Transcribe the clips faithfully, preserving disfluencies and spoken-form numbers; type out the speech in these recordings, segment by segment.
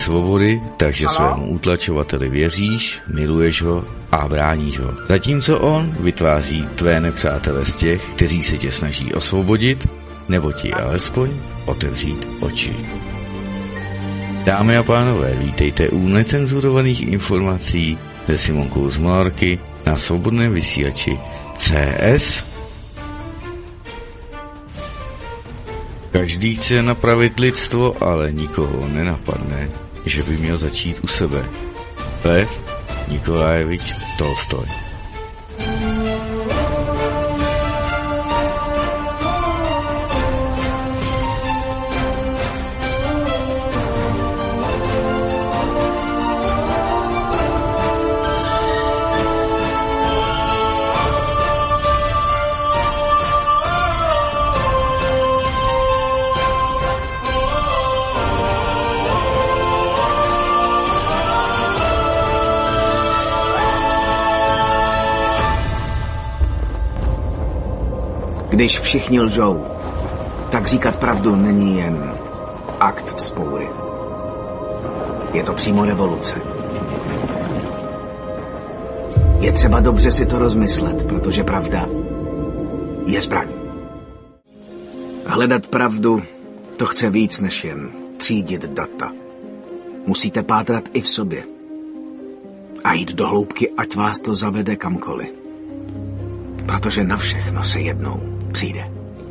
svobody, takže svému utlačovateli věříš, miluješ ho a bráníš ho. Zatímco on vytváří tvé nepřátele z těch, kteří se tě snaží osvobodit, nebo ti alespoň otevřít oči. Dámy a pánové, vítejte u necenzurovaných informací se Simonkou z Malarky na svobodném vysílači C S. Každý chce napravit lidstvo, ale nikoho nenapadne, že by měl začít u sebe. Lev Nikolajevič Tolstoj. Když všichni lžou, tak říkat pravdu není jen akt vzpoury. Je to přímo revoluce. Je třeba dobře si to rozmyslet, protože pravda je zbraň. Hledat pravdu, to chce víc než jen třídit data. Musíte pátrat i v sobě. A jít do hloubky, ať vás to zavede kamkoliv. Protože na všechno se jednou přijde.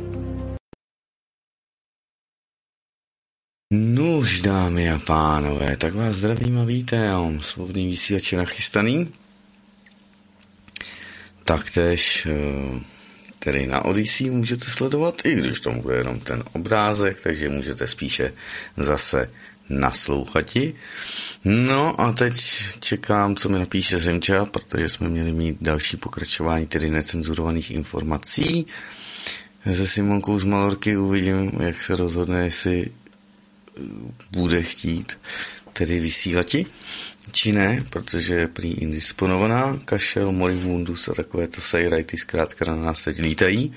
Nuž, dámy a pánové, tak vás zdravím a vítám. Svobodný vysílač je nachystaný. Taktéž tedy na Odyssey můžete sledovat, i když tomu bude jenom ten obrázek, takže můžete spíše zase naslouchati. No a teď čekám, co mi napíše Zemča, protože jsme měli mít další pokračování tedy necenzurovaných informací. Se Simonkou z Malorky uvidím, jak se rozhodne, jestli bude chtít tedy vysílati, či ne, protože je prý indisponovaná. Kašel, moribundus a takové to sejrajty zkrátka na nás teď lítají.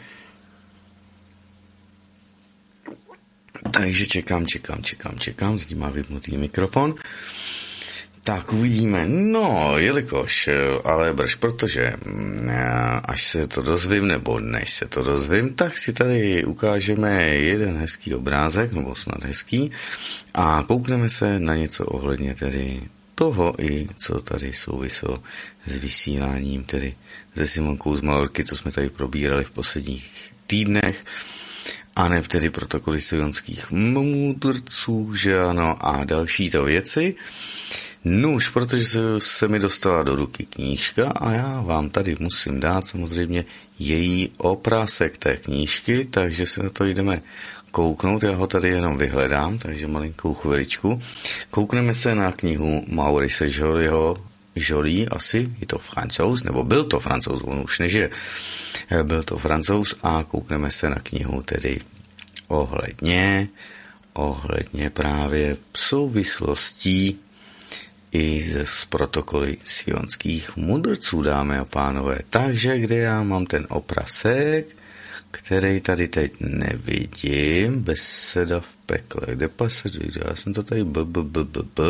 Takže čekám, čekám, čekám, čekám, zatím má vypnutý mikrofon. Tak uvidíme, no, jelikož, ale brž, protože až se to dozvím, nebo než se to dozvím, tak si tady ukážeme jeden hezký obrázek, nebo snad hezký, a koukneme se na něco ohledně tedy toho, i co tady souviselo s vysíláním, tedy se Simonkou z Malorky, co jsme tady probírali v posledních týdnech, a ne tedy protokoly sionských mudrců, že ano, a další to věci. Nuž, protože se, se mi dostala do ruky knížka a já vám tady musím dát samozřejmě její obrázek té knížky, takže se na to jdeme kouknout, já ho tady jenom vyhledám, takže malinkou chviličku. Koukneme se na knihu Maurice Jolyho, Joly, asi je to Francouz, nebo byl to Francouz, on už nežije. Byl to Francouz a koukneme se na knihu tedy ohledně, ohledně právě souvislostí i z protokoly sionských mudrců, dámy a pánové. Takže kde já mám ten obrázek, který tady teď nevidím, beseda v pekle, kde pasaž, já jsem to tady b, b, b, b, b.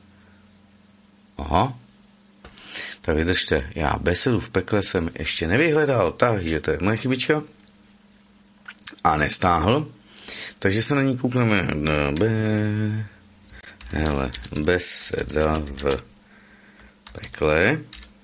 Aha. Tak vydržte, já besedu v pekle jsem ještě nevyhledal, takže to je moje chybička. A nestáhl. Takže se na ní koukneme. Be... Hele, beseda v pekle.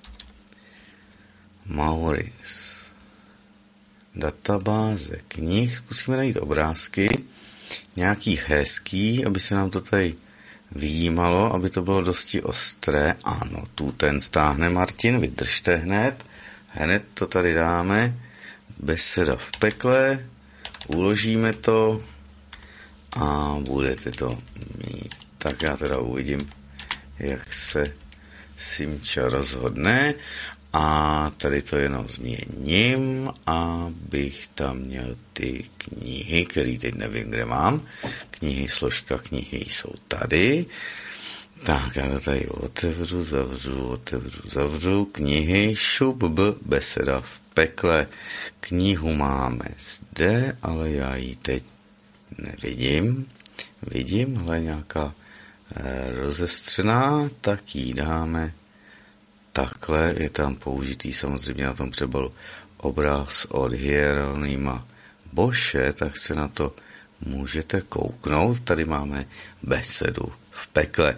Maurice. Databáze knih. Zkusíme najít obrázky. Nějaký hezký, aby se nám to tady vyjímalo, aby to bylo dosti ostré. Ano, tu ten stáhne Martin, vydržte hned. Hned to tady dáme. Beseda v pekle. Uložíme to a budete to mít. Tak já teda uvidím, jak se Simča rozhodne. A tady to jenom změním, abych tam měl ty knihy, které teď nevím, kde mám. Knihy, složka knihy jsou tady. Tak, já to tady otevřu, zavřu, otevřu, zavřu. Knihy, šup, b, beseda v pekle. Knihu máme zde, ale já ji teď nevidím. Vidím, ale nějaká rozestřená, tak ji dáme takhle. Je tam použitý samozřejmě na tom přebalu obraz od Hieronyma Bosche, tak se na to můžete kouknout. Tady máme besedu v pekle.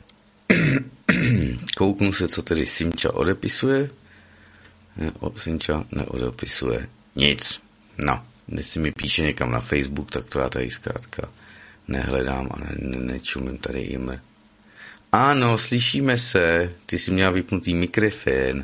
Kouknu se, co tedy Simča odepisuje. Ne, Simča neodepisuje nic. No, když si mi píše někam na Facebook, tak to já tady zkrátka nehledám a ne, ne, nečumím tady jim. Ano, slyšíme se. Ty jsi měla vypnutý mikrofon.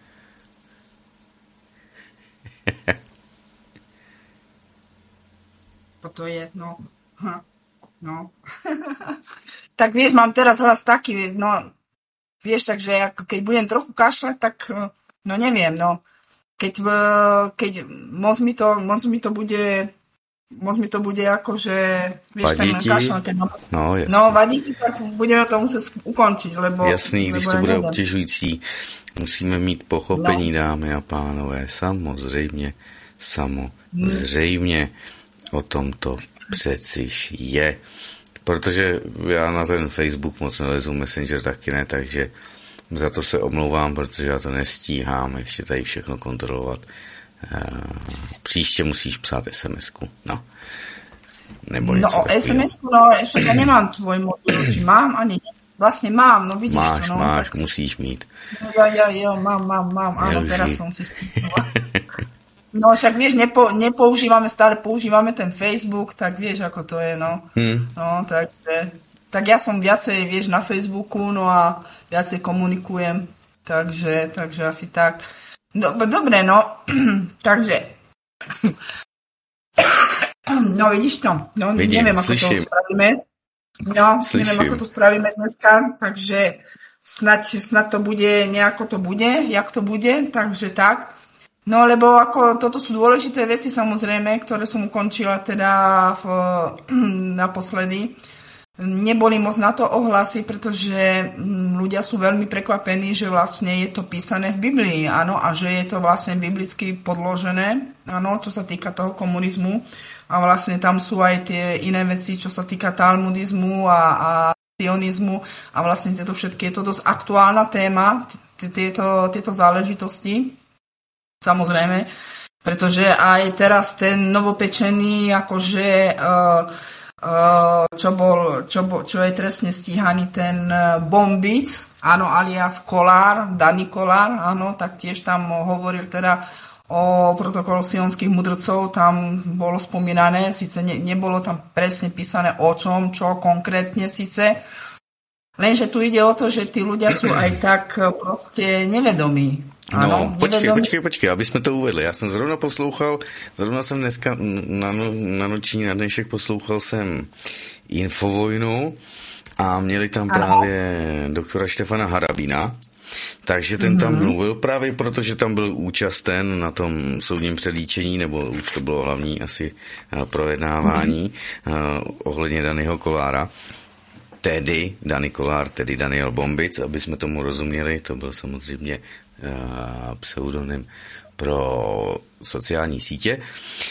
To je, no. No. Tak vieš, mám teraz hlas taký, no, vieš, takže ako keď budem trochu kašľať, tak, no neviem, no. Keď, keď moc mi to, moc mi to bude, moc mi to bude akože, vieš, ten kašľať, keď mám, no, jasný. No, vadí ti, tak budeme to muset ukončiť, lebo... Jasný, když to bude neviem. Obtěžující, musíme mít pochopení, no. Dámy a pánové, samozřejmě, samozřejmě, o tom to přeciž je. Protože já na ten Facebook moc nelezu, Messenger taky ne, takže za to se omlouvám, protože já to nestíhám ještě tady všechno kontrolovat. Příště musíš psát es em esku, no. Nebo něco no, takového. es em esku, no, ještě já nemám tvoj mobil, či mám ani vlastně mám, no vidíš máš, to, no. Máš, máš, musíš mít. No, jo, jo, jo, mám, mám, mám, áno, teraz som si spýtala. No však vieš, nepo, nepoužívame, stále používame ten Facebook, tak vieš, ako to je, no. Hmm. No, takže, tak ja som viacej, vieš, na Facebooku, no a viacej komunikujem, takže, takže asi tak. No, dobre, no, takže, no vidíš to, no, Vidím, neviem, ako slyším. to spravíme, no, Slyším. neviem, ako to spravíme dneska, takže snad, snad to bude, nejako to bude, jak to bude, takže tak. No, lebo ako toto sú dôležité veci, samozrejme, ktoré som ukončila teda v, naposledy. Neboli moc na to ohlasy, pretože ľudia sú veľmi prekvapení, že vlastne je to písané v Biblii, áno, a že je to vlastne biblicky podložené, áno, čo sa týka toho komunizmu. A vlastne tam sú aj tie iné veci, čo sa týka talmudizmu a, a sionizmu a vlastne tieto všetky. Je to dosť aktuálna téma, tieto, tieto záležitosti. Samozrejme, pretože aj teraz ten novopečený, akože, uh, uh, čo, bol, čo, bol, čo je trestne stíhaný, ten uh, Bombic, áno, alias Kolár, Dani Kolár, áno, tak tiež tam hovoril teda o protokolu sionských mudrcov, tam bolo spomínané, síce ne, nebolo tam presne písané o čom, čo konkrétne síce, lenže tu ide o to, že tí ľudia sú aj tak proste nevedomí. No, ano, počkej, počkej, počkej, aby jsme to uvedli. Já jsem zrovna poslouchal, zrovna jsem dneska na, no, na noční, na dnešek poslouchal jsem Infovojnu a měli tam ano. právě doktora Štefana Harabína, takže ten mm-hmm. tam mluvil právě protože tam byl účasten na tom soudním předlíčení, nebo už to bylo hlavní asi projednávání mm-hmm. uh, ohledně Daniho Kolára. Tedy Dani Kolár, tedy Daniel Bombic, aby jsme tomu rozuměli, to byl samozřejmě pseudonym pro sociální sítě.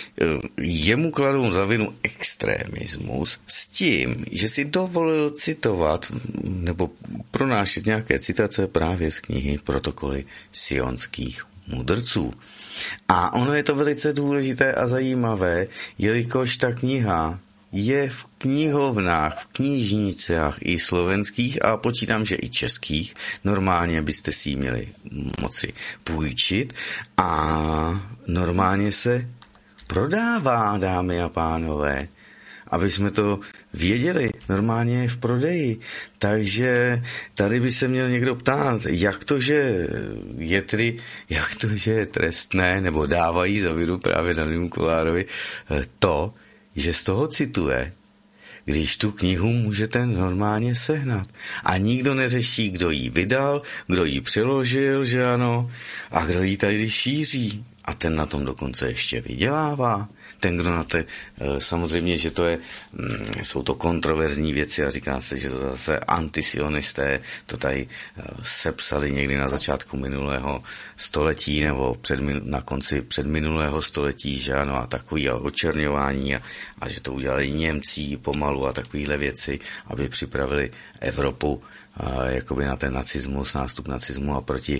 Jemu kladou za vinu extremismus s tím, že si dovolil citovat nebo pronášet nějaké citace právě z knihy Protokoly sionských mudrců. A ono je to velice důležité a zajímavé, jelikož ta kniha je v knihovnách, v knižnicách i slovenských a počítám, že i českých. Normálně byste si ji měli moci půjčit a normálně se prodává, dámy a pánové. Aby jsme to věděli, normálně je v prodeji. Takže tady by se měl někdo ptát, jak to, že je tedy, jak to, že je trestné, nebo dávají za vinu právě Danielu Kolárovi to, že z toho cituje, když tu knihu můžete normálně sehnat. A nikdo neřeší, kdo ji vydal, kdo ji přeložil, že ano, a kdo ji tady šíří. a ten na tom dokonce ještě vydělává. Ten, kdo na to, samozřejmě, že to je, jsou to kontroverzní věci a říká se, že to zase antisionisté to tady sepsali někdy na začátku minulého století nebo před, na konci předminulého století, že ano, a takový a očerňování a, a že to udělali Němci pomalu a takovýhle věci, aby připravili Evropu a, jakoby na ten nacismus, nástup nacismu a proti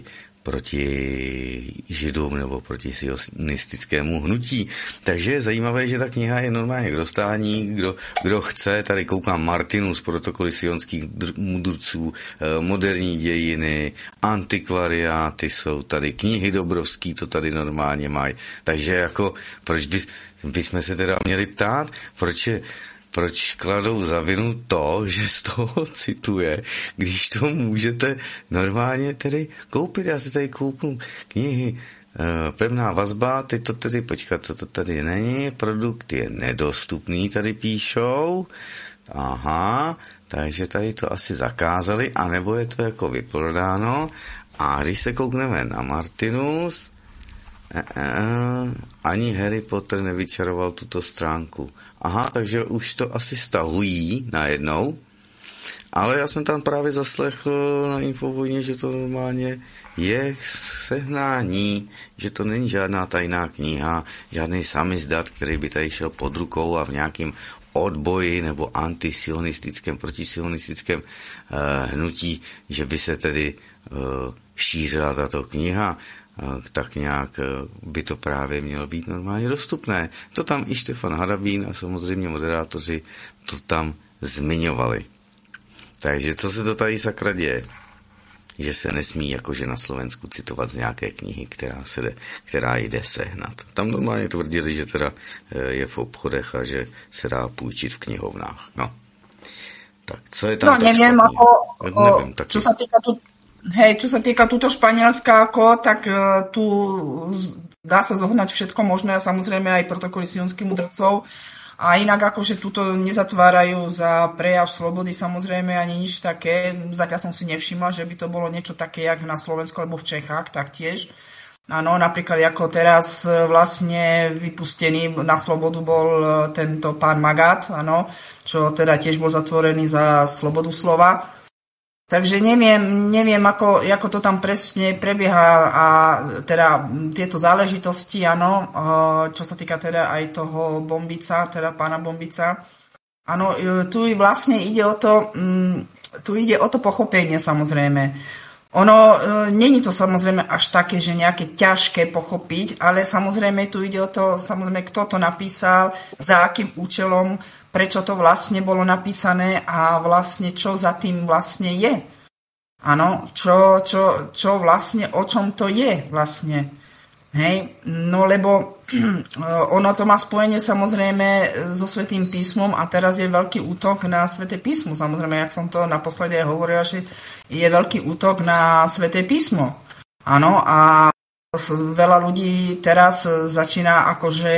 proti židům nebo proti sionistickému hnutí. Takže je zajímavé, že ta kniha je normálně k dostání. Kdo, kdo chce, tady koukám Martinus, protokoly sionských mudrců, moderní dějiny, antikvariáty jsou tady, knihy Dobrovský to tady normálně mají. Takže jako, proč by, bychom se teda měli ptát, proč je Proč kladou za vinu to, že z toho cituje, když to můžete normálně tedy koupit. Já si tady koupnu knihy e, Pevná vazba, teď to tedy, počkat, to tady není, produkt je nedostupný, tady píšou. Aha, takže tady to asi zakázali, anebo je to jako vyprodáno. A když se koukneme na Martinus, e, e, ani Harry Potter nevyčaroval tuto stránku. Aha, takže už to asi stahují najednou, ale já jsem tam právě zaslechl na Infovojně, že to normálně je sehnání, že to není žádná tajná kniha, žádný samizdat, který by tady šel pod rukou a v nějakým odboji nebo antisionistickém, protisionistickém uh, hnutí, že by se tedy uh, šířila tato kniha, tak nějak by to právě mělo být normálně dostupné. To tam i Štefan Harabín a samozřejmě moderátoři to tam zmiňovali. Takže co se to tady sakra děje? Že se nesmí jakože na Slovensku citovat z nějaké knihy, která, se jde, která jde sehnat. Tam normálně tvrdili, že teda je v obchodech a že se dá půjčit v knihovnách. No. Tak co je tam? No neviem, ako, neviem, o, čo sa týka tu Hej, čo sa týka túto Španielska, ako, tak uh, tu dá sa zohnať všetko možné a samozrejme aj protokoly sionských mudrcov. A inak akože túto nezatvárajú za prejav slobody samozrejme ani nič také. Zatiaľ som si nevšimla, že by to bolo niečo také, jak na Slovensku alebo v Čechách taktiež. Áno, napríklad ako teraz vlastne vypustený na slobodu bol tento pán Magát, áno, čo teda tiež bol zatvorený za slobodu slova. Takže neviem, neviem ako, ako to tam presne prebieha a teda tieto záležitosti, áno, čo sa týka teda aj toho Bombica, teda pána Bombica. Áno, tu vlastne ide o to, tu ide o to pochopenie samozrejme. Ono, není to samozrejme až také, že nejaké ťažké pochopiť, ale samozrejme tu ide o to, samozrejme, kto to napísal, za akým účelom, prečo to vlastne bolo napísané a vlastne čo za tým vlastne je. Áno, čo, čo, čo vlastne, o čom to je vlastne. Hej, no lebo ono to má spojenie samozrejme so Svätým písmom a teraz je veľký útok na Sväté písmo. Samozrejme, jak som to naposledy hovorila, že je veľký útok na Sväté písmo. Áno, a veľa ľudí teraz začína akože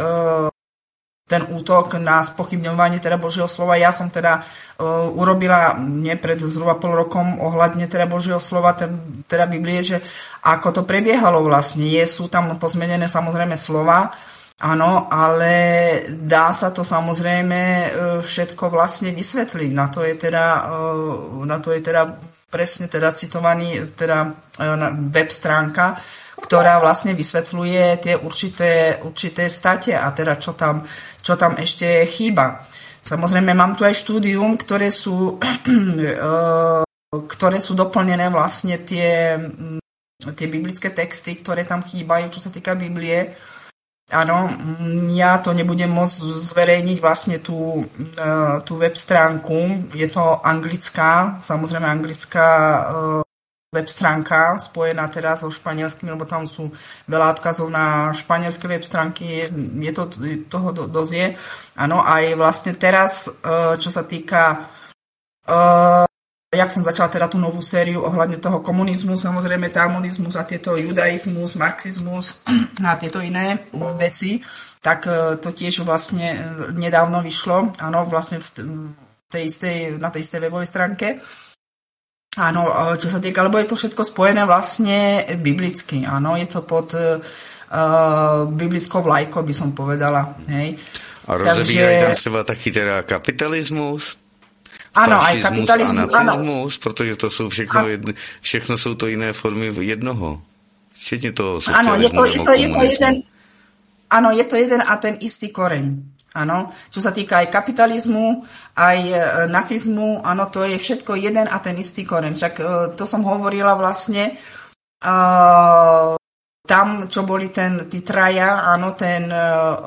ten útok na spochybňovanie teda Božieho slova. Ja som teda uh, urobila nie pred zhruba pol rokom ohľadne teda Božieho slova, ten, teda Biblie, že ako to prebiehalo vlastne. Je, sú tam pozmenené samozrejme slova, áno, ale dá sa to samozrejme uh, všetko vlastne vysvetliť. Na to je teda, uh, na to je teda presne teda citovaný teda uh, web stránka, ktorá vlastne vysvetľuje tie určité, určité state a teda čo tam, čo tam ešte chýba. Samozrejme, mám tu aj štúdium, ktoré sú, ktoré sú doplnené vlastne tie, tie biblické texty, ktoré tam chýbajú, čo sa týka Biblie. Áno, ja to nebudem môcť zverejniť vlastne tú, tú web stránku. Je to anglická, samozrejme anglická web stránka spojená teraz so španielským, lebo tam sú veľa odkazov na španielské web stránky, je to toho do, dosť je. Áno, aj vlastne teraz, čo sa týka, jak som začala teda tú novú sériu ohľadne toho komunizmu, samozrejme talmudizmus a tieto judaizmus, marxizmus a tieto iné veci, tak to tiež vlastne nedávno vyšlo, áno, vlastne v tej istej, na tej istej webovej stránke. Áno, čo sa týka, lebo je to všetko spojené vlastne biblicky, áno, je to pod uh, biblickou vlajkou, by som povedala. Hej. A rozebírají Takže... tam třeba taky teda kapitalismus? Ano, aj kapitalismus, a nacismus, ano. Protože to jsou všechno, a... jedno, všechno jsou to jiné formy jednoho. Včetně toho socialismu. Ano, je to, je to, je to jeden, ano, je to jeden a ten istý koreň. Áno, čo sa týka aj kapitalizmu, aj e, nacizmu, áno, to je všetko jeden a ten istý koreň. Však e, to som hovorila vlastne, e, tam, čo boli ten, tí traja, áno, ten e, e,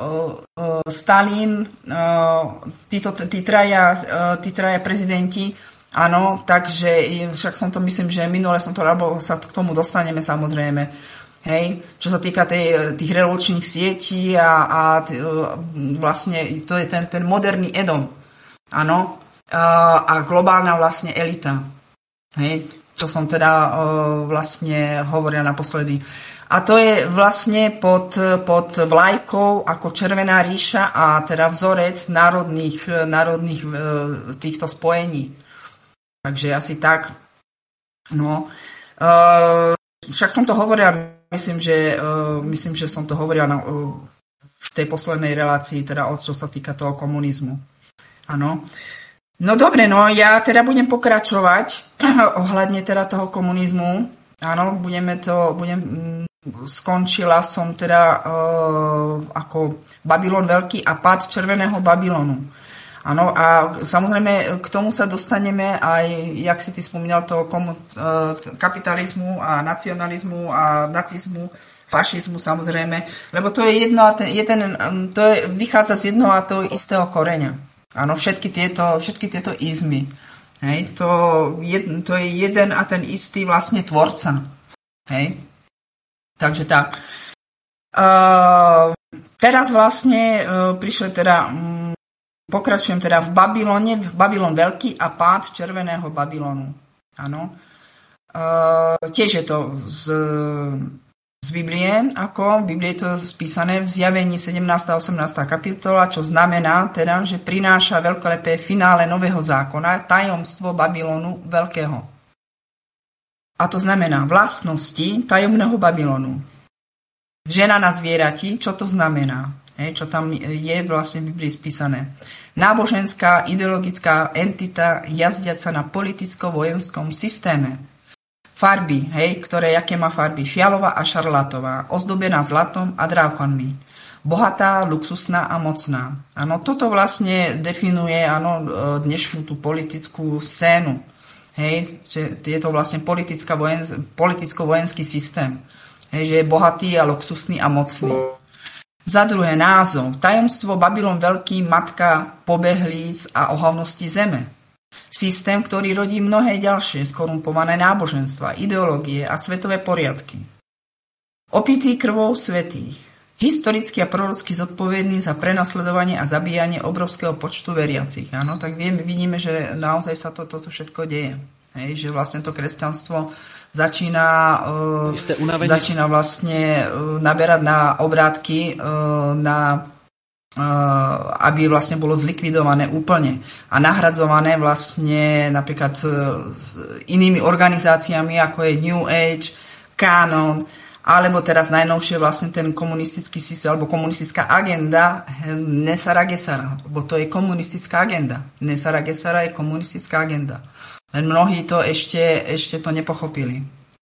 Stalin, e, títo, tí, traja, e, tí traja prezidenti, áno, takže však som to, myslím, že minule som to, alebo sa k tomu dostaneme samozrejme. Hej, čo sa týka tej, tých revolučných sietí a, a t, vlastne to je ten, ten moderný Edom, áno, a, a globálna vlastne elita, hej, čo som teda uh, vlastne hovorila naposledy. A to je vlastne pod, pod vlajkou ako Červená ríša a teda vzorec národných, národných uh, týchto spojení. Takže asi tak, no. Uh, však som to hovorila, Myslím že, uh, myslím, že som to hovorila na, uh, v tej poslednej relácii, teda od čo sa týka toho komunizmu. Áno. No dobre, no ja teda budem pokračovať ohľadne teda toho komunizmu. Áno, budeme to, budem, skončila som teda uh, ako Babylon veľký a pád červeného Babylonu. Áno, a samozrejme k tomu sa dostaneme aj, jak si ty spomínal, toho komu, kapitalizmu a nacionalizmu a nacizmu, fašizmu samozrejme, lebo to je jedno a ten, jeden, to je, vychádza z jednoho a toho istého koreňa. Áno, všetky tieto, všetky tieto izmy. Hej, to, je, to je jeden a ten istý vlastne tvorca. Hej, takže tak. Uh, teraz vlastne uh, prišli teda um, Pokračujem teda v Babylone, v Babylon veľký a pád červeného Babylonu. Áno. E, tiež je to z, z Biblie, ako v Biblii je to spísané v Zjavení sedemnásta a osemnásta kapitola, čo znamená teda, že prináša veľkolepé finále nového zákona, tajomstvo Babylonu veľkého. A to znamená vlastnosti tajomného Babylonu. Žena na zvierati, čo to znamená? Hej, čo tam je vlastne v Biblii spísané. Náboženská, ideologická entita jazdiaca na politicko-vojenskom systéme. Farby, hej, ktoré, aké má farby? Fialová a šarlátová, ozdobená zlatom a drávkonmi. Bohatá, luxusná a mocná. Áno, toto vlastne definuje áno, dnešnú tú politickú scénu. Hej, že je to vlastne politicko-vojenský systém. Hej, že je bohatý a luxusný a mocný. Za druhé názov. Tajomstvo Babylon veľký, matka pobehlíc a ohavnosti zeme. Systém, ktorý rodí mnohé ďalšie skorumpované náboženstva, ideológie a svetové poriadky. Opitý krvou svätých. Historicky a prorocky zodpovedný za prenasledovanie a zabíjanie obrovského počtu veriacich. Áno, tak vieme, vidíme, že naozaj sa to, toto všetko deje. Hej, že vlastne to kresťanstvo začína, uh, začína vlastne uh, naberať na obrátky, uh, na, uh, aby vlastne bolo zlikvidované úplne a nahradzované vlastne napríklad uh, s inými organizáciami, ako je New Age, Canon, alebo teraz najnovšie vlastne ten komunistický systém, alebo komunistická agenda Nesara Gesara, lebo to je komunistická agenda. Nesara Gesara je komunistická agenda. Len mnohí to ešte, ešte to nepochopili.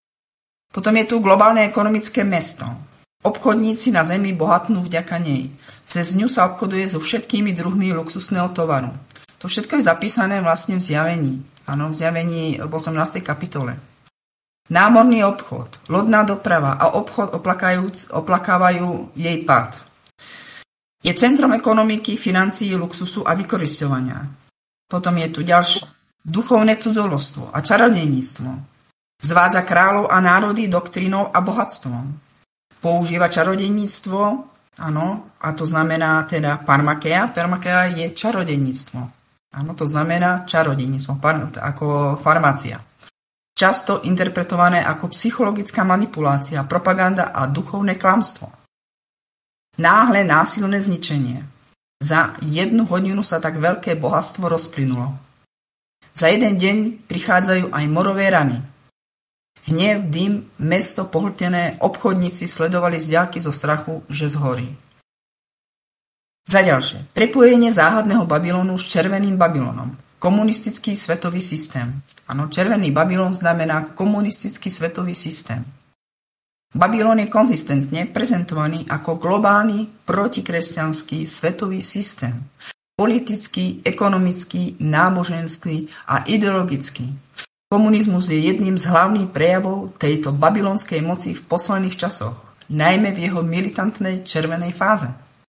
Potom je tu globálne ekonomické mesto. Obchodníci na zemi bohatnú vďaka nej. Cez ňu sa obchoduje so všetkými druhmi luxusného tovaru. To všetko je zapísané vlastne v Zjavení. Áno, v Zjavení v osemnástej kapitole. Námorný obchod, lodná doprava a obchod oplakávajú jej pád. Je centrom ekonomiky, financií, luxusu a vykorisťovania. Potom je tu ďalšie. Duchovné cudzoložstvo a čarodejníctvo. Zvádza kráľov a národy doktrínou a bohatstvom. Používa čarodejníctvo, áno, a to znamená teda parmakeia. Parmakeia je čarodejníctvo. Áno, to znamená čarodejníctvo, par, ako farmácia. Často interpretované ako psychologická manipulácia, propaganda a duchovné klamstvo. Náhle násilné zničenie. Za jednu hodinu sa tak veľké bohatstvo rozplynulo. Za jeden deň prichádzajú aj morové rany. Hnev, dym, mesto pohltené, obchodníci sledovali z diaľky zo strachu, že zhorí. Za ďalšie, prepojenie záhadného Babylonu s červeným Babylonom. Komunistický svetový systém. Áno, červený Babylon znamená komunistický svetový systém. Babylon je konzistentne prezentovaný ako globálny protikresťanský svetový systém. Politický, ekonomický, náboženský a ideologický. Komunizmus je jedným z hlavných prejavov tejto babylonskej moci v posledných časoch, najmä v jeho militantnej červenej fáze.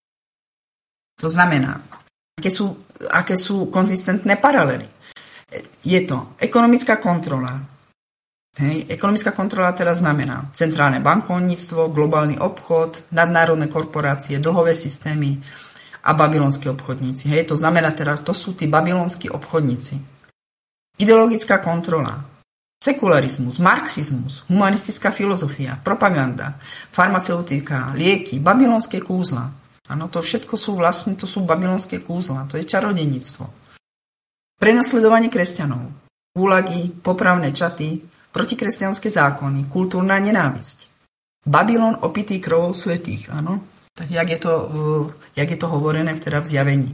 To znamená, aké sú, aké sú konzistentné paralely. Je to ekonomická kontrola. Hej. Ekonomická kontrola teda znamená centrálne bankovníctvo, globálny obchod, nadnárodné korporácie, dlhové systémy a babylonskí obchodníci. Hej. To znamená teda, to sú tí babylonskí obchodníci. Ideologická kontrola, sekularizmus, marxizmus, humanistická filozofia, propaganda, farmaceutika, lieky, babylonské kúzla. Áno, to všetko sú vlastne, to sú babylonské kúzla, to je čarodejníctvo. Prenasledovanie kresťanov, gulagy, popravné čaty, protikresťanské zákony, kultúrna nenávisť. Babylon opitý krvou svätých, áno, tak jak je to, jak je to hovorené teda v Zjavení.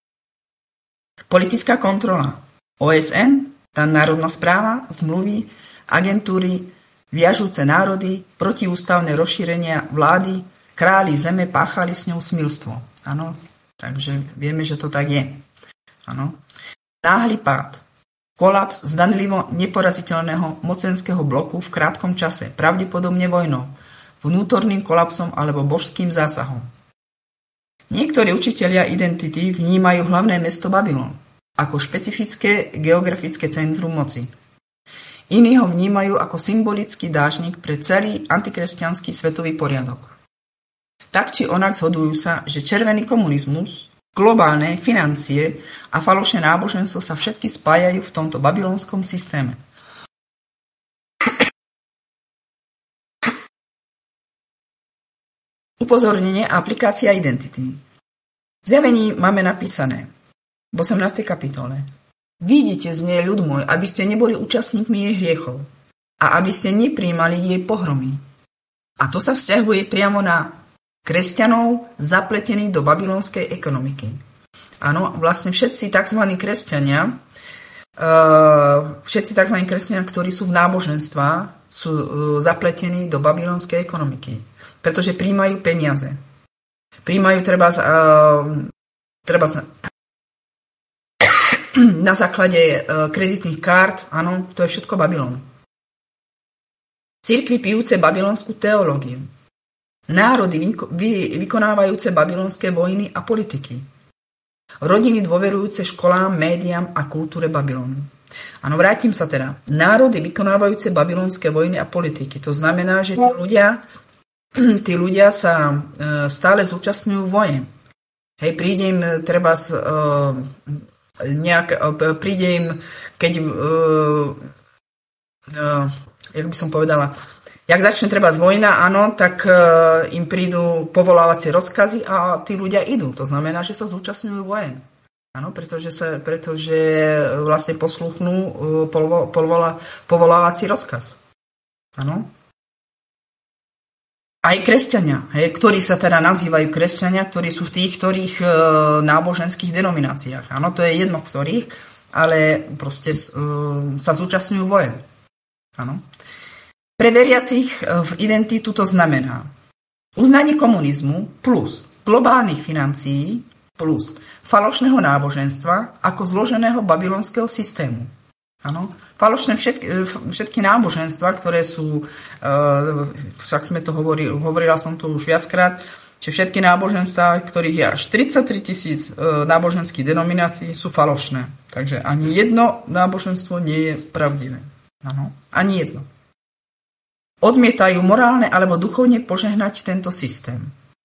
Politická kontrola, O S N, tá národná správa, zmluvy, agentúry, viažúce národy, protiústavné rozšírenia vlády, králi zeme páchali s ňou smilstvo. Áno, takže vieme, že to tak je. Áno. Náhly pád. Kolaps zdanlivo neporaziteľného mocenského bloku v krátkom čase, pravdepodobne vojnou, vnútorným kolapsom alebo božským zásahom. Niektorí učitelia identity vnímajú hlavné mesto Babylon ako špecifické geografické centrum moci. Iní ho vnímajú ako symbolický dážnik pre celý antikresťanský svetový poriadok. Tak či onak zhodujú sa, že červený komunizmus, globálne financie a falošné náboženstvo sa všetky spájajú v tomto babylonskom systéme. Upozornenie a aplikácia identity. V Zjavení máme napísané v osemnástej kapitole: Vyjdite z nej, ľud môj, aby ste neboli účastníkmi jej hriechov a aby ste neprijímali jej pohromy. A to sa vzťahuje priamo na kresťanov zapletených do babylonskej ekonomiky. Áno, vlastne všetci tzv. Kresťania, uh, všetci tzv. Kresťania, ktorí sú v náboženstvách, sú uh, zapletení do babylonskej ekonomiky, pretože prijímajú peniaze. Prijímajú treba, uh, treba na základe uh, kreditných kart, áno, to je všetko Babylon. Cirkvi pijúce babylonskú teológiu. Národy vykonávajúce babylonské vojny a politiky. Rodiny dôverujúce školám, médiám a kultúre Babylonu. Áno, vrátim sa teda. Národy vykonávajúce babylonské vojny a politiky. To znamená, že tí ľudia, tí ľudia sa stále zúčastňujú vojen. Hej, príde im treba z, uh, nejak, uh, príde im, keď uh, uh, jak by som povedala, jak začne treba z vojna, áno, tak uh, im prídu povolávacie rozkazy a tí ľudia idú. To znamená, že sa zúčastňujú vojen. Áno, pretože, sa, pretože vlastne posluchnú uh, povo, povola, povolávací rozkaz. Áno. Aj kresťania, hej, ktorí sa teda nazývajú kresťania, ktorí sú v tých, ktorých uh, náboženských denomináciách. Áno, to je jedno v ktorých, ale proste uh, sa zúčastňujú vojen. Áno. Pre veriacich v identitu to znamená uznanie komunizmu plus globálnych financií plus falošného náboženstva ako zloženého babylonského systému. Áno. Falošné všetky, všetky náboženstva, ktoré sú, však sme to hovorili, hovorila som to už viackrát, že všetky náboženstva, ktorých je až tridsaťtri tisíc náboženských denominácií, sú falošné. Takže ani jedno náboženstvo nie je pravdivé. Áno. Ani jedno. Odmietajú morálne alebo duchovne požehnať tento systém.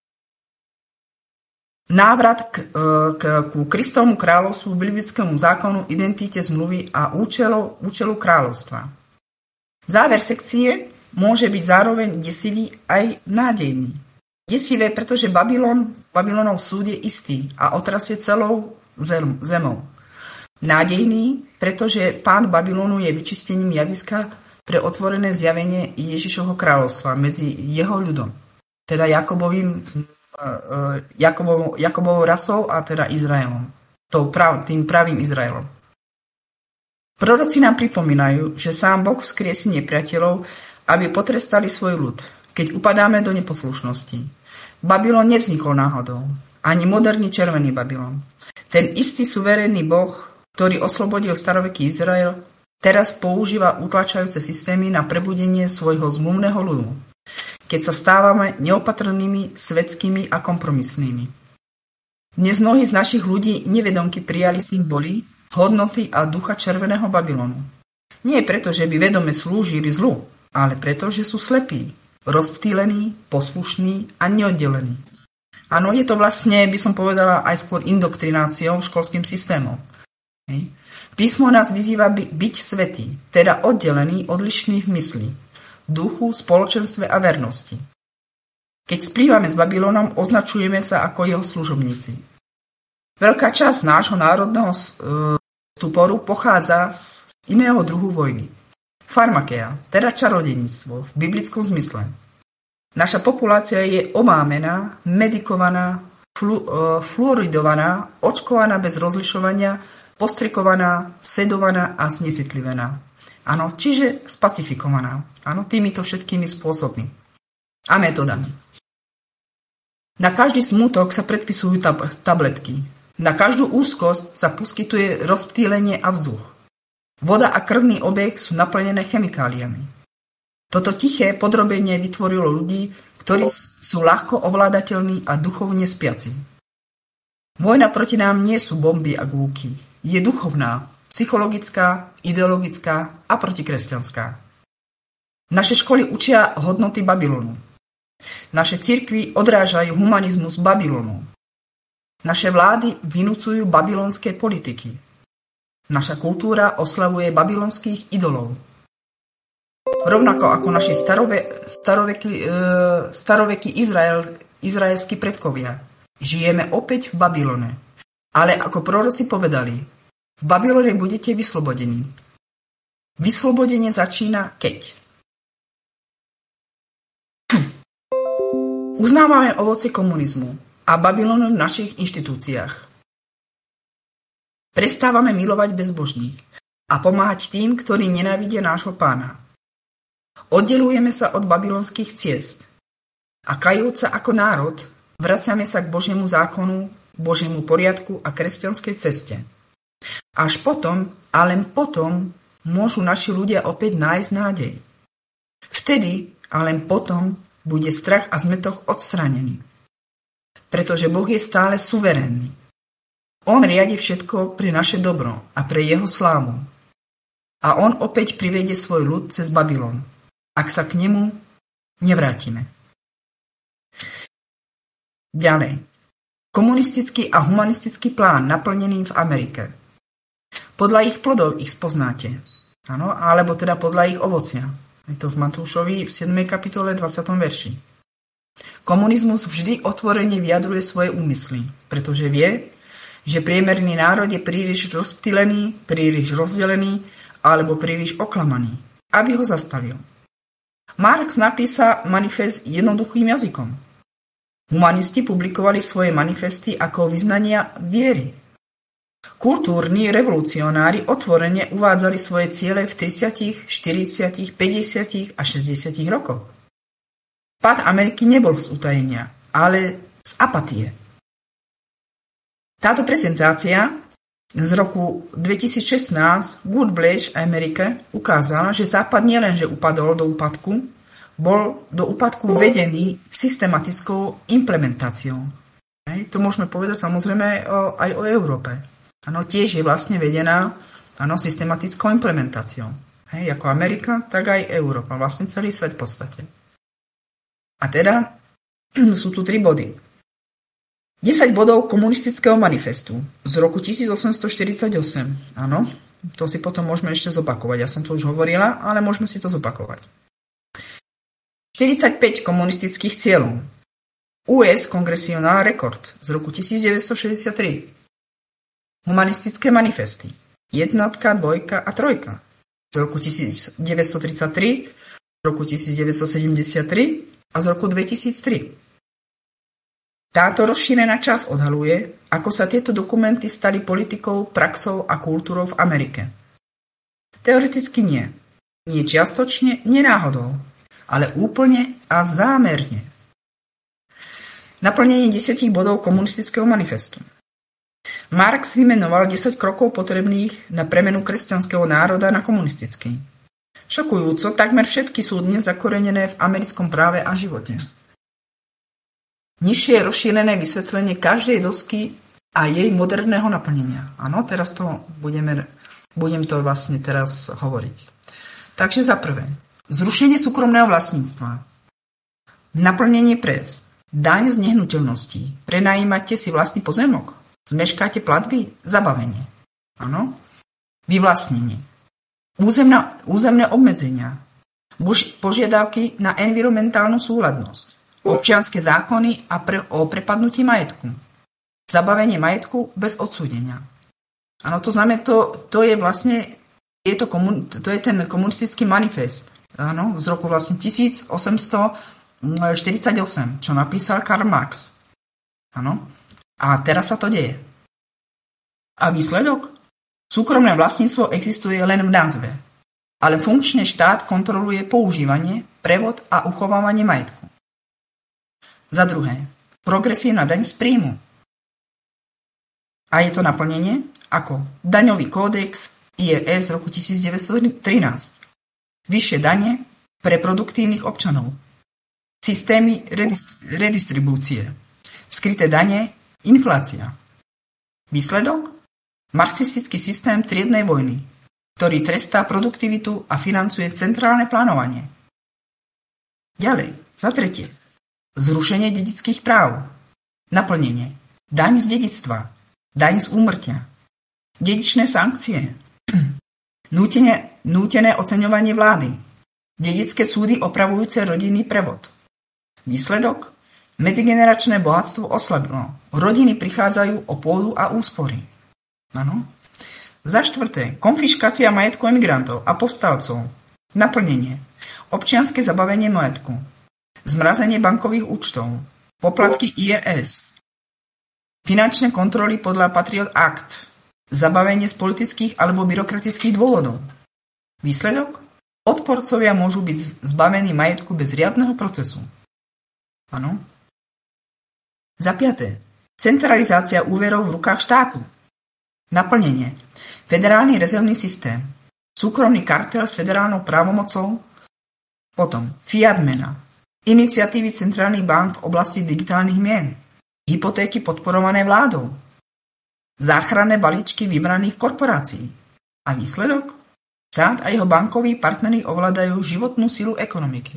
Návrat k, k, k Kristovmu kráľovstvu, biblickému zákonu, identite zmluvy a účelu, účelu kráľovstva. Záver sekcie môže byť zároveň desivý aj nádejný. Desivé, pretože Babylon, Babylonov súd je istý a otrasie celou zem, zemou. Nádejný, pretože pád Babylonu je vyčistením javiska pre otvorené zjavenie Ježišovho kráľovstva medzi jeho ľudom, teda Jakobovým, Jakobovou, Jakobovou rasou a teda Izraelom, tým pravým Izraelom. Proroci nám pripomínajú, že sám Boh vzkriesí nepriateľov, aby potrestali svoj ľud, keď upadáme do neposlušnosti. Babylon nevznikol náhodou, ani moderný červený Babylon. Ten istý suverénny Boh, ktorý oslobodil staroveký Izrael, teraz používa utlačajúce systémy na prebudenie svojho zmluvného ľudu, keď sa stávame neopatrnými, svetskými a kompromisnými. Dnes mnohí z našich ľudí nevedomky prijali symboly, hodnoty a ducha červeného Babylonu. Nie preto, že by vedome slúžili zlu, ale preto, že sú slepí, rozptýlení, poslušní a neoddelení. Áno, je to vlastne, by som povedala, aj skôr indoktrináciou školským systémom. Hej. Písmo nás vyzýva by, byť svätý, teda oddelený, odlišný v mysli, duchu, spoločenstve a vernosti. Keď splývame s Babylonom, označujeme sa ako jeho služobníci. Veľká časť nášho národného stuporu pochádza z iného druhu vojny. Farmakea, teda čarodejníctvo v biblickom zmysle. Naša populácia je omámená, medikovaná, flu, fluoridovaná, očkovaná bez rozlišovania, postrekovaná, sedovaná a znecitlivená. Áno, čiže spacifikovaná. Áno, týmito všetkými spôsobmi a metodami. Na každý smútok sa predpisujú tab- tabletky. Na každú úzkosť sa poskytuje rozptýlenie a vzduch. Voda a krvný obeh sú naplnené chemikáliami. Toto tiché podrobenie vytvorilo ľudí, ktorí sú ľahko ovládateľní a duchovne spiaci. Vojna proti nám nie sú bomby a gúky. Je duchovná, psychologická, ideologická a protikresťanská. Naše školy učia hodnoty Babylonu. Naše cirkvi odrážajú humanizmus Babylonu. Naše vlády vynúcujú babylonské politiky. Naša kultúra oslavuje babylonských idolov. Rovnako ako naši starove, starovekí, e, starovekí Izrael, izraelskí predkovia. Žijeme opäť v Babylone. Ale ako proroci povedali, v Babylone budete vyslobodení. Vyslobodenie začína keď? Uznávame ovocie komunizmu a Babylonu v našich inštitúciách. Prestávame milovať bezbožných a pomáhať tým, ktorí nenávidia nášho pána. Oddelujeme sa od babylonských ciest a kajúca ako národ vraciame sa k Božiemu zákonu, Božiemu poriadku a kresťanskej ceste. Až potom, a len potom, môžu naši ľudia opäť nájsť nádej. Vtedy, a len potom, bude strach a zmätok odstránený. Pretože Boh je stále suverénny. On riadi všetko pre naše dobro a pre jeho slávu. A on opäť privedie svoj ľud cez Babylon, ak sa k nemu nevrátime. Ďalej. Komunistický a humanistický plán naplnený v Amerike. Podľa ich plodov ich spoznáte. Áno, alebo teda podľa ich ovocia. Je to v Matúšovi v siedmej kapitole dvadsiatom verši. Komunizmus vždy otvorene vyjadruje svoje úmysly, pretože vie, že priemerný národ je príliš rozptýlený, príliš rozdelený alebo príliš oklamaný, aby ho zastavil. Marx napísal manifest jednoduchým jazykom. Humanisti publikovali svoje manifesty ako vyznania viery. Kultúrni revolucionári otvorene uvádzali svoje ciele v tridsiatich, štyridsiatich, päťdesiatich a šesťdesiatich rokoch. Pád Ameriky nebol z utajenia, ale z apatie. Táto prezentácia z roku dvetisícšestnásť Good Blaze v Amerike ukázala, že Západ nielenže upadol do úpadku, bol do úpadku vedený systematickou implementáciou. Hej, to môžeme povedať samozrejme o, aj o Európe. Ano, tiež je vlastne vedená ano, systematickou implementáciou. Hej, ako Amerika, tak aj Európa. Vlastne celý svet v podstate. A teda sú tu tri body. desať bodov komunistického manifestu z roku tisícosemstoštyridsaťosem. Áno, to si potom môžeme ešte zopakovať. Ja som to už hovorila, ale môžeme si to zopakovať. štyridsaťpäť komunistických cieľov. ú es Congressional Record z roku tisícdeväťstošesťdesiattri. Humanistické manifesty. Jednotka, dvojka a trojka. z roku devätnásťtridsaťtri, z roku devätnásťsedemdesiattri a z roku dvetisíctri. Táto rozšírená časť odhaluje, ako sa tieto dokumenty stali politikou, praxou a kultúrou v Amerike. Teoreticky nie. Nie čiastočne, nie náhodou, ale úplne a zámerne. Naplnenie desiatich bodov komunistického manifestu. Marx vymenoval desať krokov potrebných na premenu kresťanského národa na komunistický. Šokujúco, takmer všetky sú dnes zakorenené v americkom práve a živote. Nižšie je rozšírené vysvetlenie každej dosky a jej moderného naplnenia. Áno, teraz to budeme, budem to vlastne teraz hovoriť. Takže za prvé, zrušenie súkromného vlastníctva, naplnenie prés, daň z nehnuteľností, prenajímate si vlastný pozemok, zmeškáte platby, zabavenie. Áno, vyvlastnenie, územná, územné obmedzenia, požiadavky na environmentálnu súladnosť, občianske zákony a pre, o prepadnutí majetku. Zabavenie majetku bez odsúdenia. Áno, to znamená, to, to je vlastne je to, komun, to je ten komunistický manifest. Áno, z roku vlastne tisícosemstoštyridsaťosem, čo napísal Karl Marx. Áno, a teraz sa to deje. A výsledok? Súkromné vlastníctvo existuje len v názve, ale funkčne štát kontroluje používanie, prevod a uchovávanie majetku. Za druhé, progresívna daň z príjmu. A je to naplnenie ako daňový kódex í er es z roku devätnásťtrinásť. Vyššie dane pre produktívnych občanov. Systémy redist- redistribúcie. Skryté dane, inflácia. Výsledok? Marxistický systém triednej vojny, ktorý trestá produktivitu a financuje centrálne plánovanie. Ďalej, za tretie. Zrušenie dedických práv. Naplnenie. Daň z dedičstva. Daň z úmrtia. Dedičné sankcie. Nútené, nútené oceňovanie vlády. Dedické súdy opravujúce rodinný prevod. Výsledok? Medzigeneračné bohatstvo oslabilo. Rodiny prichádzajú o pôdu a úspory. Áno. Za štvrté. Konfiškácia majetku emigrantov a povstalcov. Naplnenie. Občianske zabavenie majetku. Zmrazenie bankových účtov, poplatky í er es, finančné kontroly podľa Patriot Act, zabavenie z politických alebo byrokratických dôvodov. Výsledok? Odporcovia môžu byť zbavení majetku bez riadneho procesu. Áno. Za piaté. Centralizácia úverov v rukách štátu. Naplnenie. Federálny rezervný systém. Súkromný kartel s federálnou právomocou. Potom fiat mena. Iniciatívy centrálnych bank v oblasti digitálnych mien, hypotéky podporované vládou, záchranné balíčky vybraných korporácií a výsledok? Štát a jeho bankoví partneri ovládajú životnú silu ekonomiky.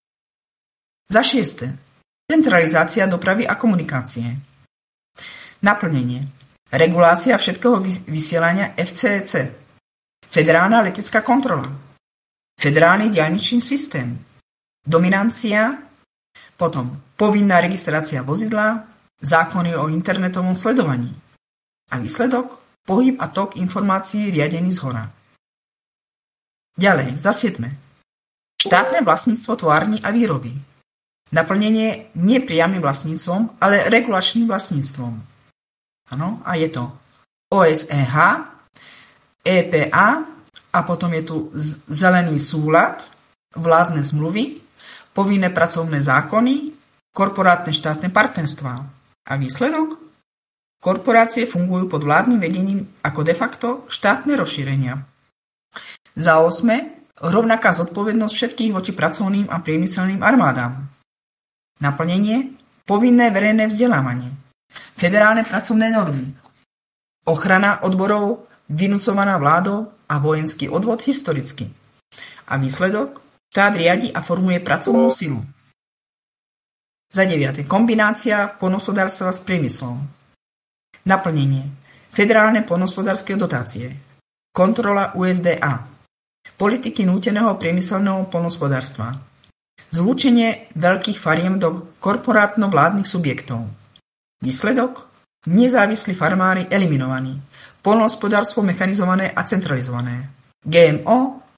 Za šieste. Centralizácia dopravy a komunikácie. Naplnenie. Regulácia všetkého vysielania ef cé cé. Federálna letecká kontrola. Federálny diaľničný systém. Dominancia, potom povinná registrácia vozidla, zákony o internetovom sledovaní a výsledok pohyb a tok informácií riadený zhora. Ďalej, za siedme. Štátne vlastníctvo tovární a výroby. Naplnenie nie priamym vlastníctvom, ale regulačným vlastníctvom. Áno, a je to ó es é há, é pé á a potom je tu zelený súlad, vládne zmluvy, povinné pracovné zákony, korporátne štátne partnerstvá. A výsledok? Korporácie fungujú pod vládnym vedením ako de facto štátne rozšírenia. Za osme, rovnaká zodpovednosť všetkých voči pracovným a priemyselným armádám. Naplnenie, povinné verejné vzdelávanie, federálne pracovné normy, ochrana odborov vynúcovaná vládou a vojenský odvod historicky. A výsledok? Štát riadi a formuje pracovnú silu. Za deviate. Kombinácia poľnohospodárstva s priemyslom. Naplnenie. Federálne poľnohospodárske dotácie. Kontrola ú es dé á. Politiky núteného priemyselného poľnohospodárstva. Zlúčenie veľkých fariem do korporátno-vládnych subjektov. Výsledok? Nezávislí farmári eliminovaní. Poľnohospodárstvo mechanizované a centralizované. gé em ó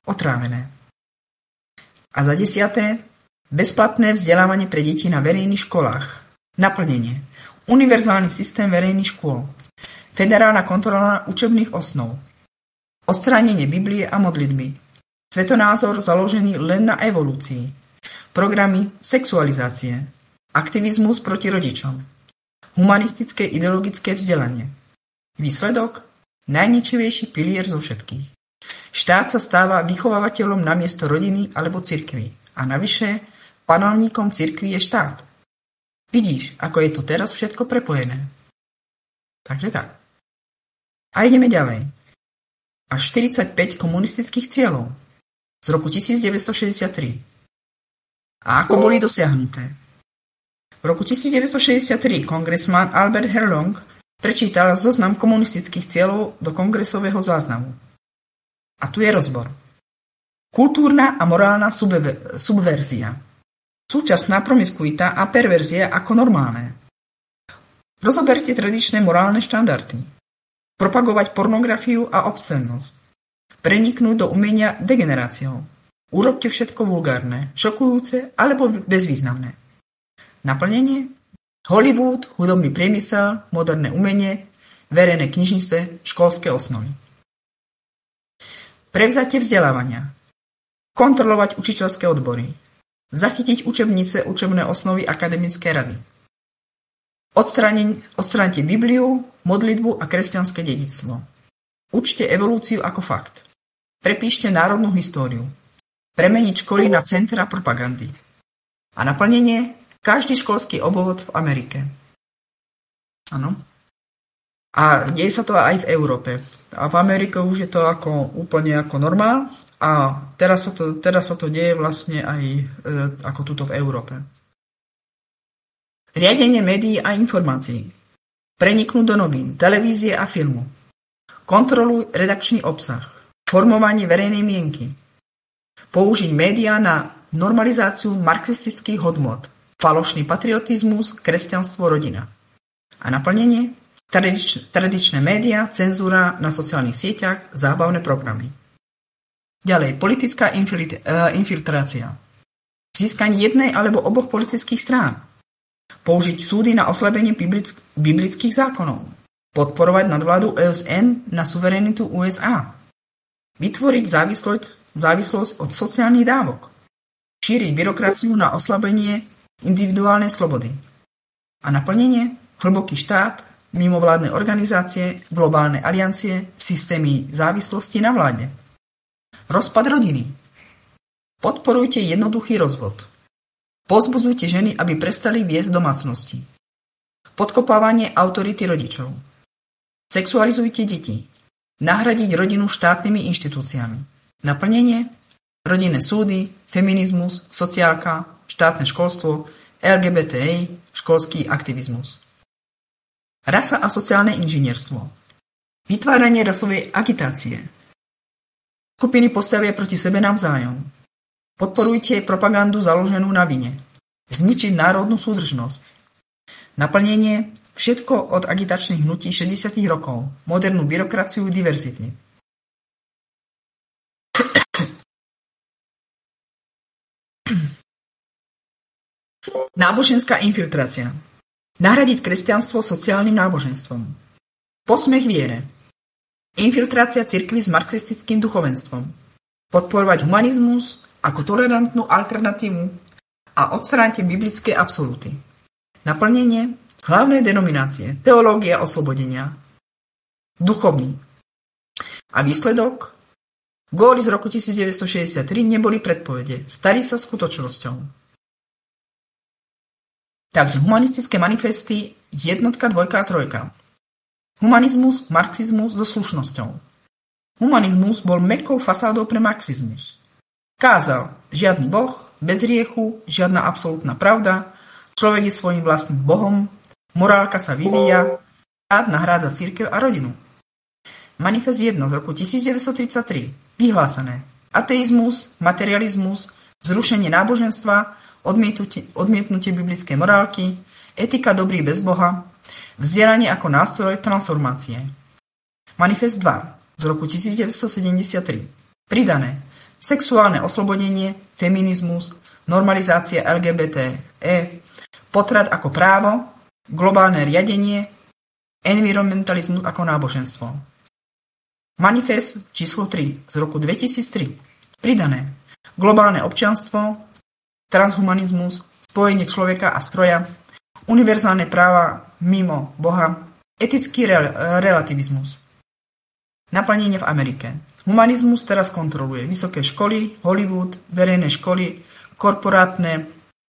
otrávené. A za desiaté, bezplatné vzdelávanie pre deti na verejných školách. Naplnenie. Univerzálny systém verejných škôl. Federálna kontrola učebných osnov. Odstránenie Biblie a modlitby. Svetonázor založený len na evolúcii. Programy sexualizácie. Aktivizmus proti rodičom. Humanistické ideologické vzdelanie. Výsledok? Najničivejší pilier zo všetkých. Štát sa stáva vychovávateľom namiesto rodiny alebo cirkvi. A navyše, panovníkom cirkvi je štát. Vidíš, ako je to teraz všetko prepojené. Takže tak. A ideme ďalej. Až štyridsaťpäť komunistických cieľov z roku devätnásťstošesťdesiattri. A ako boli dosiahnuté? V roku devätnásťstošesťdesiattri kongresman Albert Herlong prečítal zoznam komunistických cieľov do kongresového záznamu. A tu je rozbor. Kultúrna a morálna subver- subverzia. Súčasná promiskuita a perverzia ako normálne. Rozoberte tradičné morálne štandardy. Propagovať pornografiu a obscennosť. Preniknúť do umenia degeneráciou. Urobte všetko vulgárne, šokujúce alebo bezvýznamné. Naplnenie? Hollywood, hudobný priemysel, moderné umenie, verejné knižnice, školské osnovy. Prevzatie vzdelávania. Kontrolovať učiteľské odbory. Zachytiť učebnice, učebné osnovy, akademické rady. Odstráňte Bibliu, modlitbu a kresťanské dedičstvo. Učte evolúciu ako fakt. Prepíšte národnú históriu. Premeniť školy na centra propagandy. A naplnenie? Každý školský obvod v Amerike. Áno. A deje sa to aj v Európe. A v Amerike už je to ako, úplne ako normál. A teraz sa to, teraz sa to deje vlastne aj e, ako tuto v Európe. Riadenie médií a informácií. Preniknúť do novín, televízie a filmu. Kontroluj redakčný obsah. Formovanie verejnej mienky. Použiť médiá na normalizáciu marxistických hodnôt. Falošný patriotizmus, kresťanstvo, rodina. A naplnenie? Tradič, tradičné médiá, cenzúra na sociálnych sieťach, zábavné programy. Ďalej, politická infil- infiltrácia. Získanie jednej alebo oboch politických strán. Použiť súdy na oslabenie biblick- biblických zákonov. Podporovať nadvládu ó es en na suverenitu ú es á. Vytvoriť závislosť, závislosť od sociálnych dávok. Šíriť byrokraciu na oslabenie individuálnej slobody. A naplnenie? Hlboký štát, mimovládne organizácie, globálne aliancie, systémy závislosti na vláde. Rozpad rodiny. Podporujte jednoduchý rozvod. Povzbudzujte ženy, aby prestali viesť domácnosti. Podkopávanie autority rodičov. Sexualizujte deti. Nahradiť rodinu štátnymi inštitúciami. Naplnenie? Rodinné súdy, feminizmus, sociálka, štátne školstvo, el gé bé té í, školský aktivizmus. Rasa a sociálne inžinierstvo. Vytváranie rasovej agitácie. Skupiny postavia proti sebe navzájom. Podporujte propagandu založenú na vine. Zničiť národnú súdržnosť. Naplnenie všetko od agitačných hnutí šesťdesiatych rokov. Modernú byrokraciu diverzity. Náboženská infiltrácia. Nahradiť kresťanstvo sociálnym náboženstvom. Posmech viere. Infiltrácia cirkvi s marxistickým duchovenstvom. Podporovať humanizmus ako tolerantnú alternatívu a odstráňte biblické absolúty. Naplnenie hlavnej denominácie teológia oslobodenia. Duchovný. A výsledok? Góly z roku devätnásťstošesťdesiattri neboli predpovede, stali sa skutočnosťou. Takže humanistické manifesty jednotka, dvojka a trojka. Humanizmus, marxizmus so slušnosťou. Humanizmus bol mäkkou fasádou pre marxizmus. Kázal, žiadny boh, bez hriechu, žiadna absolútna pravda, človek je svojím vlastným bohom, morálka sa vyvíja, štát nahrádza cirkev a rodinu. Manifest jeden z roku devätnásťstotridsaťtri. Vyhlásené. Ateizmus, materializmus, zrušenie náboženstva, Odmietnutie, odmietnutie biblické morálky, etika dobrý bez Boha, vzdelanie ako nástroj transformácie. Manifest dva z roku devätnásťstosedemdesiattri. Pridané. sexuálne oslobodenie, feminizmus, normalizácia el gé bé té é, potrat ako právo, globálne riadenie, environmentalizmus ako náboženstvo. Manifest číslo tri z roku dvetisíctri. Pridané. Globálne občianstvo, transhumanizmus, spojenie človeka a stroja, univerzálne práva mimo Boha, etický rel- relativizmus. Naplnenie v Amerike. Humanizmus teraz kontroluje vysoké školy, Hollywood, verejné školy, korporátne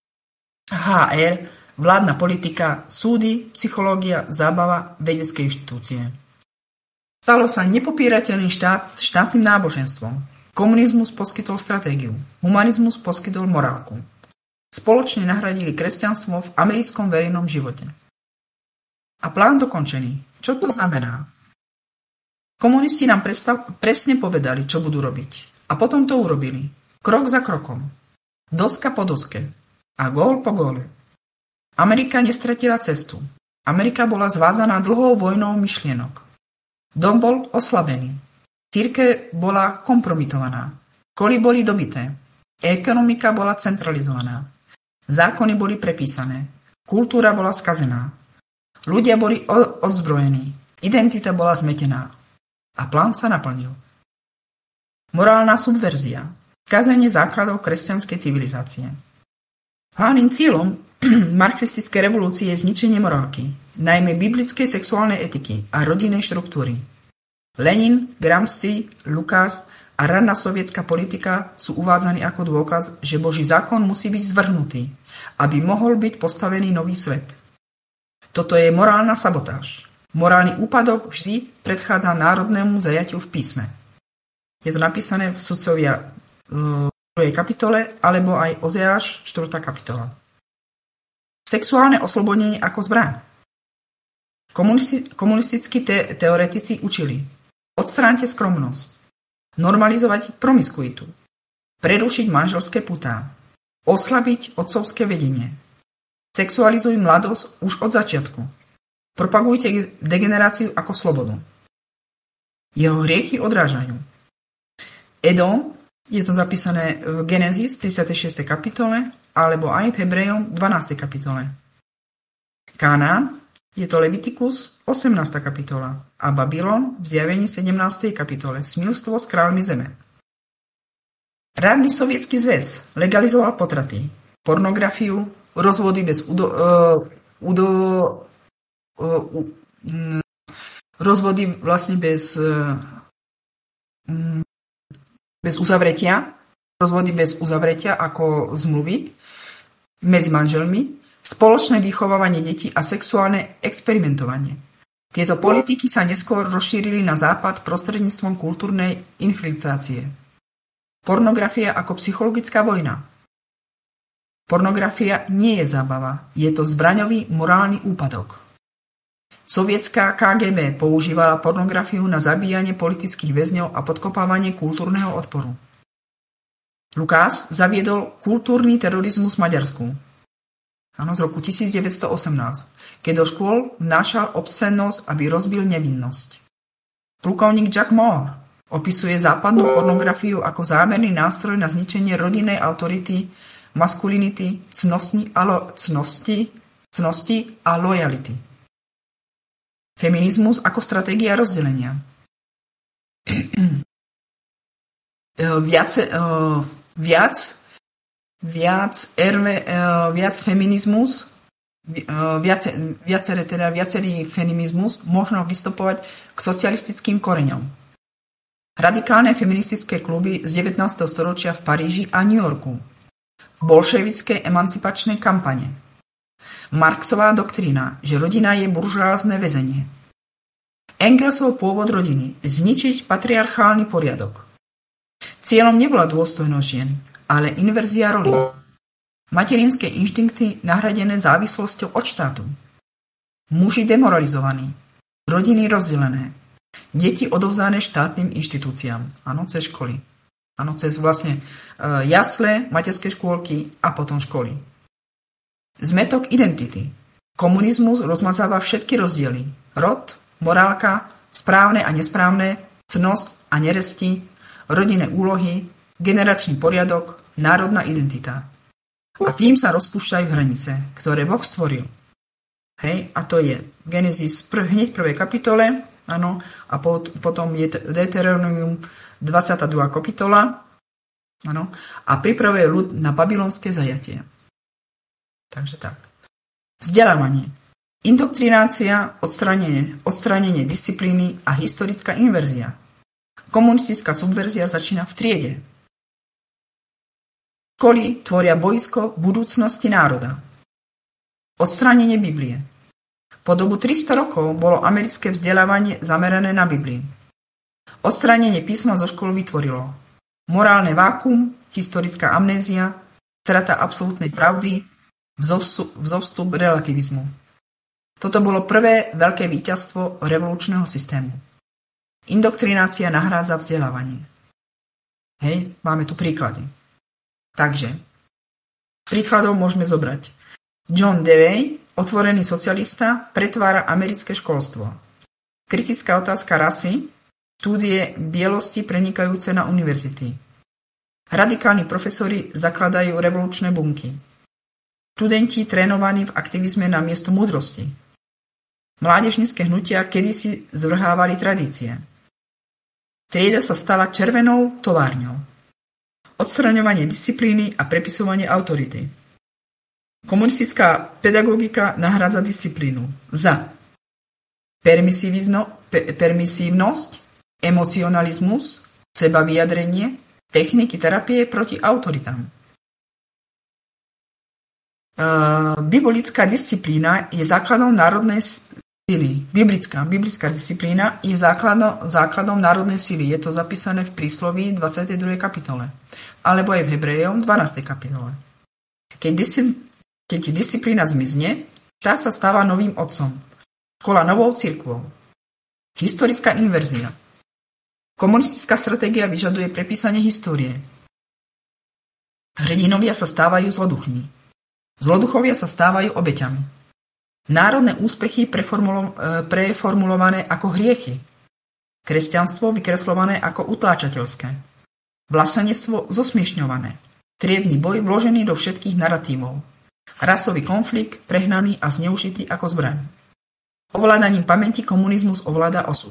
há er, vládna politika, súdy, psychológia, zábava, vedecké inštitúcie. Stalo sa nepopierateľným štát, štátnym náboženstvom. Komunizmus poskytol stratégiu. Humanizmus poskytol morálku. Spoločne nahradili kresťanstvo v americkom verejnom živote. A plán dokončený. Čo to znamená? Komunisti nám predstav, presne povedali, čo budú robiť. A potom to urobili. Krok za krokom. Doska po doske. A gól po góle. Amerika nestratila cestu. Amerika bola zvázaná dlhou vojnou myšlienok. Dom bol oslabený. Cirkev bola kompromitovaná. Koly boli dobité. Ekonomika bola centralizovaná. Zákony boli prepísané. Kultúra bola skazená. Ľudia boli odzbrojení. Identita bola zmetená. A plán sa naplnil. Morálna subverzia. Skazenie základov kresťanskej civilizácie. Hlavným cieľom marxistickej revolúcie je zničenie morálky, najmä biblickej sexuálnej etiky a rodinnej štruktúry. Lenin, Gramsci, Lukáš a ranná sovietská politika sú uvádzaní ako dôkaz, že Boží zákon musí byť zvrhnutý, aby mohol byť postavený nový svet. Toto je morálna sabotáž. Morálny úpadok vždy predchádza národnému zajatiu v písme. Je to napísané v Sudcovia v druhej kapitole, alebo aj Ozeáš, štvrtá kapitola. Sexuálne oslobodenie ako zbraň. Komunisti- komunistickí te- teoretici učili: odstráňte skromnosť, normalizovať promiskuitu, prerušiť manželské putá, oslabiť otcovské vedenie, sexualizuj mladosť už od začiatku, propagujte degeneráciu ako slobodu. Jeho hriechy odrážajú. Edom, je to zapísané v Genesis tridsiatej šiestej kapitole, alebo aj v Hebrejom dvanástej kapitole. Kanán, je to Levitikus osemnásta kapitola a Babylon v Zjavení sedemnástej kapitole, smilstvo s kráľmi zeme. Rádny sovietský zväz legalizoval potraty, pornografiu, rozvody bez udo, uh, udo, uh, uh, rozvody vlastne bez uh, um, bez uzavretia, rozvody bez uzavretia ako zmluvy medzi manželmi, spoločné vychovávanie detí a sexuálne experimentovanie. Tieto politiky sa neskôr rozšírili na západ prostredníctvom kultúrnej infiltrácie. Pornografia ako psychologická vojna. Pornografia nie je zábava, je to zbraňový morálny úpadok. Sovietská ká gé bé používala pornografiu na zabíjanie politických väzňov a podkopávanie kultúrneho odporu. Lukáš zaviedol kultúrny terorizmus v Maďarsku. Áno, z roku devätnásť osemnásť, keď do škôl vnášal obscennosť, aby rozbil nevinnosť. Plukovník Jack Moore opisuje západnú pornografiu ako zámerný nástroj na zničenie rodinnej autority, maskulinity, cnosti a, lo- cnosti, cnosti a lojality. Feminizmus ako stratégia rozdelenia. viac, viac, viac, erve, viac feminizmus, viac, viaceré, teda viacerý feminizmus možno vystupovať k socialistickým koreňom. Radikálne feministické kluby z devätnásteho storočia v Paríži a New Yorku. Bolševické emancipačné kampane. Marxová doktrína, že rodina je buržoázne väzenie. Engelsov pôvod rodiny, zničiť patriarchálny poriadok. Cieľom nebola dôstojnosť žien, ale inverzia roli. Materinské inštinkty nahradené závislosťou od štátu. Muži demoralizovaní, rodiny rozdelené, deti odovzdané štátnym inštitúciám, áno, cez školy, áno, cez vlastne uh, jasle, materské škôlky a potom školy. Zmetok identity. Komunizmus rozmazáva všetky rozdiely. Rod, morálka, správne a nesprávne, cnosť a neresti, rodinné úlohy, generačný poriadok, národná identita. A tým sa rozpúšťajú hranice, ktoré Boh stvoril. Hej, a to je Genesis pr- hneď v prvej kapitole, áno, a pot- potom je Deuteronomium dvadsiata druhá kapitola, áno, a pripravuje ľud na babylonské zajatie. Takže tak. Vzdelávanie. Indoktrinácia, odstránenie, odstránenie disciplíny a historická inverzia. Komunistická subverzia začína v triede. Školy tvoria boisko budúcnosti národa. Odstránenie Biblie. Po dobu tristo rokov bolo americké vzdelávanie zamerané na Biblii. Odstránenie písma zo škôl vytvorilo morálne vákuum, historická amnézia, strata absolútnej pravdy, vzostup relativizmu. Toto bolo prvé veľké víťazstvo revolučného systému. Indoktrinácia nahrádza vzdelávanie. Hej, máme tu príklady. Takže, príkladov môžeme zobrať. John Dewey, otvorený socialista, pretvára americké školstvo. Kritická otázka rasy, štúdie bielosti prenikajúce na univerzity. Radikálni profesori zakladajú revolučné bunky. Študenti trénovaní v aktivizme na miesto múdrosti. Mládežnícke hnutia kedysi zvrhávali tradície. Trieda sa stala červenou továrňou. Odstraňovanie disciplíny a prepisovanie autority. Komunistická pedagogika nahrádza disciplínu za pe- permisívnosť, emocionalizmus, sebavyjadrenie, techniky terapie proti autoritám. Uh, biblická disciplína je základom národnej sily. Biblická, biblická disciplína je základom, základom národnej sily. Je to zapísané v prísloví dvadsiatej druhej kapitole. Alebo aj v Hebrejom dvanástej kapitole. Keď, disci, keď disciplína zmizne, štát sa stáva novým otcom. Škola novou cirkvou. Historická inverzia. Komunistická stratégia vyžaduje prepísanie histórie. Hrdinovia sa stávajú zloduchmi. Zloduchovia sa stávajú obeťami. Národné úspechy preformulo- preformulované ako hriechy. Kresťanstvo vykreslované ako utláčateľské. Vlastenectvo zosmiešňované. Triedny boj vložený do všetkých naratívov. Rasový konflikt prehnaný a zneužitý ako zbraň. Ovládaním pamäti komunizmus ovláda osud.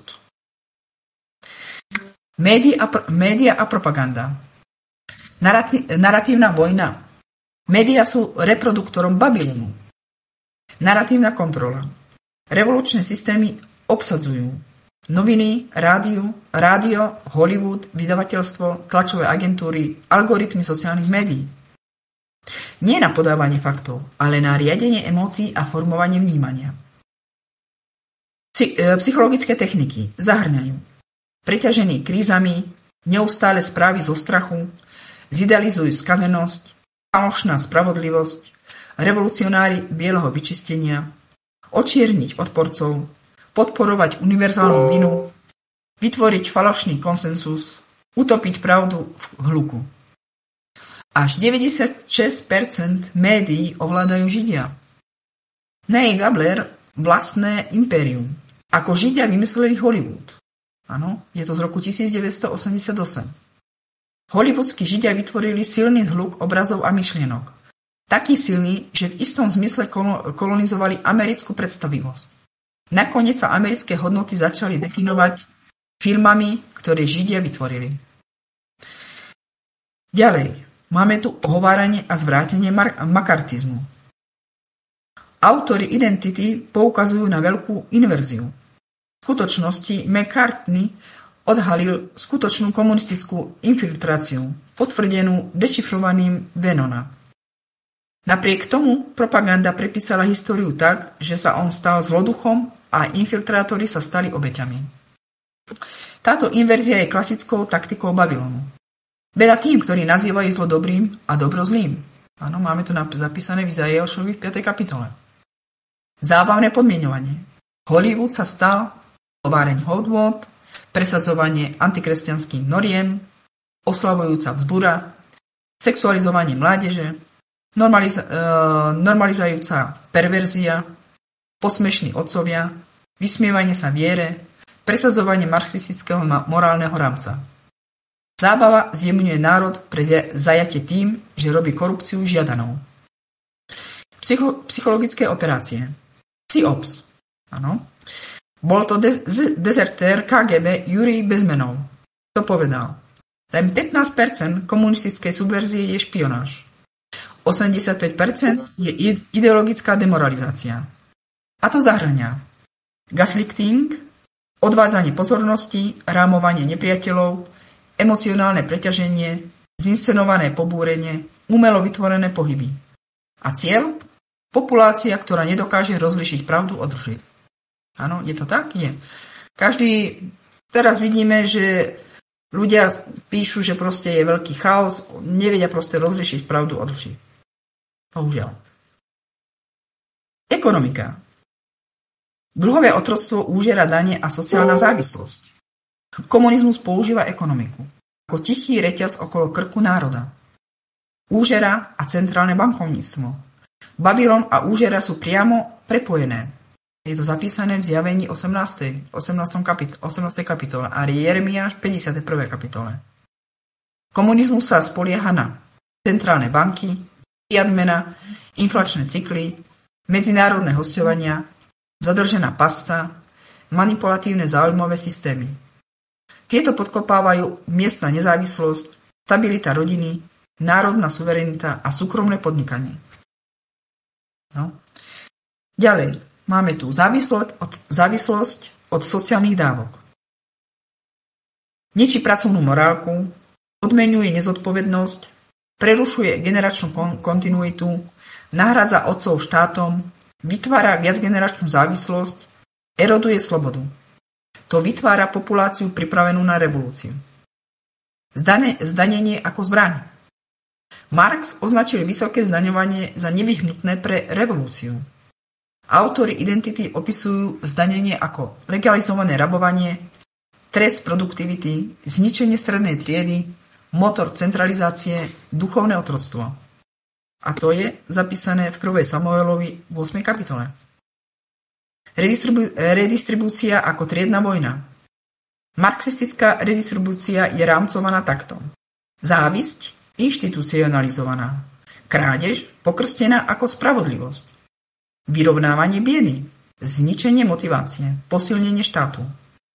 Média a, pro- média a propaganda. Narati- naratívna vojna. Média sú reproduktorom Babylonu. Naratívna kontrola. Revolučné systémy obsadzujú noviny, rádio, rádio, Hollywood, vydavateľstvo, tlačové agentúry, algoritmy sociálnych médií. Nie na podávanie faktov, ale na riadenie emócií a formovanie vnímania. Psychologické techniky zahrňajú preťažený krízami, neustále správy zo strachu, zidealizujú skazenosť, falošná spravodlivosť, revolucionári bieleho vyčistenia, očierniť odporcov, podporovať univerzálnu vinu, vytvoriť falošný konsensus, utopiť pravdu v hluku. Až deväťdesiatšesť percent médií ovládajú Židia. Neil Gabler vlastné impérium. Ako Židia vymysleli Hollywood. Áno, je to z roku devätnásťstoosemdesiatosem. Hollywoodskí Židia vytvorili silný zhluk obrazov a myšlienok. Taký silný, že v istom zmysle kolonizovali americkú predstavivosť. Nakoniec sa americké hodnoty začali definovať filmami, ktoré Židia vytvorili. Ďalej, máme tu ohováranie a zvrátenie mar- makartizmu. Autori Identity poukazujú na veľkú inverziu. V skutočnosti McCartney odhalil skutočnú komunistickú infiltráciu, potvrdenú dešifrovaným Vennona. Napriek tomu propaganda prepísala históriu tak, že sa on stal zloduchom a infiltrátori sa stali obeťami. Táto inverzia je klasickou taktikou Babylonu. Beda tým, ktorí nazývajú zlo dobrým a dobro zlým. Áno, máme to zapísané v Izaiášovi v piatej kapitole. Zábavné podmieňovanie. Hollywood sa stal továreň hodnôt, presadzovanie antikresťanských noriem, oslavujúca vzbura, sexualizovanie mládeže, normaliza- e, normalizujúca perverzia, posmešní otcovia, vysmievanie sa viere, presadzovanie marxistického morálneho rámca. Zábava zjemňuje národ pre zajatie tým, že robí korupciu žiadanou. Psycho- psychologické operácie. PsyOps. Áno. Bol to de- dezertér ká gé bé Jurij Bezmenov. To povedal. Len pätnásť percent komunistickej subverzie je špionáž. osemdesiatpäť percent je ideologická demoralizácia. A to zahŕňa gaslighting, odvádzanie pozornosti, rámovanie nepriateľov, emocionálne preťaženie, zinscenované pobúrenie, umelo vytvorené pohyby. A cieľ? Populácia, ktorá nedokáže rozlišiť pravdu od lži. Áno, je to tak? Je. Každý, teraz vidíme, že ľudia píšu, že proste je veľký chaos, nevedia proste rozlišiť pravdu od lži. Bohužiaľ. Ekonomika. Dlhové otroctvo, úžera, dane a sociálna závislosť. Komunizmus používa ekonomiku ako tichý reťaz okolo krku národa. Úžera a centrálne bankovníctvo. Babylon a úžera sú priamo prepojené. Je to zapísané v Zjavení osemnástej kapitole a Jeremiáš päťdesiatej prvej kapitole. Komunizmus sa spolieha na centrálne banky, fiat mena, inflačné cykly, medzinárodné hosťovania, zadržená pasta, manipulatívne záujmové systémy. Tieto podkopávajú miestna nezávislosť, stabilita rodiny, národná suverenita a súkromné podnikanie. No. Ďalej. Máme tu závislosť od, závislosť od sociálnych dávok. Ničí pracovnú morálku, odmeňuje nezodpovednosť, prerušuje generačnú kon- kontinuitu, nahrádza otcov štátom, vytvára viacgeneračnú závislosť, eroduje slobodu. To vytvára populáciu pripravenú na revolúciu. Zdane, zdanenie ako zbraň. Marx označil vysoké zdaňovanie za nevyhnutné pre revolúciu. Autori Identity opisujú zdanenie ako legalizované rabovanie, trest produktivity, zničenie strednej triedy, motor centralizácie, duchovné otroctvo. A to je zapísané v prvej Samuelovi v ôsmej kapitole. Redistribu- redistribúcia ako triedna vojna. Marxistická redistribúcia je rámcovaná takto. Závisť inštitucionalizovaná. Krádež pokrstená ako spravodlivosť. Vyrovnávanie biedy, zničenie motivácie, posilnenie štátu.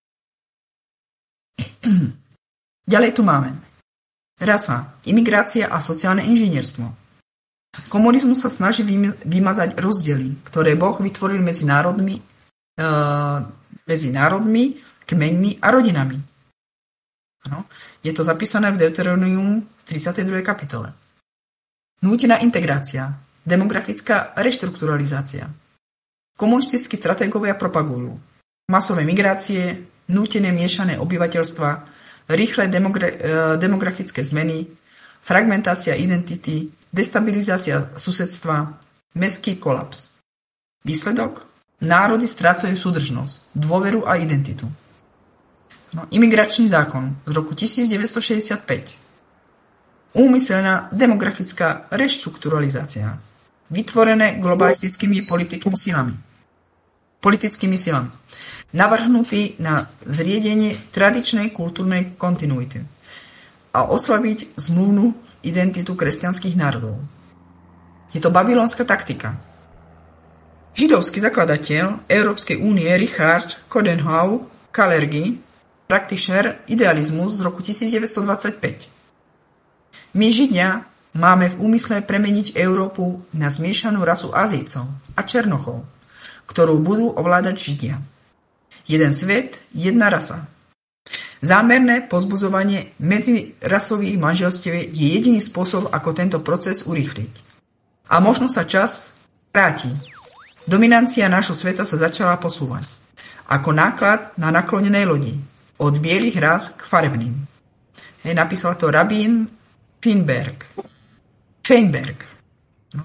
Ďalej tu máme rasa, imigrácia a sociálne inžinierstvo. Komunizmus sa snaží vymazať rozdiely, ktoré Boh vytvoril medzi národmi, e, medzi národmi, kmeňmi a rodinami. Ano, je to zapísané v Deuteronomium v tridsiatej druhej kapitole. Nútená integrácia, demografická reštrukturalizácia. Komunistickí stratégové propagujú masové migrácie, nútené miešané obyvateľstva, rýchle demogra- demografické zmeny, fragmentácia identity, destabilizácia susedstva, mestský kolaps. Výsledok? Národy strácajú súdržnosť, dôveru a identitu. No, imigračný zákon z roku devätnásťstošesťdesiatpäť. Úmyselná demografická reštrukturalizácia. Vytvorené globalistickými politickými silami. Politickými silami. Navrhnutý na zriedenie tradičnej kultúrnej kontinuity a oslabiť zmluvnú identitu kresťanských národov. Je to babylonská taktika. Židovský zakladateľ Európskej únie Richard Coudenhove Kalergi, praktišer idealizmus z roku devätnásťstodvadsaťpäť. My, Židia, máme v úmysle premeniť Európu na zmiešanú rasu Azijcov a Černochov, ktorú budú ovládať Židia. Jeden svet, jedna rasa. Zámerné povzbudzovanie medzirasových manželstiev je jediný spôsob, ako tento proces urýchliť. A možno sa čas vráti. Dominancia nášho sveta sa začala posúvať. Ako náklad na naklonenej lodi. Od bielých rás k farebným. Hej, napísal to rabín Feinberg. Feinberg. No.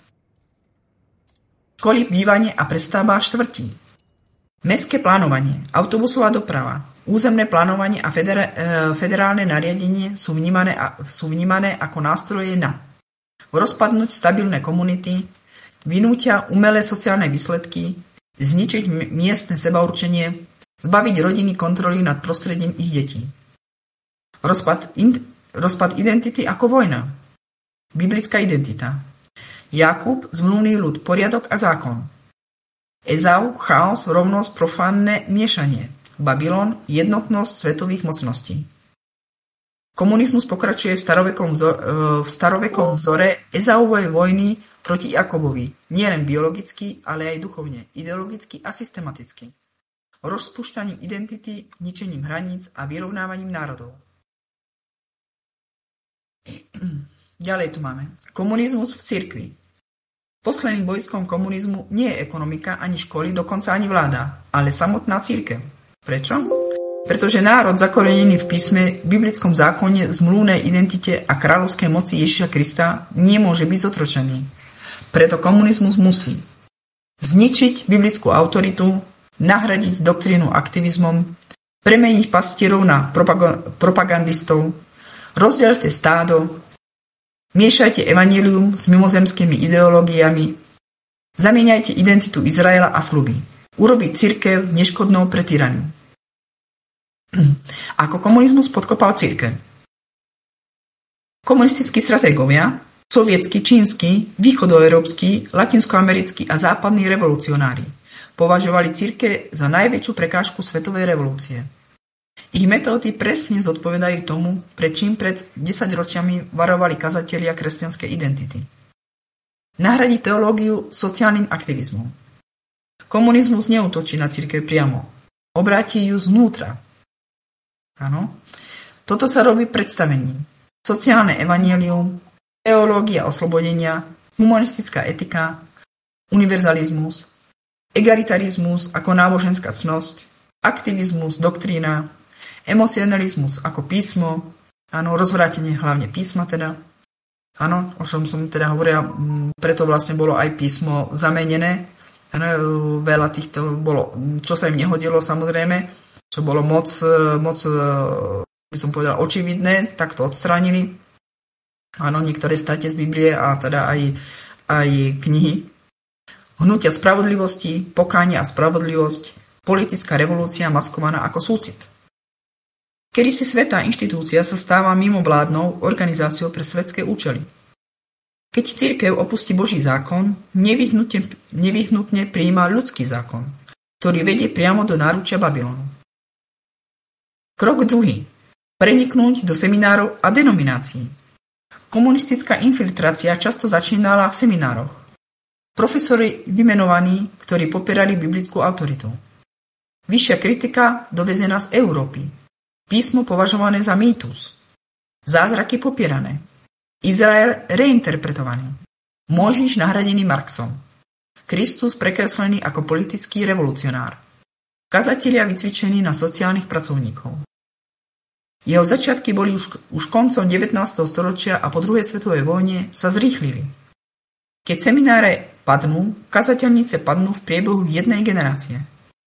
Školy, bývanie a prestavba štvrtí. Mestské plánovanie, autobusová doprava, územné plánovanie a federa- federálne nariadenie sú vnímané, a, sú vnímané ako nástroje na rozpadnúť stabilné komunity, vynútia umelé sociálne výsledky, zničiť m- miestne sebaurčenie, zbaviť rodiny kontroly nad prostredím ich detí. Rozpad in- rozpad identity ako vojna. Biblická identita. Jakub, zmluvný ľud, poriadok a zákon. Ezau, chaos, rovnosť, profánne miešanie. Babylon, jednotnosť svetových mocností. Komunizmus pokračuje v starovekom, vzor, v starovekom vzore Ezauvej vojny proti Jakobovi, nielen biologicky, ale aj duchovne, ideologicky a systematicky. Rozpúšťaním identity, ničením hraníc a vyrovnávaním národov. Ďalej tu máme. Komunizmus v cirkvi. Posledným bojskom komunizmu nie je ekonomika, ani školy, dokonca ani vláda, ale samotná cirkev. Prečo? Pretože národ zakorenený v písme, v biblickom zákone, zmluvnej identite a kráľovskej moci Ježiša Krista nemôže byť zotročený. Preto komunizmus musí zničiť biblickú autoritu, nahradiť doktrínu aktivizmom, premeniť pastierov na propagandistov, rozdielte stádo, miešajte evanjelium s mimozemskými ideológiami, zamieňajte identitu Izraela a sľuby, urobiť cirkev neškodnou pre tyraniu. Ako komunizmus podkopal cirkev. Komunistickí stratégovia, sovietskí, čínsky, východoeurópsky, latinskoamerickí a západní revolucionári považovali cirkev za najväčšiu prekážku svetovej revolúcie. Ich metódy presne zodpovedajú tomu, pred čím pred desaťročiami varovali kazatelia kresťanskej identity. Nahradiť teológiu sociálnym aktivizmom. Komunizmus neútočí na cirkev priamo. Obráti ju znútra. Áno. Toto sa robí predstavením. Sociálne evanjelium, teológia oslobodenia, humanistická etika, univerzalizmus, egalitarizmus ako náboženská cnosť, aktivizmus, doktrína, emocionalizmus ako písmo, áno, rozvrátenie hlavne písma teda, áno, o čom som teda hovorila, preto vlastne bolo aj písmo zamenené, áno, veľa týchto bolo, čo sa im nehodilo samozrejme, čo bolo moc, moc, by som povedala, očividné, tak to odstránili, áno, niektoré státe z Biblie a teda aj, aj knihy. Hnutia spravodlivosti, pokánie a spravodlivosť, politická revolúcia maskovaná ako súcit. Kedysi svätá inštitúcia sa stáva mimovládnou organizáciou pre svetské účely. Keď cirkev opustí Boží zákon, nevyhnutne, nevyhnutne prijíma ľudský zákon, ktorý vedie priamo do náručia Babylonu. Krok druhý. Preniknúť do seminárov a denominácií. Komunistická infiltrácia často začínala v seminároch. Profesori vymenovaní, ktorí popierali biblickú autoritu. Vyššia kritika dovezená z Európy. Písmo považované za mýtus. Zázraky popierané. Izrael reinterpretovaný. Mojžiš nahradený Marxom. Kristus prekreslený ako politický revolucionár. Kazatelia vycvičení na sociálnych pracovníkov. Jeho začiatky boli už, už koncom devätnásteho storočia a po druhej svetovej vojne sa zrýchlili. Keď semináre padnú, kazateľnice padnú v priebehu jednej generácie.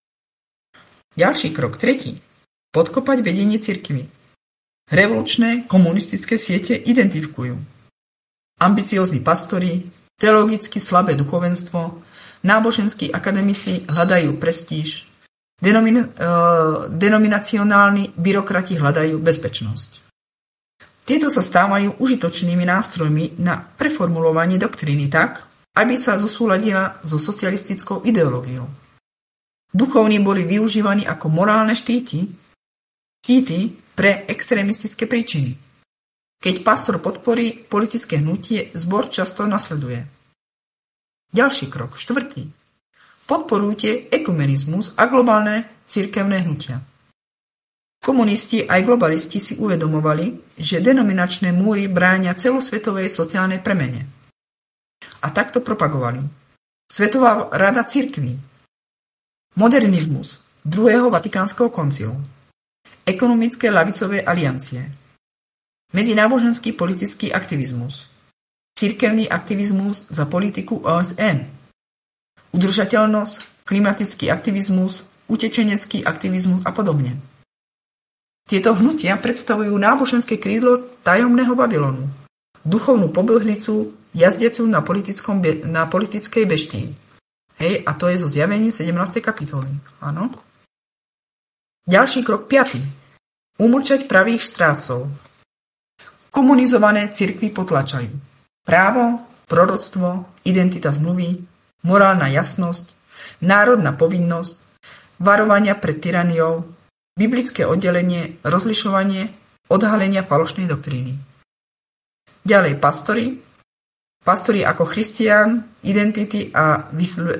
Ďalší krok, tretí. Podkopať vedenie cirkvi. Revolučné komunistické siete identifikujú ambiciózni pastori, teologicky slabé duchovenstvo, náboženskí akademici hľadajú prestíž, denomin- uh, denominacionálni byrokrati hľadajú bezpečnosť. Tieto sa stávajú užitočnými nástrojmi na preformulovanie doktríny tak, aby sa zosúladila so socialistickou ideológiou. Duchovní boli využívaní ako morálne štíty, štíty pre extrémistické príčiny. Keď pastor podporí politické hnutie, zbor často nasleduje. Ďalší krok, štvrtý. Podporujte ekumenizmus a globálne cirkevné hnutia. Komunisti aj globalisti si uvedomovali, že denominačné múry bránia celosvetovej sociálnej premene. A takto propagovali. Svetová rada cirkví, modernizmus druhého vatikánskeho koncilu, ekonomické ľavicové aliancie, medzináboženský politický aktivizmus, cirkevný aktivizmus za politiku ó es en, udržateľnosť, klimatický aktivizmus, utečenecký aktivizmus a podobne. Tieto hnutia predstavujú náboženské krídlo tajomného Babylonu, duchovnú poblhlicu jazdecu na, na politickej beštii. Hej, a to je zo Zjavení sedemnástej kapitoly. Áno. Ďalší krok, piaty. Umlčať pravých strážcov. komunizované cirkvi potlačajú. Právo, proroctvo, identita zmluvy, morálna jasnosť, národná povinnosť, varovania pred tyraniou, biblické oddelenie, rozlišovanie, odhalenia falošnej doktríny. Ďalej pastori, pastori ako Christian, Identity a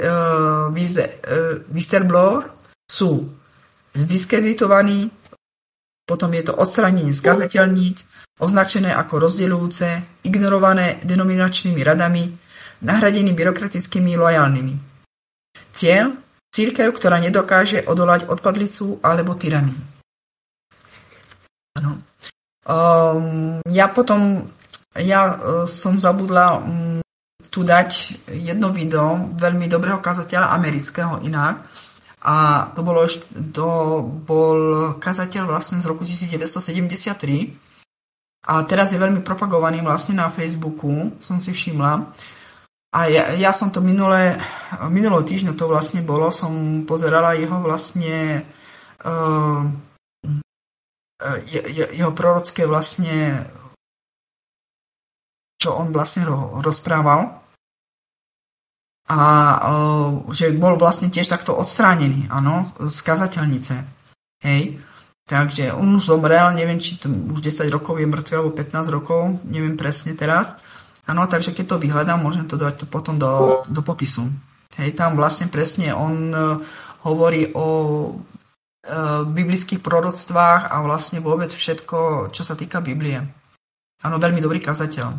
Whistleblower sú zdiskreditovaní, potom je to odstránenie, skazateľniť, označené ako rozdeľujúce, ignorované denominačnými radami, nahradený byrokratickými lojálnymi. Cieľ? Cirkev, ktorá nedokáže odolať odpadlicu alebo tyranii. Ano. Um, ja potom, ja uh, som zabudla um, tu dať jedno video veľmi dobrého kazateľa, amerického inak. A to, bolo, to bol kazateľ vlastne z roku devätnásťsedemdesiattri. A teraz je veľmi propagovaný vlastne na Facebooku, som si všimla. A ja, ja som to minulé, minulého týždňa to vlastne bolo, som pozerala jeho vlastne uh, je, jeho prorocké vlastne, čo on vlastne rozprával. A uh, že bol vlastne tiež takto odstránený, áno, z kazateľnice. Hej. Takže on už zomrel, neviem, či to už desať rokov je mŕtvy, alebo pätnásť rokov, neviem presne teraz. Áno, takže keď to vyhľadám, môžem to dať potom do, do popisu. Hej, tam vlastne presne on uh, hovorí o uh, biblických proroctvách a vlastne vôbec všetko, čo sa týka Biblie. Áno, veľmi dobrý kazateľ.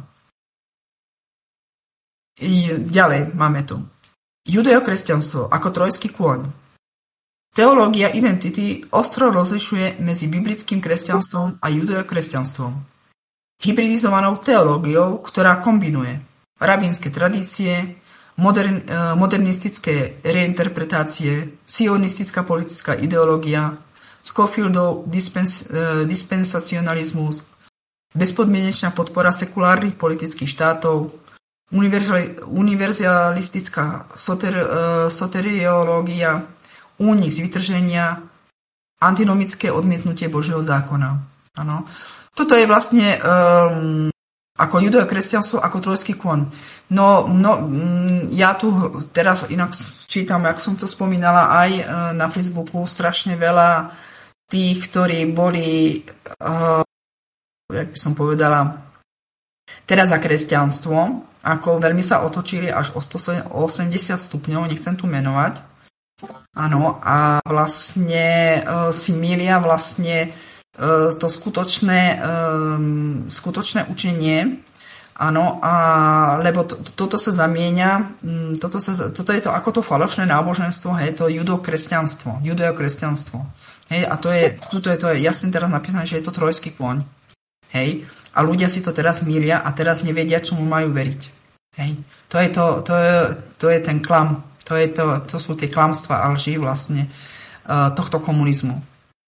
I ďalej máme tu. Judeokresťanstvo ako trojský kôň. Teológia identity ostro rozlišuje medzi biblickým kresťanstvom a judeokresťanstvom. Hybridizovanou teológiou, ktorá kombinuje rabínske tradície, modern, modernistické reinterpretácie, sionistická politická ideológia, Scofieldov dispens, dispensacionalizmus, bezpodmienečná podpora sekulárnych politických štátov, univerzalistická soter, soteriológia, únik z vytrženia, antinomické odmietnutie Božieho zákona. Ano. Toto je vlastne um, ako judeokresťanstvo, ako trojský kôň. No, no, ja tu teraz inak čítam, jak som to spomínala aj na Facebooku, strašne veľa tých, ktorí boli, uh, jak by som povedala, teraz za kresťanstvo, ako veľmi sa otočili až o sto osemdesiat stupňov, nechcem tu menovať. Áno, a vlastne uh, si milia vlastne to skutočné, um, skutočné učenie, áno, a, lebo to, toto sa zamieňa, um, toto, sa, toto je to ako to falošné náboženstvo, hej, to judokresťanstvo, judeokresťanstvo, hej, a to je, tuto je to je jasne teraz napísané, že je to trojský kôň, hej, a ľudia si to teraz mýlia a teraz nevedia, čomu majú veriť, hej, to je to, to je, to je ten klam, to, je to, to sú tie klamstvá a lži vlastne uh, tohto komunizmu.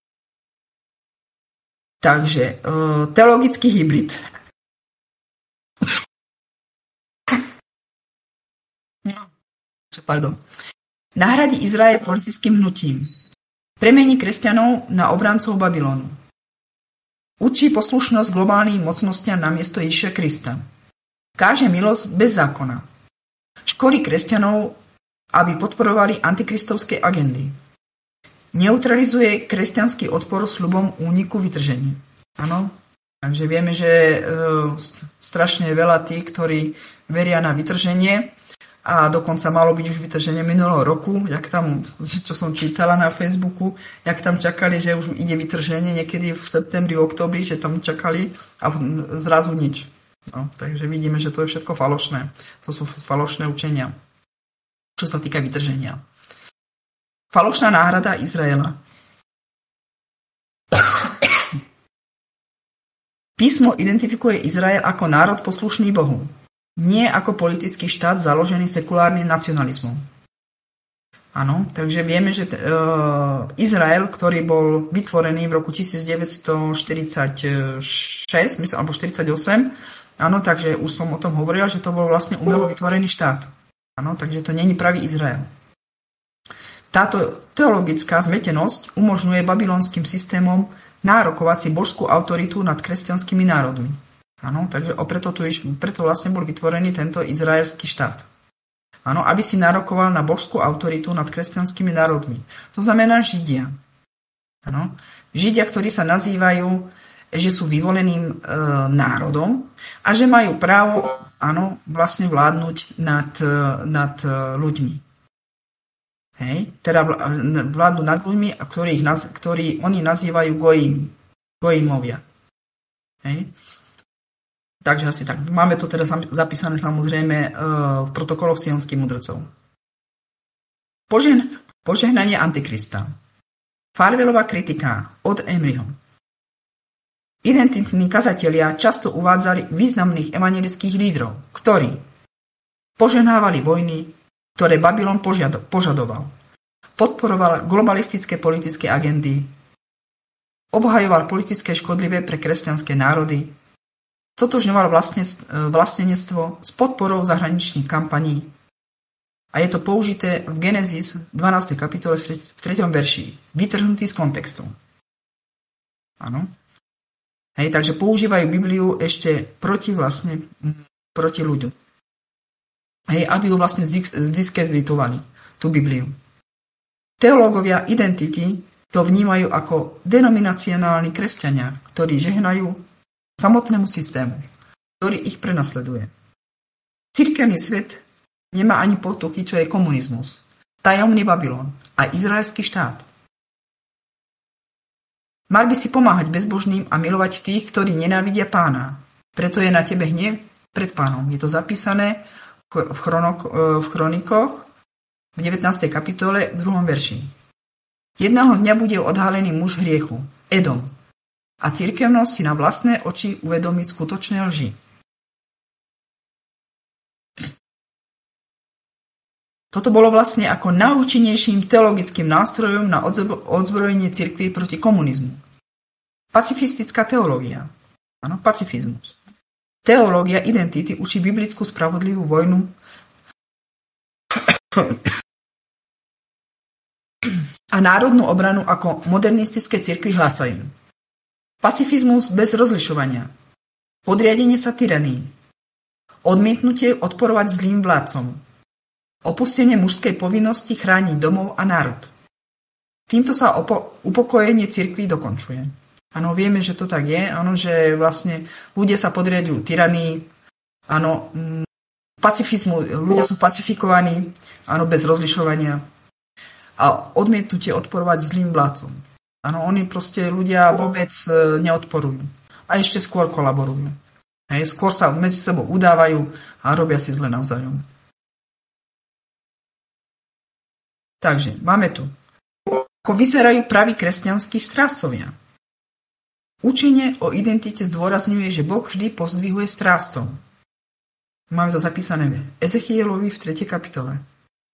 Takže, uh, teologický hybrid. Pardon. Nahradí Izrael politickým hnutím. Premení kresťanov na obrancov Babylonu. Učí poslušnosť globálnym mocnostiam namiesto Ježiša Krista. Káže milosť bez zákona. Školí kresťanov, aby podporovali antikristovské agendy. Neutralizuje kresťanský odpor sľubom úniku vytržení. Áno, takže vieme, že e, strašne veľa tých, ktorí veria na vytrženie a dokonca malo byť už vytrženie minulého roku, jak tam, čo som čítala na Facebooku, jak tam čakali, že už ide vytrženie niekedy v septembri, v októbri, že tam čakali a zrazu nič. No, takže vidíme, že to je všetko falošné. To sú falošné učenia, čo sa týka vytrženia. Falošná náhrada Izraela. Písmo identifikuje Izrael ako národ poslušný Bohu, nie ako politický štát založený sekulárnym nacionalizmom. Áno, takže vieme, že uh, Izrael, ktorý bol vytvorený v roku devätnásťštyridsaťšesť, myslím, alebo štyridsaťosem, áno, takže už som o tom hovorila, že to bol vlastne umelo vytvorený štát. Áno, takže to nie je pravý Izrael. Táto teologická zmetenosť umožňuje babylonským systémom nárokovať si božskú autoritu nad kresťanskými národmi. Áno, takže preto, tu iš, preto vlastne bol vytvorený tento izraelský štát. Áno, aby si narokoval na božskú autoritu nad kresťanskými národmi. To znamená Židia. Áno, Židia, ktorí sa nazývajú, že sú vyvoleným e, národom a že majú právo, áno, vlastne vládnuť nad, nad ľuďmi. Hej, teda vládnu nad ľuďmi, ktorí, ktorí oni nazývajú gojim, gojimovia. Hej. Takže asi tak. Máme to teda zapísané samozrejme v protokoloch sionských mudrcov. Požehn- požehnanie Antikrista. Farvelová kritika od Emeryho. Identitní kazatelia často uvádzali významných evangelických lídrov, ktorí požehnávali vojny, ktoré Babylon požiad- požadoval. Podporoval globalistické politické agendy, obhajoval politické škodlivé pre kresťanské národy, stotožňoval vlastne, vlastnenectvo s podporou zahraničných kampaní a je to použité v Genesis dvanástej kapitole v treťom verši, vytrhnutý z kontextu. Áno. Hej, takže používajú Bibliu ešte proti vlastne, proti ľuďu. Hej, aby ju vlastne zdiskreditovali, tú Bibliu. Teológovia identity to vnímajú ako denominacionálni kresťania, ktorí žehnajú samotnému systému, ktorý ich prenasleduje. Cirkevný svet nemá ani potuchy, čo je komunizmus, tajomný Babylon a izraelský štát. Mal by si pomáhať bezbožným a milovať tých, ktorí nenávidia pána. Preto je na tebe hnev pred pánom. Je to zapísané v, chronok, v chronikoch v devätnástej kapitole v druhom verši. Jedného dňa bude odhalený muž hriechu, Edom, a cirkevnosť si na vlastné oči uvedomí skutočné lži. Toto bolo vlastne ako najúčinnejším teologickým nástrojom na odzbrojenie cirkvi proti komunizmu. Pacifistická teológia. Áno, pacifizmus. Teológia identity učí biblickú spravodlivú vojnu a národnú obranu ako modernistické cirkvi hlásajú. Pacifizmus bez rozlišovania. Podriadenie sa tyranii. Odmietnutie odporovať zlým vládcom. Opustenie mužskej povinnosti chrániť domov a národ. Týmto sa opo- upokojenie cirkví dokončuje. Áno, vieme, že to tak je, áno, že vlastne ľudia sa podriadujú tyranii, áno, pacifizmu, ľudia sú pacifikovaní, áno, bez rozlišovania a odmietnutie odporovať zlým vládcom. Áno, oni proste ľudia vôbec neodporujú a ešte skôr kolaborujú. Hej, skôr sa medzi sebou udávajú a robia si zle navzájom. Takže, máme tu. Ako vyzerajú praví kresťanskí strážcovia. Učenie o identite zdôrazňuje, že Boh vždy pozdvihuje strážcov. Máme to zapísané v Ezechielovi v tretej kapitole.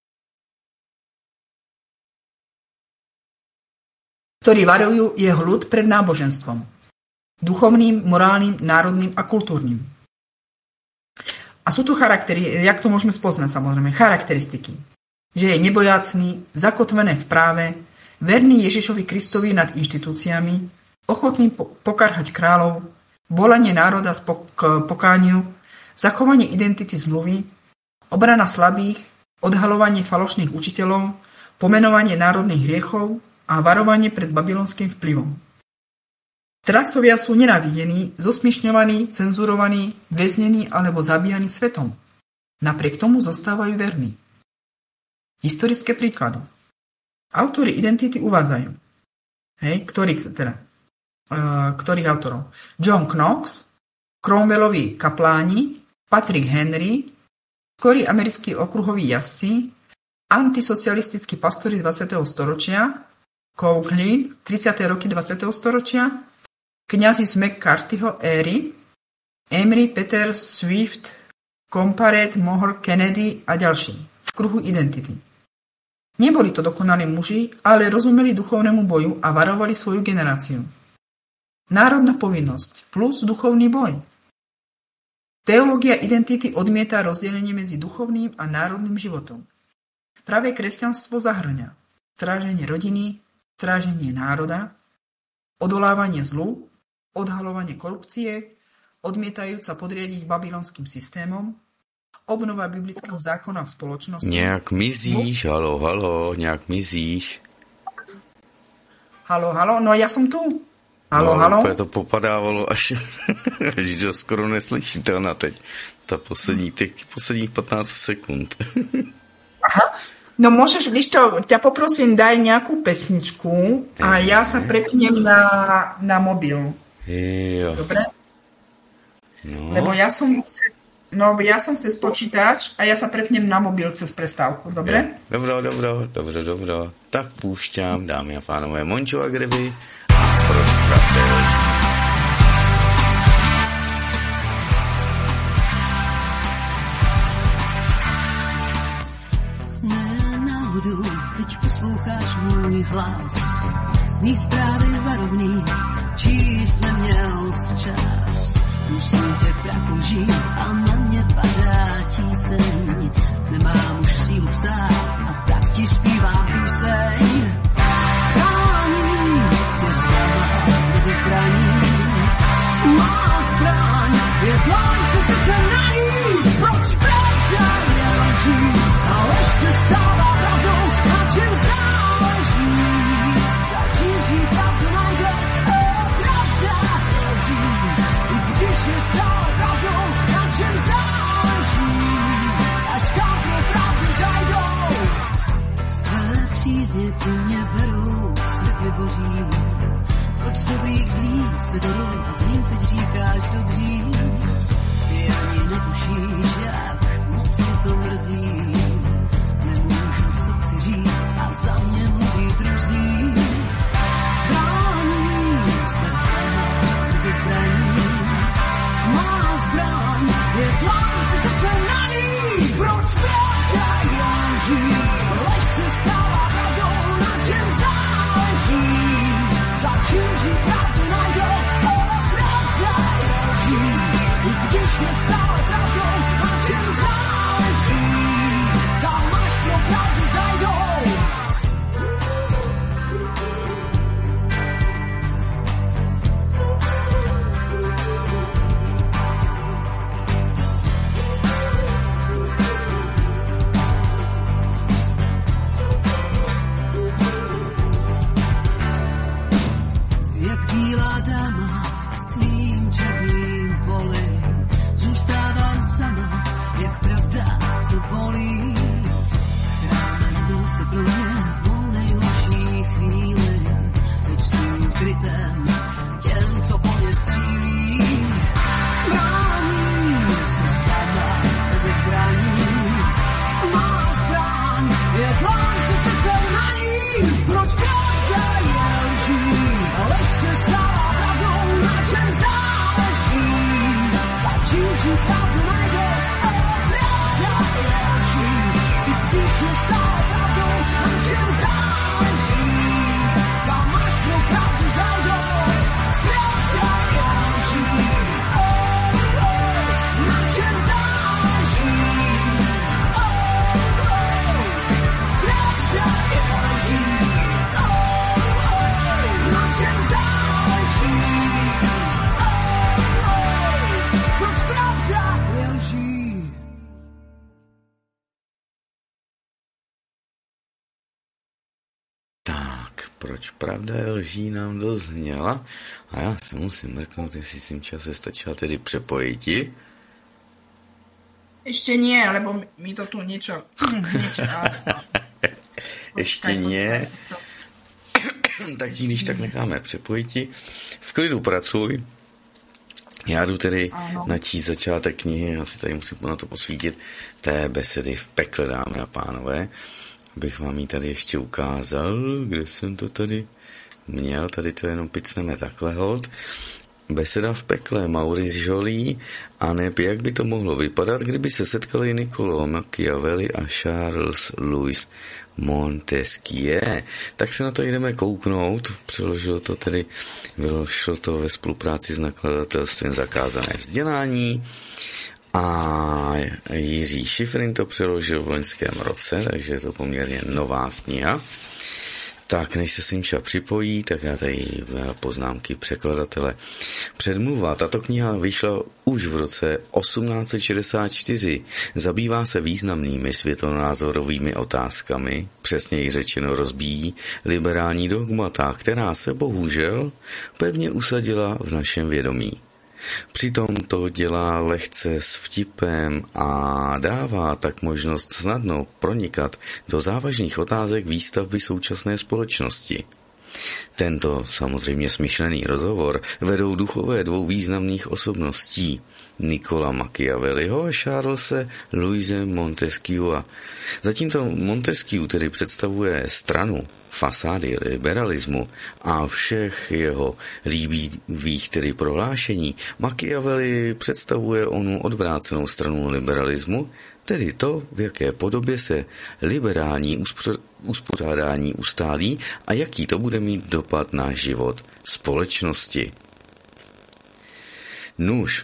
Ktorí varujú jeho ľud pred náboženstvom. Duchovným, morálnym, národným a kultúrnym. A sú tu charaktery, jak to môžeme spoznať samozrejme, charakteristiky. Že je nebojácný, zakotvené v práve, verný Ježišovi Kristovi nad inštitúciami, ochotný pokarhať kráľov, volanie národa k pokániu, zachovanie identity zmluvy, obrana slabých, odhalovanie falošných učiteľov, pomenovanie národných hriechov a varovanie pred babylonským vplyvom. Strážcovia sú nenávidení, zosmiešňovaní, cenzurovaní, väznení alebo zabíjaní svetom. Napriek tomu zostávajú verní. Historické príklady. Autori identity uvádzajú, hej, ktorých, teda, uh, ktorých autorov? John Knox, Cromwellovi kapláni, Patrick Henry, skorí americkí okruhoví jazdci, antisocialistickí pastori dvadsiateho storočia, Coughlin, tridsiate roky dvadsiateho storočia, kňazi z McCarthyho éry, Emery, Peter, Swift, Comparet, Mohr, Kennedy a ďalší v kruhu identity. Neboli to dokonalí muži, ale rozumeli duchovnému boju a varovali svoju generáciu. Národná povinnosť plus duchovný boj. Teológia identity odmieta rozdelenie medzi duchovným a národným životom. Pravé kresťanstvo zahŕňa stráženie rodiny, stráženie národa, odolávanie zlu, odhalovanie korupcie, odmietajúc sa podriadiť babylonským systémom, obnova biblického zákona v spoločnosti. Nejak mizíš, halo, halo, nejak mizíš. Halo, halo, no ja som tu. Halo, no, halo. To popadávalo až, až to skoro neslyšitelná teď. Ta poslední, těch posledních patnáct sekund. Aha. No môžeš, víš čo, ťa poprosím, daj nejakú pesničku a ja sa prepnem na, na mobil. Jo. Dobre? No. Lebo ja som... No, ja som cez počítač a ja sa prepnem na mobil cez prestávku, dobre? Dobro, dobro, dobro, dobro. Tak púšťam, dámy a pánové, Mončo a Greby a Proč pravda leží. Ne náhodou, teď posloucháš můj hlas. Mý zprávy varovný, číst neměl včas. Musím tě v prachu žít a na mě padá tíseň. Nemám už sílu psát a tak ti zpívám píseň. Brání tě sama mezi zbraní. Má zbraň je dlaň se srdce na ní. Proč pravda je lží a lež se stává pravdou, na čem záleží. Začím žít pravdu najde, pravda je lží. Když je stále pravdou, na čem záleží, až kam pro pravdu zajdou. Z tvé přízně ti mě berou, svět mi boří. Proč z dobrých zlých se dorou a zlým teď říkáš dobří? Ty ani netušíš, jak moc mě to mrzí. Nemůžu, co chci říct a za mě mluví druzí. Bráním se sama mezi zbraní. Má zbraň je dlaň se srdce na ní. Proč pravda je lží? Lež se stává pravdou, na čem záleží. Začím žít pravdu najde, pravda je lží. I když je stále pravdou, na čem záleží. Kam máš pro pravdu zajdou. Bílá dáma v tvým černým poli. Zůstávám sama, jak pravda, co bolí. Chrámen byl se pro mě v mou nejhorší chvíli. Teď jsem krytem těm, co po mě střílí. Bráním se sama ze zbraní. Má zbraň je dlaň se srdce na ní. Proč pravda je lží? Lež se stává pravdou, na čem záleží. Začím žít pravdu najde, pravda je lží. I když je stále pravdou, na čem záleží. Kam máš pro pravdu zajdou, pravda je lží. Oh, oh, na čem záleží. Oh, oh, pravda je lží. Na čem záleží, oh, oh, proč pravda je lží. Tak, proč pravda je lží nám dozněla. A já se musím mrknout, jestli jsem čase stačila tedy přepojiti. Ešte nie, lebo mi to tu niečo... niečo Ještě nie. Tak ti když tak necháme přepojiti. V klidu pracuj. Já jdu tedy ano. načíst začátek knihy, já si tady musím na to posvítit, té besedy v pekle, dámy a pánové, abych vám ji tady ještě ukázal, kde jsem to tady měl, tady to jenom picneme takhle hold. Beseda v pekle, Maurice Joly, a neb jak by to mohlo vypadat, kdyby se setkali Niccolo Machiavelli a Charles Louis Montesquieu. Tak se na to jdeme kouknout. Přeložil to tedy, vyšlo to ve spolupráci s nakladatelstvím Zakázané vzdělání a Jiří Šifrin to přeložil v loňském roce, takže je to poměrně nová kniha. Tak, než se Simša připojí, tak já tady poznámky překladatele. Předmluva. Tato kniha vyšla už v roce osmnáct set šedesát čtyři. Zabývá se významnými světonázorovými otázkami, přesněji řečeno rozbíjí liberální dogmata, která se bohužel pevně usadila v našem vědomí. Přitom to dělá lehce s vtipem a dává tak možnost snadno pronikat do závažných otázek výstavby současné společnosti. Tento samozřejmě smyšlený rozhovor vedou duchové dvou významných osobností, Niccola Machiavelliho a Charlese Louise Montesquieu. Zatímco Montesquieu tedy představuje stranu fasády liberalismu a všech jeho líbivých tedy prohlášení, Machiavelli představuje onu odvrácenou stranu liberalismu, tedy to, v jaké podobě se liberální uspořádání ustálí a jaký to bude mít dopad na život společnosti. Nuž,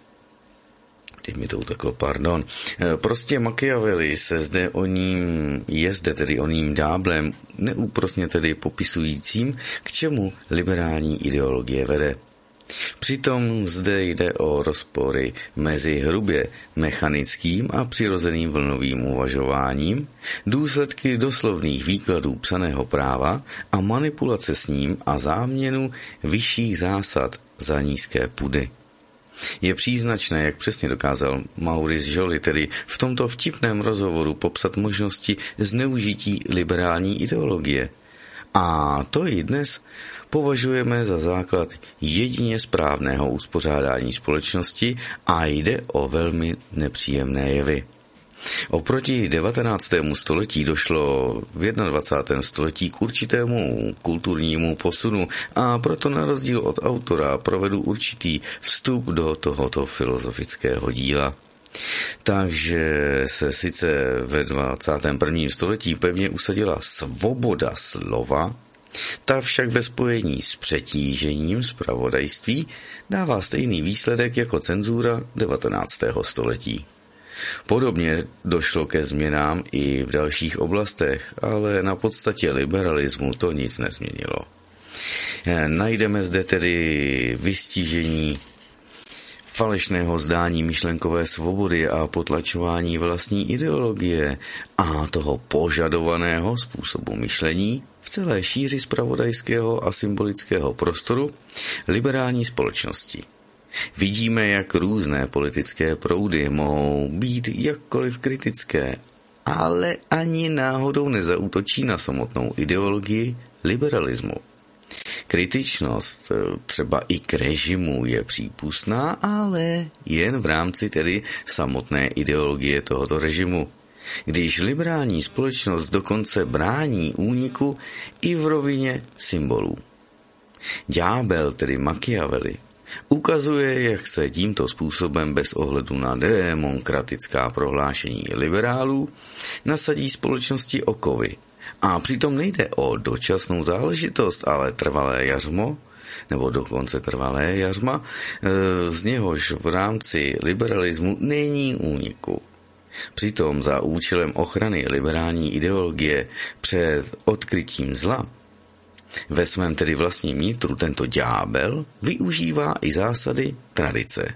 teď mi to uteklo, pardon. Prostě Machiavelli se zde o ním, je zde tedy o ním ďáblem, neúprosně tedy popisujícím, k čemu liberální ideologie vede. Přitom zde jde o rozpory mezi hrubě mechanickým a přirozeným vlnovým uvažováním, důsledky doslovných výkladů psaného práva a manipulace s ním a záměnu vyšších zásad za nízké pudy. Je příznačné, jak přesně dokázal Maurice Joly tedy v tomto vtipném rozhovoru popsat možnosti zneužití liberální ideologie. A to i dnes považujeme za základ jedině správného uspořádání společnosti a jde o velmi nepříjemné jevy. Oproti devatenáctému století došlo v dvacátém prvním století k určitému kulturnímu posunu a proto na rozdíl od autora provedu určitý vstup do tohoto filozofického díla. Takže se sice ve dvacátém prvním století pevně usadila svoboda slova, ta však ve spojení s přetížením zpravodajství dává stejný výsledek jako cenzura devatenáctého století. Podobně došlo ke změnám i v dalších oblastech, ale na podstatě liberalismu to nic nezměnilo. Najdeme zde tedy vystížení falešného zdání myšlenkové svobody a potlačování vlastní ideologie a toho požadovaného způsobu myšlení v celé šíři zpravodajského a symbolického prostoru liberální společnosti. Vidíme, jak různé politické proudy mohou být jakkoliv kritické, ale ani náhodou nezaútočí na samotnou ideologii liberalismu. Kritičnost třeba i k režimu je přípustná, ale jen v rámci tedy samotné ideologie tohoto režimu. Když liberální společnost dokonce brání úniku i v rovině symbolů. Ďábel, tedy Machiavelli, ukazuje, jak se tímto způsobem bez ohledu na demokratická prohlášení liberálů nasadí společnosti okovy. A přitom nejde o dočasnou záležitost, ale trvalé jařmo, nebo dokonce trvalé jařma, z něhož v rámci liberalismu není úniku. Přitom za účelem ochrany liberální ideologie před odkrytím zla ve svém tedy vlastním nitru tento ďábel využívá i zásady tradice.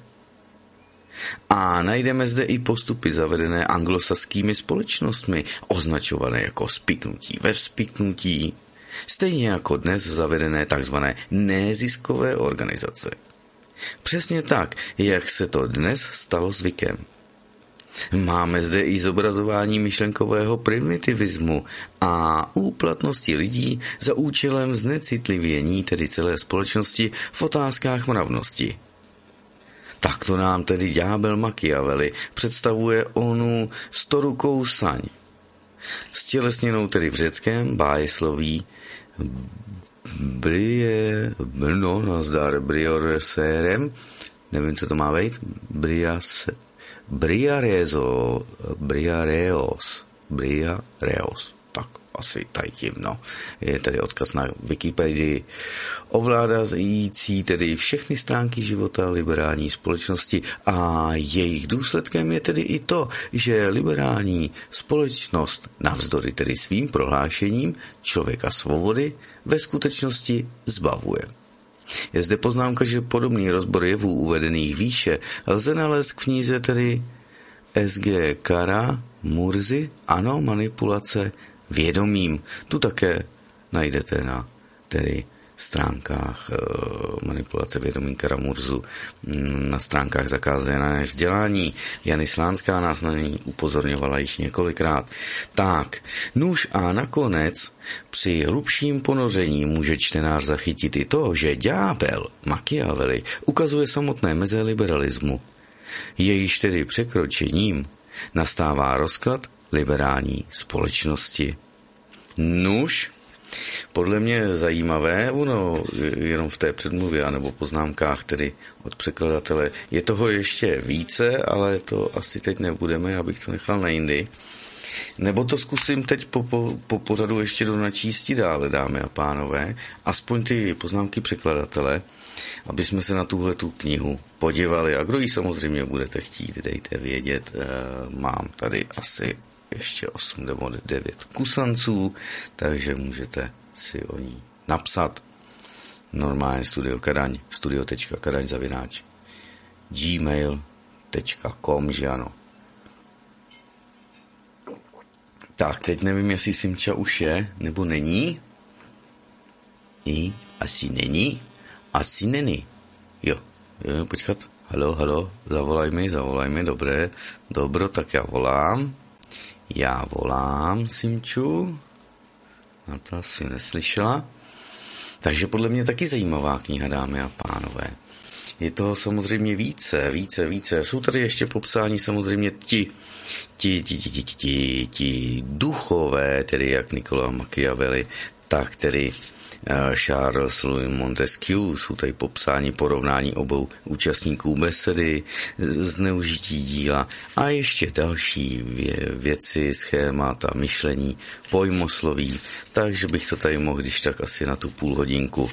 A najdeme zde i postupy zavedené anglosaskými společnostmi, označované jako spiknutí ve vzpiknutí, stejně jako dnes zavedené tzv. Neziskové organizace. Přesně tak, jak se to dnes stalo zvykem. Máme zde i zobrazování myšlenkového primitivismu a úplatnosti lidí za účelem znecitlivění tedy celé společnosti v otázkách mravnosti. Takto nám tedy ďábel Machiavelli představuje onu storukou saň, stělesněnou tedy v řeckém bájesloví brie, no nazdar, brioreserem, nevím, co to má být, brias, briarezo, briareos, briareos, tak, asi tady tím, no. Je tady odkaz na Wikipedii. Ovládající tedy všechny stránky života liberální společnosti a jejich důsledkem je tedy i to, že liberální společnost navzdory tedy svým prohlášením člověka svobody ve skutečnosti zbavuje. Je zde poznámka, že podobný rozbor jevů uvedených výše lze nalézt v knize tedy S G Kara Murzy, ano, manipulace vědomím. Tu také najdete na tedy stránkách e, manipulace vědomím Kara Murzu, na stránkách zakázané vzdělání. Jany Slánská nás na ní upozorňovala již několikrát. Tak, nuž a nakonec při hlubším ponoření může čtenář zachytit i to, že ďábel Machiavelli ukazuje samotné meze liberalismu. Jejíž tedy překročením nastává rozklad liberální společnosti. Nuž, podle mě zajímavé, ono jenom v té předmluvě nebo poznámkách tedy od překladatele je toho ještě více, ale to asi teď nebudeme, abych to nechal na jindy. Nebo to zkusím teď po, po, po pořadu ještě do načísti dále, dámy a pánové, aspoň ty poznámky překladatele, aby jsme se na tuhle tu knihu podívali. A kdo ji samozřejmě budete chtít, dejte vědět. E, mám tady asi ještě osm nebo devět kusanců, takže můžete si o ní napsat. Normálně Studio Kadaň, studio.kadaň zavináč gmail tečka com, že ano. Tak, teď nevím, jestli Simča už je, nebo není. I, asi není. Asi není. Jo, jo, počkat. Halo, halo, zavolaj mi, zavolaj mi, dobré. Dobro, tak já volám. Já volám, Simču. Na to asi neslyšela. Takže podle mě taky zajímavá kniha, dámy a pánové. Je to samozřejmě více, více, více. Jsou tady ještě popsáni samozřejmě ti, ti, ti, ti, ti, ti, ti duchové, tedy jak Niccolo Machiavelli, tak tedy Charles Louis Montesquieu, jsou tady popsáni porovnání obou účastníků besedy, zneužití díla a ještě další věci, schémata, myšlení, pojmosloví, takže bych to tady mohl když tak asi na tu půl hodinku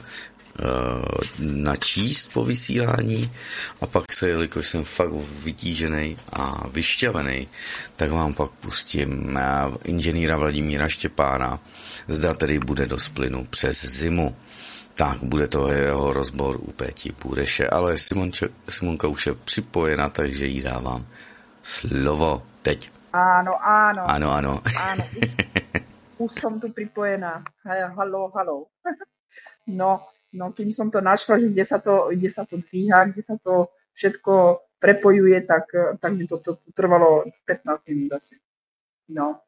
načíst po vysílání a pak se, jelikož jsem fakt vytížený a vyšťavený, tak vám pak pustím inženýra Vladimíra Štěpána, zda tedy bude do Splinu přes zimu. Tak bude to jeho rozbor u Péti Půreše, ale Simonče, Simonka už je připojena, takže jí dávám slovo teď. Áno, áno. Áno, áno. Áno, už, už som tu pripojená. Haló, haló. No, No, kým som to našla, že kde sa to, kde sa to dvíha, kde sa to všetko prepojuje, tak, tak mi to, to trvalo pätnásť minút asi. No,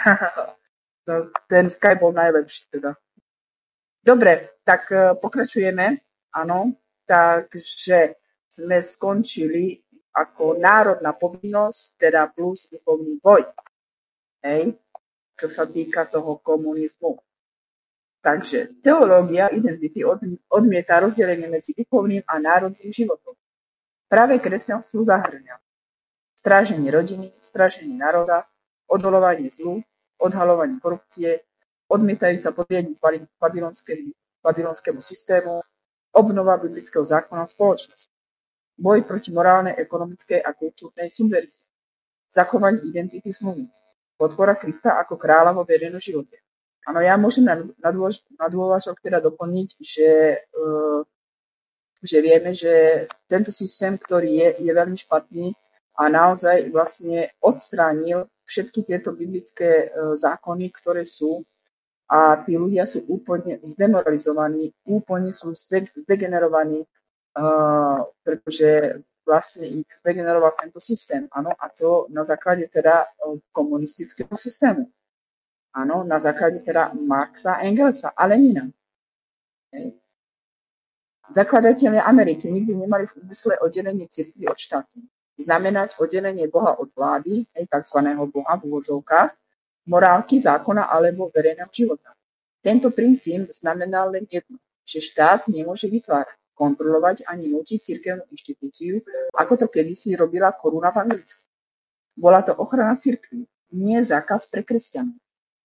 ten Skype bol najlepší teda. Dobre, tak pokračujeme, áno, takže sme skončili ako národná povinnosť, teda plus duchovný boj. Hej, čo sa týka toho komunizmu. Takže teológia identity odmieta rozdelenie medzi duchovným a národným životom. Práve kresťanstvo zahŕňa stráženie rodiny, stráženie národa, odolovanie zlu, odhalovanie korupcie, odmietajúca podriadiť babylonskému, babylonskému systému, obnova biblického zákona spoločnosti, boj proti morálnej, ekonomickej a kultúrnej subverzii, zachovanie identity zmluvy, podpora Krista ako kráľa vo verejnom živote. Áno, ja môžem na, na dôvažok teda doplniť, že, uh, že vieme, že tento systém, ktorý je, je veľmi špatný a naozaj vlastne odstránil všetky tieto biblické uh, zákony, ktoré sú a tí ľudia sú úplne zdemoralizovaní, úplne sú zdegenerovaní, uh, pretože vlastne ich zdegeneroval tento systém. Áno, a to na základe teda uh, komunistického systému. Áno, na základe teda Marxa, Engelsa a Lenina. Hej. Zakladatelia Ameriky nikdy nemali v úmysle oddelenie cirkvi od štátu. Znamenať oddelenie Boha od vlády, hej, takzvaného Boha v úvodzovkách, morálky, zákona alebo verejného života. Tento princíp znamenal len jedno, že štát nemôže vytvárať, kontrolovať ani nútiť cirkevnú inštitúciu, ako to kedysi robila koruna v Anglicku. Bola to ochrana cirkvi, nie zákaz pre kresťanov.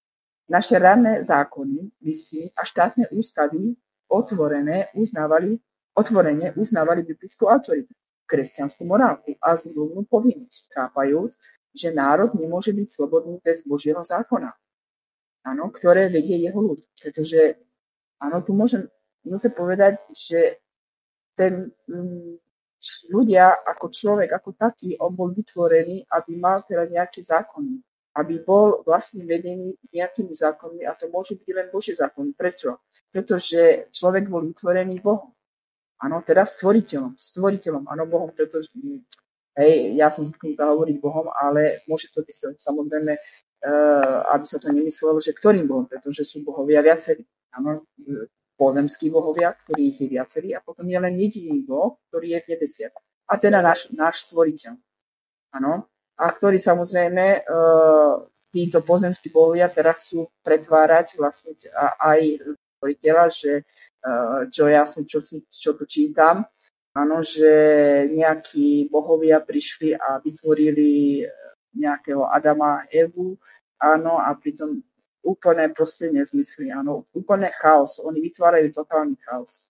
naše ranné zákony, listiny a štátne ústavy otvorené uznávali, otvorene uznávali biblickú autoritu, kresťanskú morálku a zmluvnú povinnosť, chápajúc, že národ nemôže byť slobodný bez Božieho zákona, áno, ktoré vedie jeho ľud. Pretože, áno, tu môžem zase povedať, že ten mm, ľudia ako človek, ako taký, on bol vytvorený, aby mal teda nejaké zákony, aby bol vlastne vedený nejakými zákonmi a to môžu byť len Božie zákony. Prečo? Pretože človek bol vytvorený Bohom. Áno, teda stvoriteľom. Stvoriteľom, áno, Bohom, pretože hej, ja som zvyknutá hovoriť Bohom, ale môže to byť samozrejme, uh, aby sa to nemyslelo, že ktorým Bohom, pretože sú bohovia viacerí. Áno, pozemskí bohovia, ktorých je viacerí a potom je len jediný Boh, ktorý je v nebesiach. A teda náš, náš stvoriteľ. Áno. A ktorí samozrejme, uh, títo pozemskí bohovia teraz sú pretvárať vlastne aj stvoriteľa, že uh, čo ja som, čo, čo tu čítam, áno, že nejakí bohovia prišli a vytvorili nejakého Adama a Evu, áno, a pritom úplne proste nezmysly, áno, úplne chaos. Oni vytvárajú totálny chaos.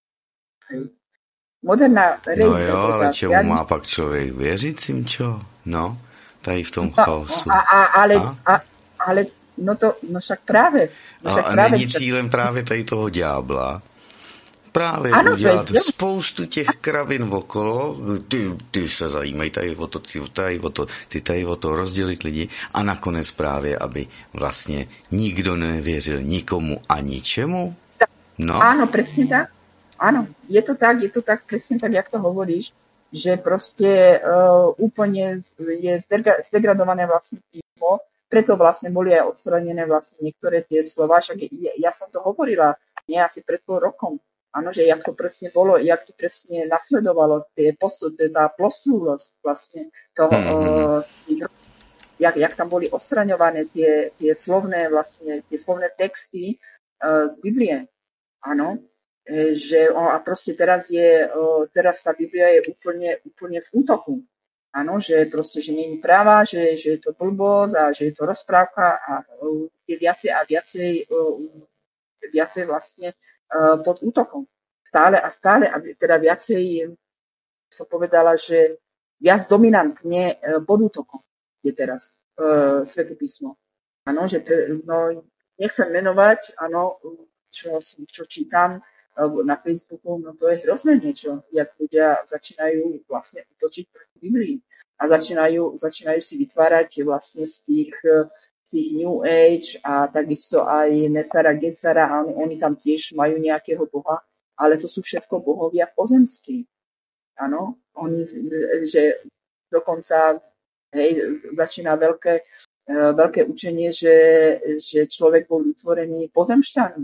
Hej. Moderná No jo, ale čemu má pak člověk věřit, Simčo? No, tady v tom no, chaosu. A, a, ale, a? A, ale no to, no však práve. No však a práve, není cílem právě tady toho ďábla právě ano, udělat je, spoustu těch kravin okolo, ty, ty se zajímají tady o to, ty tady o to, ty tady o to rozdělit lidi a nakonec právě, aby vlastně nikdo nevěřil nikomu a ničemu. No. Áno, presne tak. Áno, je to tak, je to tak, presne tak, jak to hovoríš, že proste uh, úplne je zdegra- zdegradované vlastne písmo, preto vlastne boli aj odstranené vlastne niektoré tie slova, však ja, ja som to hovorila nie asi pred pol rokom, áno, že jak to presne bolo, jak to presne nasledovalo, tie postup, tá plostrúlosť vlastne toho, mm-hmm. uh, jak, jak tam boli odstraňované tie, tie slovné vlastne, tie slovné texty uh, z Biblie, áno, že o, a proste teraz je, o, teraz tá Biblia je úplne, úplne v útoku. Áno, že proste, že nie je práva, že, že je to blbosť a že je to rozprávka a o, je viacej a viacej, o, viacej vlastne o, pod útokom. Stále a stále, a teda viacej, som povedala, že viac dominantne o, pod útokom je teraz o, Sväté písmo. Áno, že no, nechcem menovať, áno, čo, čo čítam, na Facebooku, no to je hrozné niečo, jak ľudia začínajú vlastne útočiť proti Biblii a začínajú, začínajú si vytvárať vlastne z tých, z tých New Age a takisto aj Nesara Gesara a oni, oni tam tiež majú nejakého boha, ale to sú všetko bohovia pozemskí. Áno, oni, že dokonca hej, začína veľké, veľké učenie, že, že človek bol vytvorený pozemšťanom.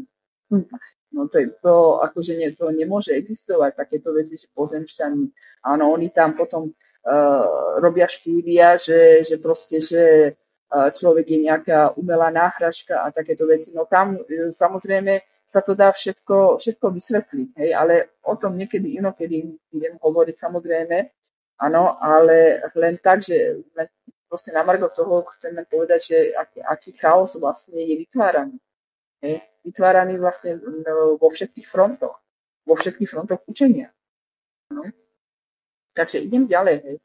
No to, to akože nie, to nemôže existovať, takéto veci, že pozemšťani. Áno, oni tam potom uh, robia štúdia, že, že proste, že uh, človek je nejaká umelá náhražka a takéto veci. No tam uh, samozrejme sa to dá všetko, všetko vysvetliť, hej, ale o tom niekedy inokedy idem hovoriť samozrejme, áno, ale len tak, že len proste na margo toho chceme povedať, že aký, aký chaos vlastne je vytváraný. Hej, vytváraný vlastne no, vo všetkých frontoch, vo všetkých frontoch učenia. No. Takže idem ďalej. Hej.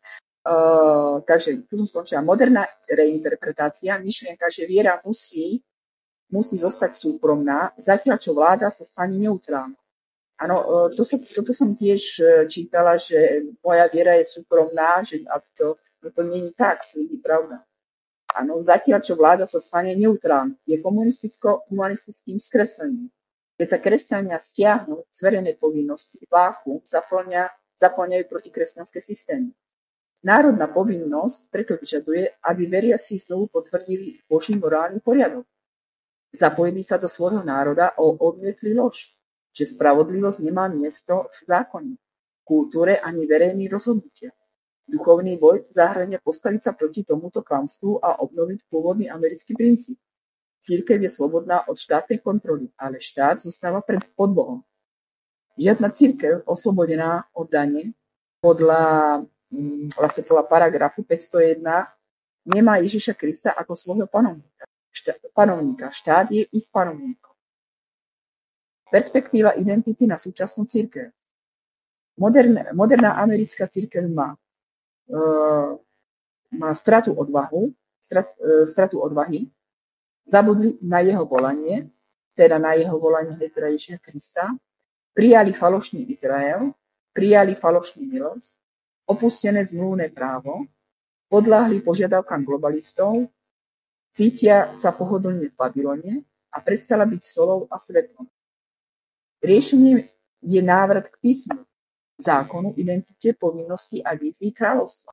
Uh, takže tu som skončila. Moderná reinterpretácia, myšlienka, že viera musí, musí zostať súkromná, zatiaľ čo vláda sa stane neutrálna. Áno, uh, to som, toto som tiež čítala, že moja viera je súkromná, že a to, no to nie je tak, to nie je pravda. Áno, zatiaľ, čo vláda sa stane neutrálna, je komunisticko-humanistickým skreslením. Keď sa kresťania stiahnu z verejnej povinnosti, vákuum zaplňa, zaplňajú protikresťanské systémy. Národná povinnosť preto vyžaduje, aby veriaci znovu potvrdili Boží morálny poriadok. Zapojili sa do svojho národa a odmietli lož, že spravodlivosť nemá miesto v zákone, kultúre ani verejných rozhodnutiach. Duchovný boj zahŕňa postaviť sa proti tomuto klamstvu a obnoviť pôvodný americký princíp. Cirkev je slobodná od štátnej kontroly, ale štát zostáva pred pod Bohom. Žiadna cirkev oslobodená od dane podľa, vlastne podľa paragrafu päťsto jeden nemá Ježiša Krista ako svojho panovníka. štát, panovníka. Štát je ich panovníkom. Perspektíva identity na súčasnú cirkev. Moderná, moderná americká cirkev má, uh, má stratu odvahu, strat, uh, stratu odvahy, zabudli na jeho volanie, teda na jeho volanie teda Ježiša Krista, prijali falošný Izrael, prijali falošnú milosť, opustené zmluvné právo, podľahli požiadavkám globalistov, cítia sa pohodlne v Babylone a prestala byť solou a svetlom. Riešením je návrat k písmu, zákonu, identite, povinnosti a vízii kráľovstva.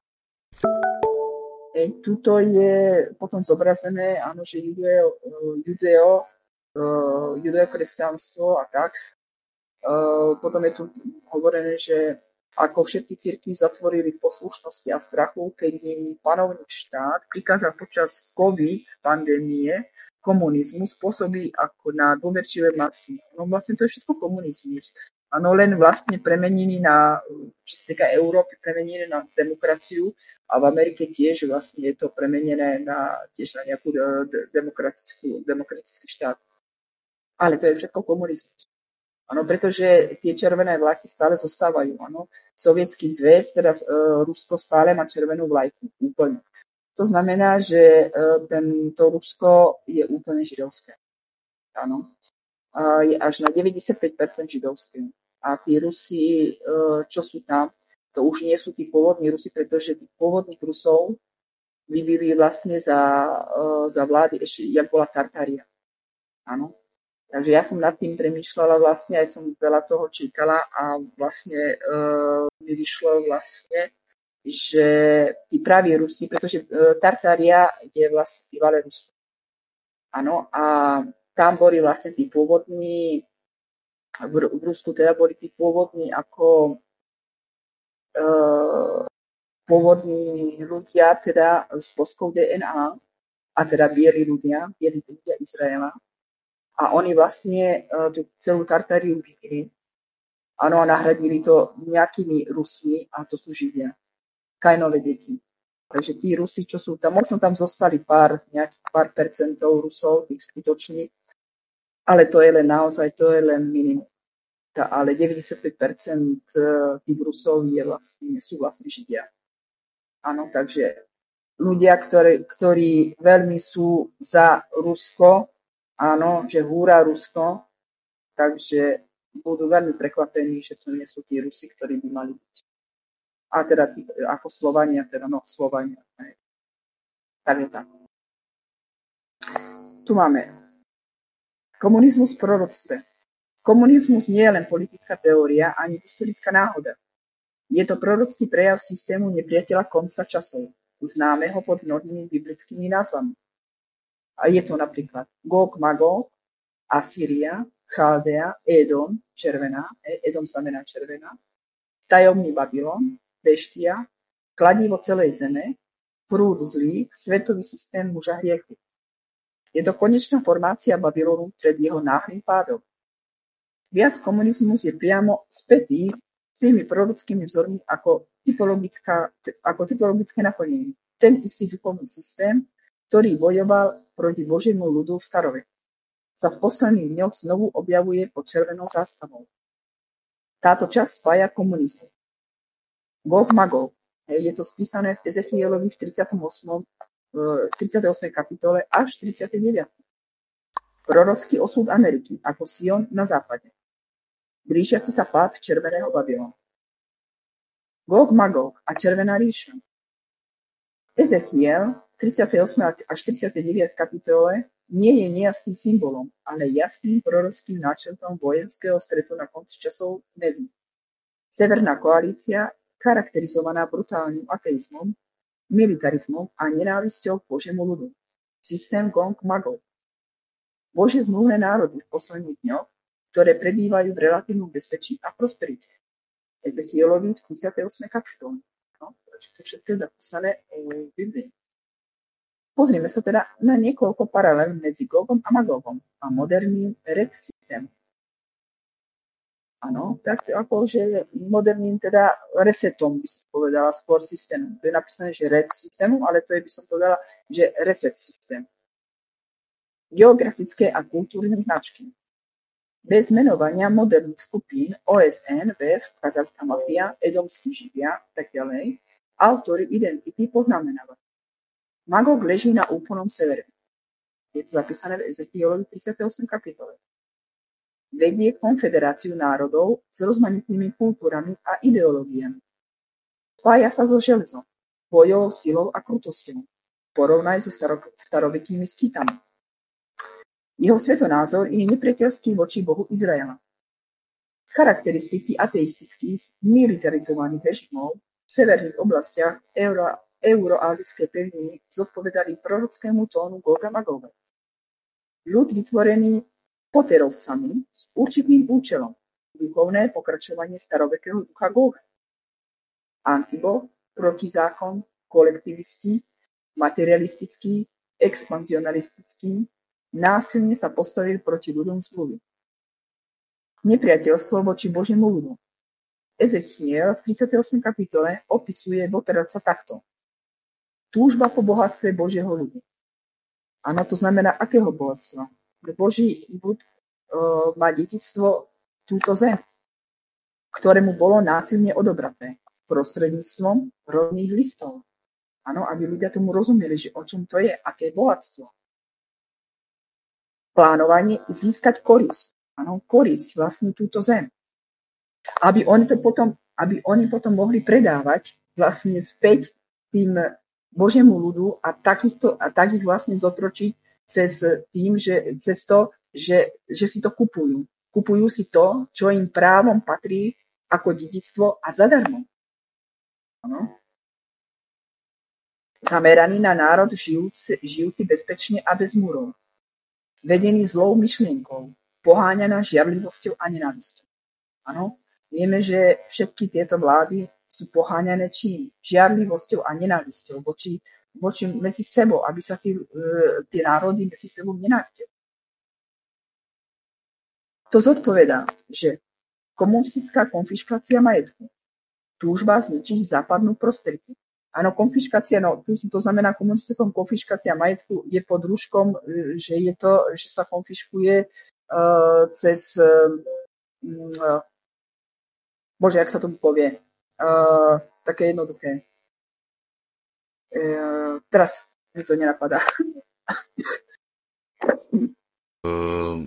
E, tuto je potom zobrazené, áno, že judeo, judeo, judeo-kresťanstvo a tak. E, potom je tu hovorené, že ako všetky cirkvi zatvorili v poslušnosti a strachu, keď im panovník štát prikázal počas COVID pandémie komunizmu spôsobí ako na dôverčivé masy. No vlastne to je všetko komunizmus. Áno, len vlastne premenili na, čo sa týka Európy, premenili na demokraciu a v Amerike tiež vlastne je to premenené na, tiež na nejakú demokratickú, demokratický štát. Ale to je všetko komunizmus. Áno, pretože tie červené vlajky stále zostávajú. Áno. Sovietský zväz, teda uh, Rusko stále má červenú vlajku. Úplne. To znamená, že uh, ten, to Rusko je úplne židovské. Áno. Uh, je až na deväťdesiatpäť percent židovské. A tí Rusi, uh, čo sú tam, to už nie sú tí pôvodní Rusi, pretože tých pôvodných Rusov vybili vlastne za, uh, za vlády, ešte, jak bola Tartária. Áno. Takže ja som nad tým premýšľala vlastne, aj som veľa toho čítala a vlastne e, mi vyšlo vlastne, že tí praví Rusi, pretože e, Tartária je vlastne bývalé Rusko. Áno, a tam boli vlastne tí pôvodní, v, v Rusku teda boli tí pôvodní ako e, pôvodní ľudia teda s polskou dé en á, a teda bieli ľudia, bieli ľudia Izraela. A oni vlastne uh, tú celú Tartáriu vybili. Áno, a nahradili to nejakými Rusmi, a to sú Židia. Kainové deti. Takže tí Rusi, čo sú tam, možno tam zostali pár, nejakých pár percentov Rusov, tých skutočných, ale to je len naozaj, to je len minimum. Tá, ale deväťdesiatpäť percent tých Rusov je vlastne, sú vlastne Židia. Áno, takže ľudia, ktorí, ktorí veľmi sú za Rusko, áno, že húra Rusko, takže budú veľmi prekvapení, že to nie sú tí Rusi, ktorí by mali byť. A teda tí, ako Slovania, teda no, Slovania. Hej. Tak je tak. Tu máme komunizmus v proroctve. Komunizmus nie je len politická teória, ani historická náhoda. Je to prorocký prejav systému nepriateľa konca časov, známeho pod mnohými biblickými názvami. A je to napríklad Gog, Magog, Asýria, Chaldea, Edom, červená, Edom znamená červená, tajomný Babylon, Beštia, kladivo celej zeme, prúd zlých, svetový systém muža hriechu. Je to konečná formácia Babylonu pred jeho náhlým pádom. Viac komunizmus je priamo spätý s tými prorockými vzormi ako, ako typologické naplnenie. Ten istý duchovný systém, ktorý bojoval proti Božiemu ľudu v staroveku, sa v posledných dňoch znovu objavuje pod červenou zástavou. Táto časť spája komunizmu. Gog Magog. Je to spísané v Ezechielovi v tridsiatej ôsmej kapitole až tridsiatej deviatej Prorocký osud Ameriky ako Sion na západe. Blížiaci sa pád červeného Babylonu. Gog Magog a červená ríša. Ezechiel tridsiatej ôsmej až tridsiatej deviatej kapitole nie je nejasným symbolom, ale jasným prorockým náčrtom vojenského stretu na konci časov medzi. Severná koalícia, charakterizovaná brutálnym ateizmom, militarizmom a nenávisťou k Božiemu ľudu. Systém Gog Magog. Božie zmluvné národy v posledných dňoch, ktoré prebývajú v relatívnom bezpečí a prosperite. Ezechielovi v tridsiatej ôsmej kapitole. No, takže to všetko je zapísané v Biblii. Pozrime sa teda na niekoľko paralel medzi Gogom a Magogom a moderným red systémom. Áno, tak akože moderným teda resetom by som povedala, skôr systémom. To je napísané, že red systémom, ale to je by som povedala, že reset systém. geografické a kultúrne značky. Bez menovania moderných skupín ó es en, vé ef, kazachská mafia, edomskí živia a tak ďalej, autori identity poznamenávajú. Magog leží na úplnom severe. Je to zapísané v Ezechielovi tridsiatej ôsmej kapitole. Vedie konfederáciu národov s rozmanitými kultúrami a ideológiami. Spája sa so železom, bojovou silou a krutosťou. Porovnaj so staro, starovekými skýtami. Jeho svetonázor je nepriateľský voči Bohu Izraela. Charakteristiky ateistických, militarizovaných režimov v severných oblastiach euro, euroázijskej pevniny zodpovedali prorockému tónu Góga Magóga. Ľud vytvorený Poterovcami s určitým účelom, duchovné pokračovanie starovekého ducha Góga. Antiboh, protizákon, kolektivisti, materialistický, expanzionalistický, násilne sa postavil proti ľuďom zmluvy. Nepriateľstvo voči Božiemu ľudu. Ezechiel v tridsiatej ôsmej kapitole opisuje doteradca takto. Túžba po bohatstve Božieho ľudu. Áno, to znamená akého bohatstva? Boží ľud e, má dedičstvo túto zem, ktorému bolo násilne odobraté prostredníctvom rodných listov. Áno, aby ľudia tomu rozumeli, že o čom to je, aké bohatstvo. Plánovanie získať korisť. Áno, korisť vlastne túto zem. Aby oni to potom, aby oni potom mohli predávať vlastne späť tým Božiemu ľudu a takýchto, a takých vlastne zotročiť cez tým, že cez to, že, že si to kupujú. Kupujú si to, čo im právom patrí ako dedičstvo a zadarmo. Áno. Zameraný na národ žijúci, žijúci bezpečne a bez múrov. Vedený zlou myšlienkou, poháňaná žiarlivosťou a nenávisťou. Áno, vieme, že všetky tieto vlády sú poháňané čím? Žiarlivosťou a nenávisťou voči, voči medzi sebou, aby sa tí, tí národy medzi sebou nenávideli. To zodpovedá, že komunistická konfiškácia majetku, túžba zničiť západnú prosperitu. Áno, konfiškácia, no to znamená komunistická konfiškácia majetku je pod rúškom, že je to, že sa konfiškuje uh, cez uh, bože, jak sa tomu povie, uh, také jednoduché. Uh, teraz mi to nenapadá. uh,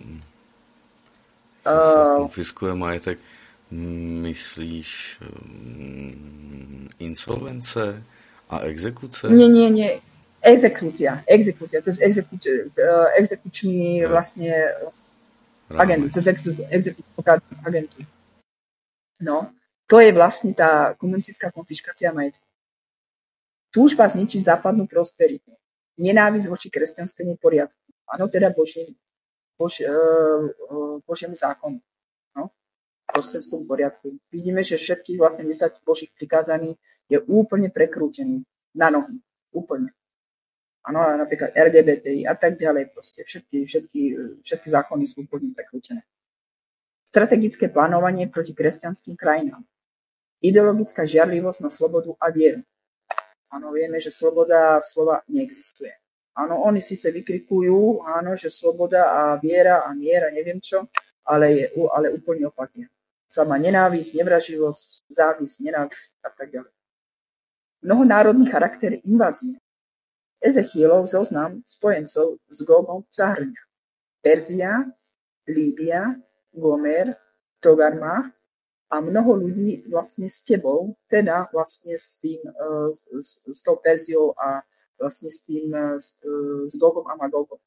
sa konfiskuje majetek. Myslíš um, insolvence a exekuce? Nie, nie, nie. Exekúcia. Exekúcia. Cez exekuč, uh, exekučný no. vlastne agentu. Cez exekučnú agentu. No, to je vlastne tá komunistická konfiškácia majetku. Túžba zničiť západnú prosperitu. Nenávisť voči kresťanskému poriadku. Áno, teda Boží, Bož, uh, Božiemu zákonu. No, kresťanskému poriadku. Vidíme, že všetkých vlastne desať Božích prikázaní je úplne prekrútený na nohy. Úplne. Áno, napríklad er gé bé té í a tak ďalej. Proste všetky, všetky, všetky zákony sú úplne prekrútené. Strategické plánovanie proti kresťanským krajinám. Ideologická žiarlivosť na slobodu a vieru. Áno, vieme, že sloboda slova neexistuje. Áno, oni si sa vykrikujú, áno, že sloboda a viera a miera, neviem čo, ale je ale úplne opačne. Sama nenávisť, nevraživosť, závisť, nenávisť a tak ďalej. Mnohonárodný charakter invázie. Ezechielov zoznam spojencov s Gogom zahrňa Perzia, Líbia, Gomer, Togarma a mnoho ľudí vlastne s tebou, teda vlastne s tým, s, s tou Perziou a vlastne s tým, s, s Gogom a Magogom.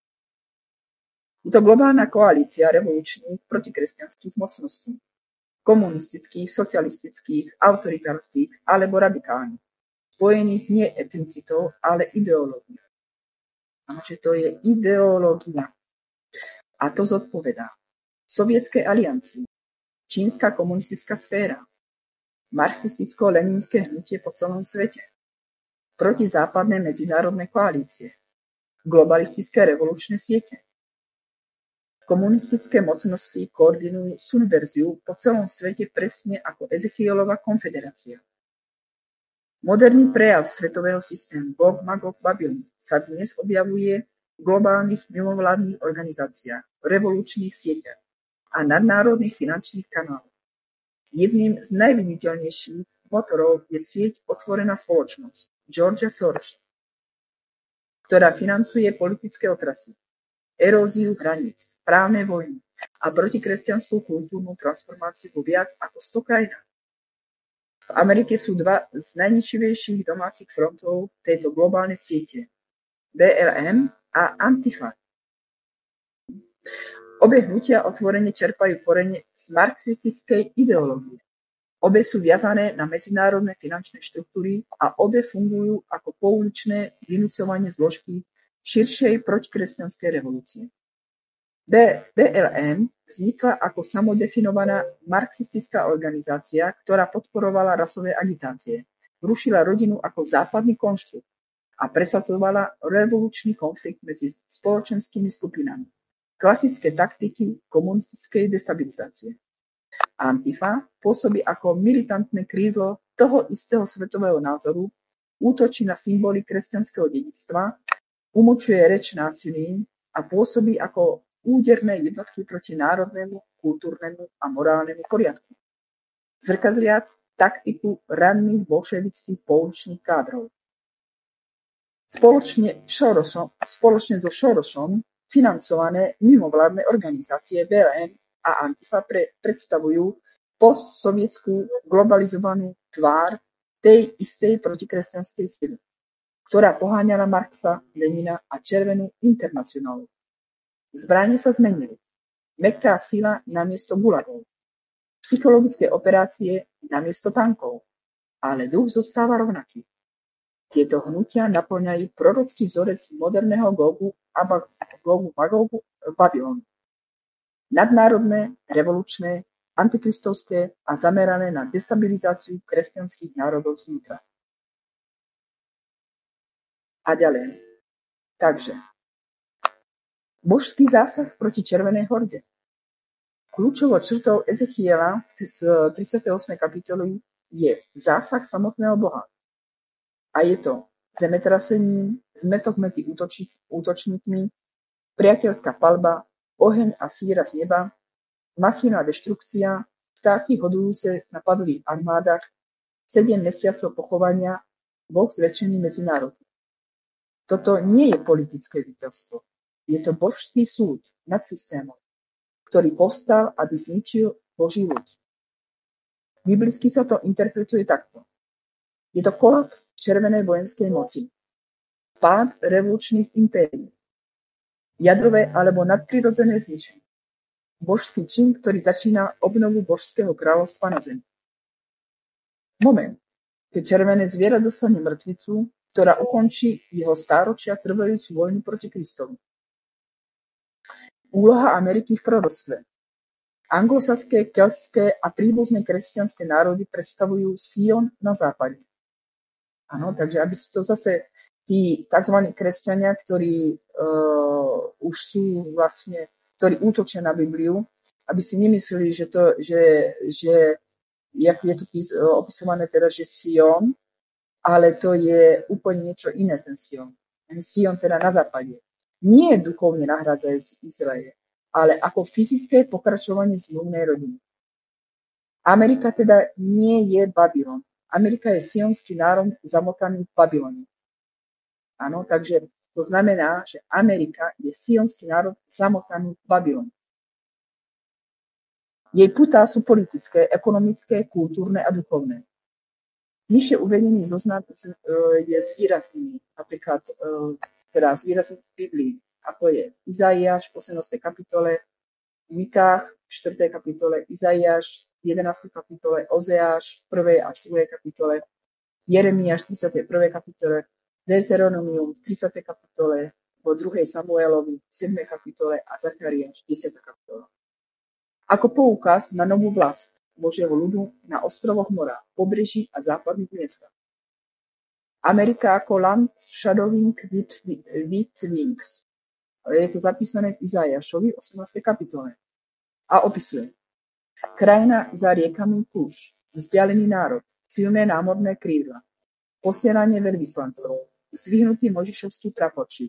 Je to globálna koalícia revolučných protikresťanských mocností, komunistických, socialistických, autoritárskych alebo radikálnych, spojených nie etnicitou, ale ideológiou. Takže to je ideológia. A to zodpovedá Sovietskej aliancii, čínska komunistická sféra, marxisticko-leninské hnutie po celom svete, protizápadné medzinárodné koalície, globalistické revolučné siete. Komunistické mocnosti koordinujú subverziu po celom svete presne ako Ezechielova konfederácia. Moderný prejav svetového systému Gog Magog Babylon sa dnes objavuje v globálnych mimovládnych organizáciách, revolučných sieťach a nadnárodných finančných kanáloch. Jedným z najviditeľnejších motorov je sieť Otvorená spoločnosť Georgea Sorosa, ktorá financuje politické otrasy, eróziu hraníc, právne vojny a protikresťanskú kultúrnu transformáciu vo viac ako sto krajinách. V Amerike sú dva z najničivejších domácich frontov tejto globálnej siete, bé el em a Antifa. Obe hnutia otvorene čerpajú korene z marxistickej ideológie. Obe sú viazané na medzinárodné finančné štruktúry a obe fungujú ako pouličné vynúcovanie zložky širšej protikresťanskej revolúcie. bé el em vznikla ako samodefinovaná marxistická organizácia, ktorá podporovala rasové agitácie, rušila rodinu ako západný konštrukt a presadzovala revolučný konflikt medzi spoločenskými skupinami, klasické taktiky komunistickej destabilizácie. Antifa pôsobí ako militantné krídlo toho istého svetového názoru, útočí na symboly kresťanského dedičstva, umlčuje reč násilím a pôsobí ako úderné jednotky proti národnému, kultúrnemu a morálnemu poriadku, zrkadliac taktiku ranných bolševických pouličných kádrov. Spoločne, Sorosom, spoločne so Sorosom financované mimovládne organizácie bé el em a Antifa pre, predstavujú postsovietskú globalizovanú tvár tej istej protikresťanskej sily, ktorá poháňala Marxa, Lenina a Červenú internacionálu. Zbrane sa zmenili. Mäkká sila namiesto gulagov. Psychologické operácie namiesto tankov. Ale duch zostáva rovnaký. Tieto hnutia naplňajú prorocký vzorec moderného Gogu a Gogu Magogu Babylonu. Nadnárodné, revolučné, antikristovské a zamerané na destabilizáciu kresťanských národov znútra. A ďalej. Takže božský zásah proti Červenej horde. Kľúčovou črtou Ezechiela z tridsiatej ôsmej kapitoly je zásah samotného Boha. A je to zemetrasením, zmetok medzi útočí, útočníkmi, priateľská palba, oheň a síra z neba, masívna deštrukcia, vtáky hodujúce na padlých armádach, sedem mesiacov pochovania, Boh zväčšený medzi národy. Toto nie je politické víťazstvo. Je to božský súd nad systémom, ktorý povstal, aby zničil Boží ľud. Biblicky sa to interpretuje takto. Je to kolaps červenej vojenskej moci, pád revolučných impérií, jadrové alebo nadprirodzené zničenie, božský čin, ktorý začína obnovu božského kráľovstva na zemi. Moment, keď červené zviera dostane mŕtvicu, ktorá ukončí jeho stáročia trvajúcu vojnu proti Kristovi. Úloha Ameriky v proroctve. Anglosaské, keľtské a príbuzné kresťanské národy predstavujú Sion na západe. Áno, takže aby sú to zase tí tzv. Kresťania, ktorí uh, už sú vlastne, ktorí útočia na Bibliu, aby si nemysleli, že to, že, že jak je to pís, opisované teraz, že Sion, ale to je úplne niečo iné, ten Sion. Ten Sion teda na západe. Nie je duchovne nahrádzajúci Izrael, ale ako fyzické pokračovanie zmluvnej rodiny. Amerika teda nie je Babylon. Amerika je sionský národ zamotaný v Babylone. Áno, takže to znamená, že Amerika je sionský národ zamotaný v Babylone. Jej putá sú politické, ekonomické, kultúrne a duchovné. Nižšie uvedený zoznam je s výraznými, napríklad teda z výrazných Biblii, a to je Izaiáš v osemnástej kapitole, Mikách v štvrtej kapitole, Izaiáš v jedenástej kapitole, Ozeáš v prvej až druhej kapitole, Jeremiáš v tridsiatej prvej kapitole, Deuteronomium v tridsiatej kapitole, vo druhej Samuelovi v siedmej kapitole a Zachariáš v desiatej kapitole. Ako poukaz na novú vlast Božieho ľudu na ostrovoch mora, pobreží a západných miestach. Amerika ako land shadowing with, with wings. Je to zapísané v Izaiášovi osemnástej kapitole. A opisuje. Krajina za riekami kúš, vzdialený národ, silné námorné krídla, posielanie veľvyslancov, zdvihnutý Možišovský praporčík,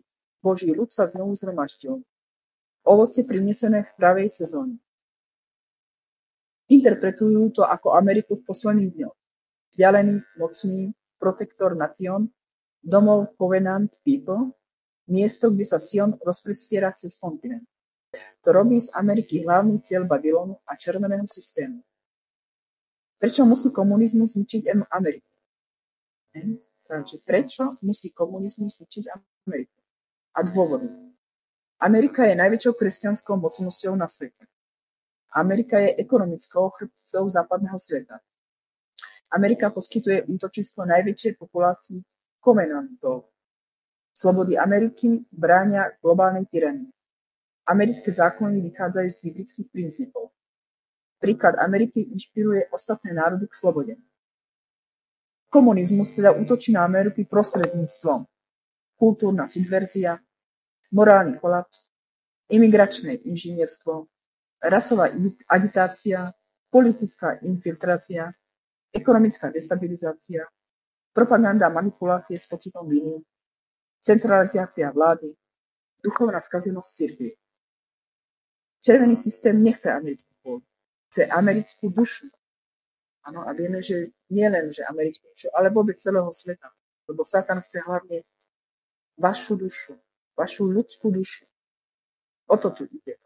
Boží ľud sa znovu zhromaždil. Ovocie prinesené v pravej sezóne. Interpretujú to ako Ameriku v posledných dňoch. Vzdialený, mocný, protektor nation, domov Covenant People, miesto, kde sa Sion rozprestiera cez kontinent. To robí z Ameriky hlavný cieľ Babylonu a červeného systému. Prečo musí komunizmus zničiť Ameriku? Hm? Takže prečo musí komunizmus zničiť Ameriku? A dôvody. Amerika je najväčšou kresťanskou mocnosťou na svete. Amerika je ekonomickou chrbticou západného sveta. Amerika poskytuje útočisko najväčšej populácii kovenantov. Slobody Ameriky bránia globálnej tyranii. Americké zákony vychádzajú z biblických princípov. Príklad Ameriky inšpiruje ostatné národy k slobode. Komunizmus teda útočí na Ameriku prostredníctvom kultúrna subverzia, morálny kolaps, imigračné inžinierstvo, rasová agitácia, politická infiltrácia, ekonomická destabilizácia, propaganda a manipulácie s pocitom viny, centralizácia vlády, duchovná skazenosť cirkvi. Červený systém nechce americkú pôdu, chce americkú dušu. Áno, a vieme, že nie len, že americkú dušu, ale vôbec celého sveta. Lebo Satan chce hlavne vašu dušu, vašu ľudskú dušu. O to tu ide.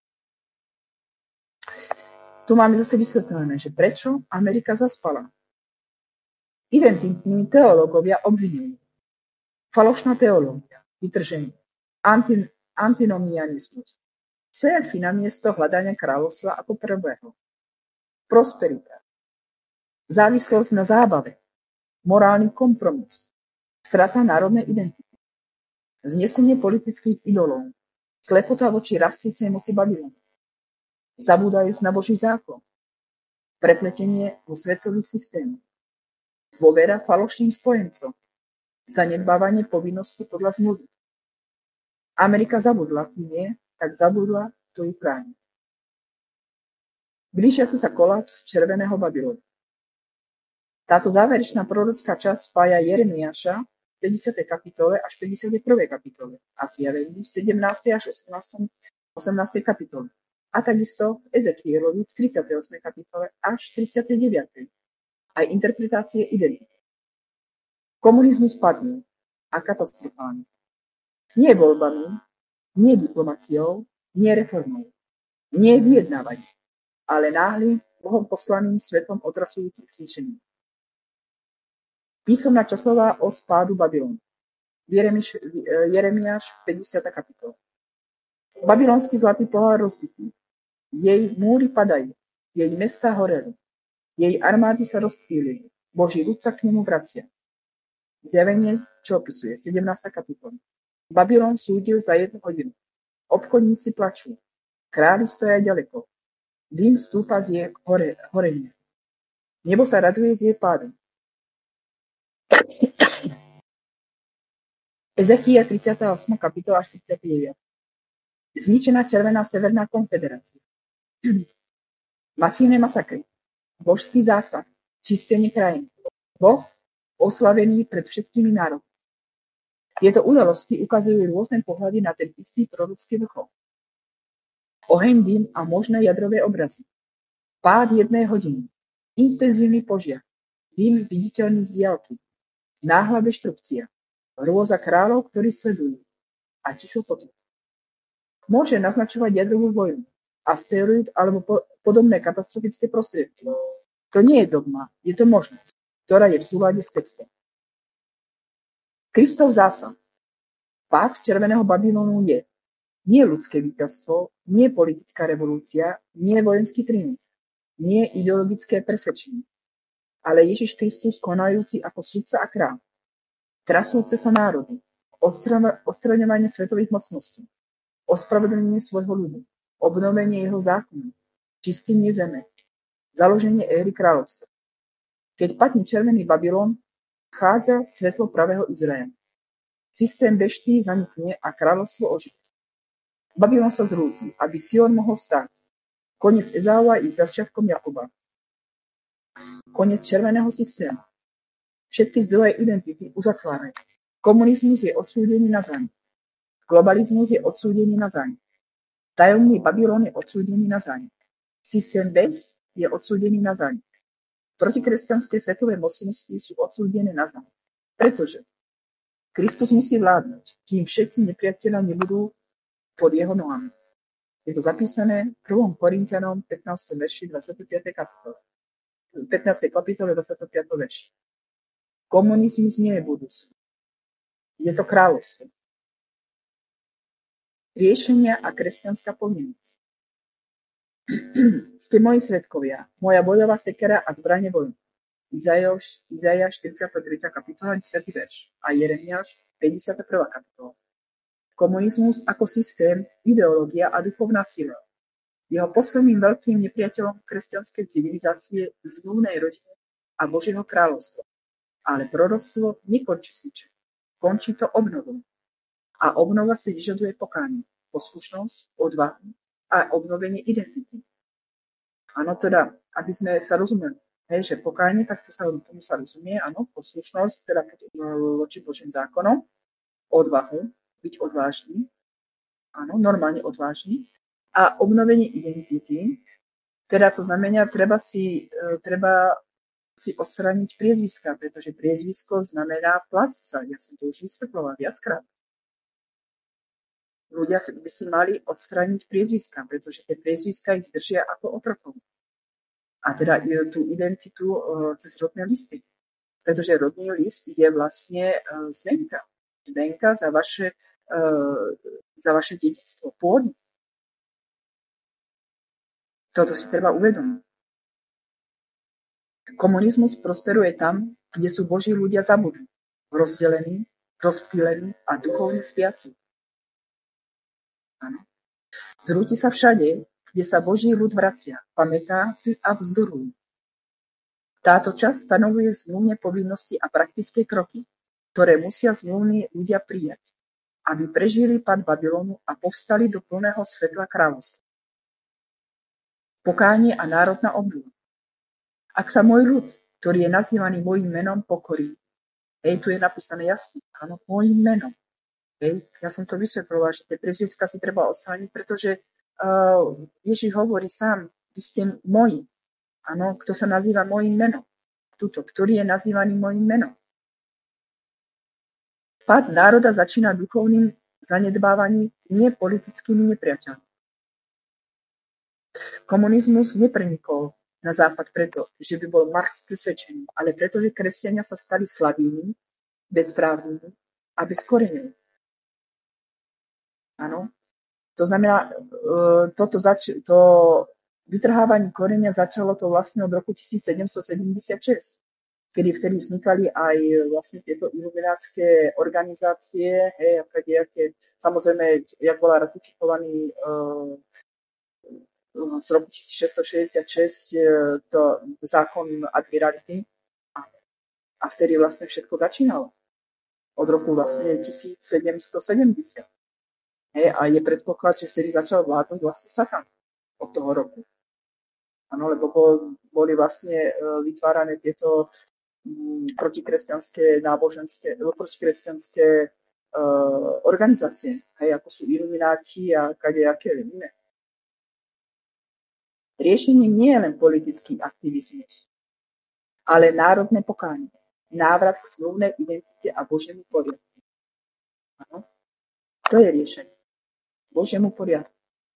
Tu máme zase vysvetlené, že prečo Amerika zaspala. Identitní teológovia obvinujú. Falošná teológia, vytrženie, anti, antinomianizmus, selfie na miesto hľadania kráľovstva ako prvého, prosperita, závislosť na zábave, morálny kompromis, strata národnej identity, znesenie politických idolov, slepota voči rastúcej moci Babylonu, zabúdajúc na Boží zákon, prepletenie vo svetových systémoch, dôvera falošným spojencom, zanedbávanie povinností podľa zmluvy. Amerika zabudla, kým nie, tak zabudla, kto ju chráni. Blížiaci sa kolaps červeného Babylonu. Táto záverečná prorocká časť spája Jeremiáša v päťdesiatej kapitole až päťdesiatej prvej kapitole a Zjavení v sedemnástej až osemnástej kapitole. A takisto v Ezekielovi v tridsiatej ôsmej kapitole až tridsiatej deviatej Aj interpretácie identity. Komunizmus padne a katastrofálne. Nie voľbami, nie diplomáciou, nie reformou, nie vyjednávaním, ale náhlym, Bohom poslaným svetom otrasujúcich cvičení. Písomná časová os pádu Babylonu. Jeremiš, Jeremiáš päťdesiata kapitola. Babylonský zlatý pohár rozbitý. Jej múry padajú, jej mestá horeli, jej armády sa rozptýlili, Boží ľud sa k nemu vracia. Zjavenie, čo opisuje, sedemnásta kapitola. Babylon súdil za jednu hodinu. Obchodníci plačú, králi stoja ďaleko, dým stúpa z jej hore, horenia. Nebo sa raduje z jej pádu. Ezechia tridsiata ôsma kapitola až tridsiata deviata Zničená červená severná konfederácia. Masívne masakry. Božský zásah. Čistenie krajín. Boh oslavený pred všetkými národmi. Tieto udalosti ukazujú rôzne pohľady na ten istý prorocký vrchol. Oheň, dym a možné jadrové obrazy. Pád jednej hodiny. Intenzívny požiar. Dym viditeľný z diaľky. Náhla deštrukcia. Hrôza kráľov, ktorí sledujú. A ticho potom. Môže naznačovať jadrovú vojnu, asteroid alebo po, podobné katastrofické prostriedky. To nie je dogma, je to možnosť, ktorá je v súlade s textom. Kristov zásah. Pád červeného Babylonu je nie ľudské víťazstvo, nie politická revolúcia, nie vojenský triumf, nie ideologické presvedčenie, ale Ježiš Kristus konajúci ako sudca a kráľ, trasúce sa národy, odstraňovanie svetových mocností, ospravedlnenie svojho ľudu, obnovenie jeho zákonu, čistenie zeme, založenie éry kráľovstva. Keď padne červený Babylon, vchádza svetlo pravého Izraela. Systém beští zanikne a kráľovstvo ožije. Babylon sa zrúti, aby Sion mohol stáť. Koniec Ezáua i začiatkom Jakuba. Koniec červeného systému. Všetky zdroje identity uzatvárajú. Komunizmus je odsúdený na zem. Globalizmus je odsúdený na zánik. Tajomný Babylon je odsúdený na zánik. Systém West je odsúdený na zánik. Protikresťanské svetové mocnosti sú odsúdené na zánik. Pretože Kristus musí vládnuť, kým všetci nepriatelia nebudú pod jeho nohami. Je to zapísané v prvom Korinťanom pätnástom verši dvadsiatej piatej kapitole. pätnástej kapitole dvadsiateho piateho verši. Komunizmus nie je budúcnosť. Je to kráľovstvo. Riešenia a kresťanská povinnosť. Ste moji svedkovia, moja bojová sekera a zbrane vojny. Izajáš, Izajáš štyridsiata tretia kapitola, desiaty verš a Jeremiáš päťdesiata prvá kapitola. Komunizmus ako systém, ideológia a duchovná sila. Jeho posledným veľkým nepriateľom kresťanskej civilizácie, zmluvnej rodiny a Božieho kráľovstva. Ale proroctvo nekončí s ničím. Končí to obnovou. A obnova si vyžaduje pokánie, poslušnosť, odvahu a obnovenie identity. Áno, teda, aby sme sa rozumeli, hej, že pokánie, tak to sa, tomu sa rozumie, áno, poslušnosť, teda voči Božím zákonom, odvahu, byť odvážny, áno, normálne odvážny, a obnovenie identity, teda to znamená, treba si, treba si odstrániť priezviska, pretože priezvisko znamená plasca. Ja som to už vysvetlovala viackrát. Ľudia by si mali odstrániť priezviska, pretože tie priezviska ich držia ako otrokov. A teda tú identitu cez rodné listy. Pretože rodný list je vlastne zmenka. Zmenka za vaše, za vaše dedičstvo pôdy. Toto si treba uvedomiť. Komunizmus prosperuje tam, kde sú Boží ľudia zabudnutí, rozdelení, rozptýlení a duchovne spiaci. Áno. Zrúti sa všade, kde sa Boží ľud vracia, pamätá si a vzdorujú. Táto časť stanovuje zmluvné povinnosti a praktické kroky, ktoré musia zmluvní ľudia prijať, aby prežili pad Babylonu a povstali do plného svetla kráľovstva. Pokánie a národná obnova. Ak sa môj ľud, ktorý je nazývaný mojím menom, pokorí, hej, tu je napísané jasne, áno, mojím menom. Hej, ja som to vysvetlovala, že tie priezviská si treba odstrániť, pretože uh, Ježiš hovorí sám, vy ste moji, áno, kto sa nazýva mojím menom. Tuto, ktorý je nazývaný mojím menom. Pád národa začína duchovným zanedbávaním, nie politickými nepriateľmi. Komunizmus neprenikol na západ preto, že by bol Marx presvedčený, ale preto, že kresťania sa stali slabými, bezprávnymi a bez koreňov. Áno. To znamená, toto zač- to vytrhávanie koreňa začalo to vlastne od roku tisícsedemstosedemdesiatšesť, kedy vtedy vznikali aj vlastne tieto iluminátske organizácie, hej, aké, samozrejme, jak bola ratifikovaný uh, z roku tisícšesťstošesťdesiatšesť to zákon admirality a vtedy vlastne všetko začínalo. Od roku vlastne tisícsedemstosedemdesiat. Hej, a je predpoklad, že vtedy začal vládnuť vlastne Satan od toho roku. Áno, lebo boli vlastne vytvárané tieto protikresťanské náboženské, protikresťanské uh, organizácie, hej, ako sú ilumináti a kadejaké iné. Riešením nie je len politický aktivizmus, ale národné pokánie, návrat k zmluvnej identite a Božiemu poriadku. Áno, to je riešenie. Božiemu poriadku.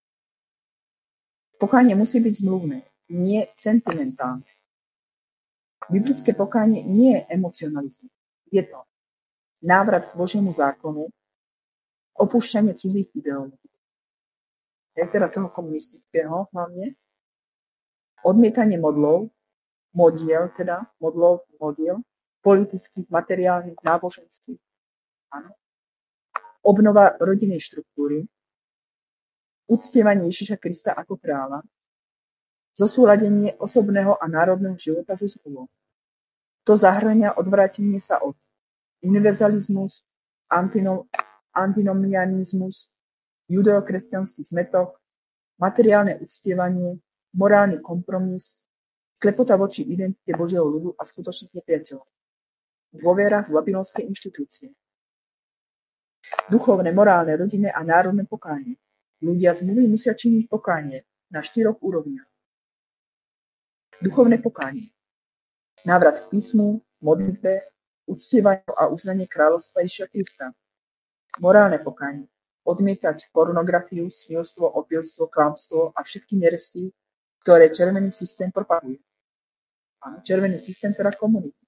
Pokánie musí byť zmluvné, nie sentimentálne. Biblické pokánie nie je emocionalizmus. Je to návrat k Božiemu zákonu, opúšťanie cudzích ideológií. Je teda toho komunistického hlavne. Odmietanie modlov, modiel, teda modlov, modiel, politických, materiálnych, náboženských. Áno. Obnova rodinnej štruktúry, uctievanie Ježiša Krista ako kráľa, zosúladenie osobného a národného života so zmluvou. To zahŕňa odvrátenie sa od univerzalizmus, antinom, antinomianizmus, judeokresťanský zmetok, materiálne uctievanie, morálny kompromis, slepota voči identite Božieho ľudu a skutočných nepriateľov. Dôvera v babylonské inštitúcie. Duchovné, morálne, rodinné a národné pokánie. Ľudia zmluvy musia činiť pokánie na štyroch úrovniach. Duchovné pokánie. Návrat k písmu, modlitbe, uctievaniu a uznanie kráľovstva Ježiša Krista. Morálne pokánie. Odmietať pornografiu, smilstvo, opilstvo, klamstvo a všetky neresti, ktoré červený systém propaguje. Áno, červený systém teda komunity.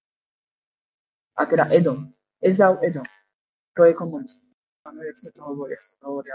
A teda Edom. Ezau Edom. To je komunizmus. Áno, jak sme to hovorili, jak sme to hovorili.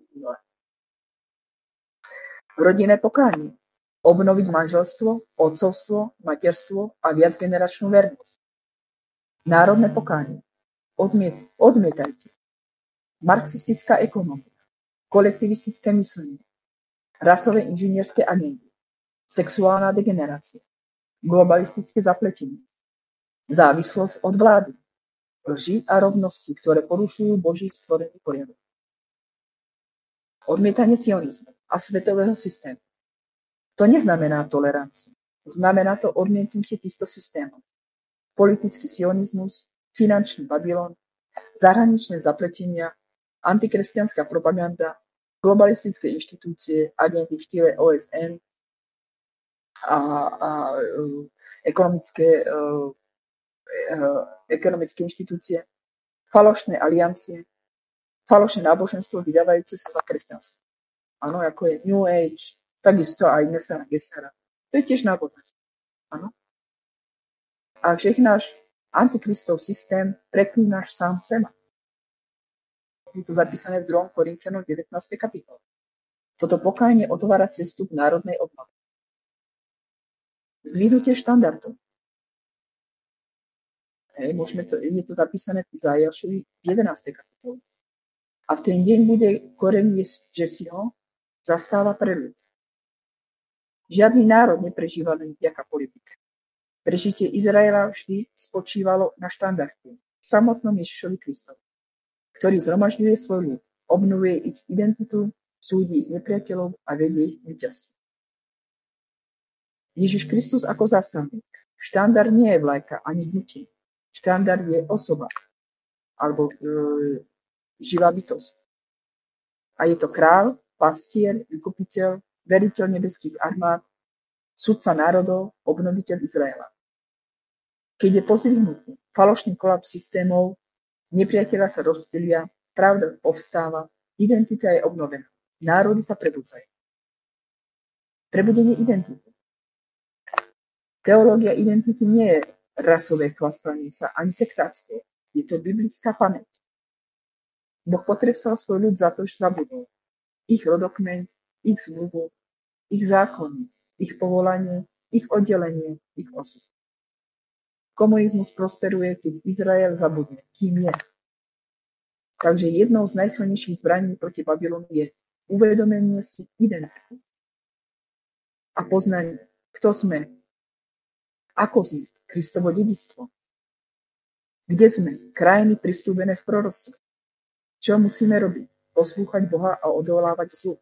Rodinné pokánie. Obnoviť manželstvo, otcovstvo, materstvo a viacgeneračnú vernosť. Národné pokánie. Odmiet, odmietajte. Marxistická ekonomia. Kolektivistické myslenie. Rasové inžinierské agendy. Sexuálna degenerácia. Globalistické zapletenie. Závislosť od vlády. Lži a rovnosti, ktoré porušujú Boží stvorený poriadok. Odmietanie sionizmu a svetového systému. To neznamená toleranciu. Znamená to odmietnutie týchto systémov. Politický sionizmus, finančný Babylon, zahraničné zapletenia, antikresťanská propaganda, globalistické inštitúcie, agenty v štýle O S N a, a uh, ekonomické, uh, uh, ekonomické inštitúcie, falošné aliancie, falošné náboženstvo vydávajúce sa za kresťanstvo. Áno, ako je New Age, takisto aj Messera Gesera. To je tiež náboženstvo. Áno. A všech náš antikristov systém preklínaš sám seba. Je to zapísané v druhom Korinťanom devätnástej kapitole. Toto pokánie otvára cestu k národnej obnove. Zdvihnutie štandardov. Hej, môžeme to, je to zapísané v Izajašovi v jedenástej kapitole. A v ten deň bude koreň Jesseho zastáva pre ľud. Žiadny národ neprežíva len vďaka politike. Prežitie Izraela vždy spočívalo na štandarde, samotnom Ježišovi Kristovi, ktorý zhromažďuje svoj ľud, obnovuje ich identitu, súdi ich nepriateľov a vedie ich k víťazstvu. Ježiš Kristus ako zástavník. Štandard nie je vlajka ani hnutie. Štandard je osoba alebo e, živá bytosť. A je to král, pastier, vykupiteľ, veriteľ nebeských armád, sudca národov, obnoviteľ Izraela. Keď je pozdvihnutý falošný kolaps systémov, nepriateľa sa rozdelia, pravda povstáva, identita je obnovená, národy sa prebudzajú. Prebudenie identity. Teológia identity nie je rasové chlastanie sa ani sektárstvo, je to biblická pamäť. Boh potrestal svoj ľud za to, že zabudol ich rodokmeň, ich zmluvu, ich zákony, ich povolanie, ich oddelenie, ich osud. Komunizmus prosperuje, keď Izrael zabudne, kým je. Takže jednou z najsilnejších zbraní proti Babylonu je uvedomenie si identity a poznanie, kto sme, ako sme, Kristovo dedičstvo, kde sme, krajiny prisľúbené v proroctve, čo musíme robiť, poslúchať Boha a odolávať zlu.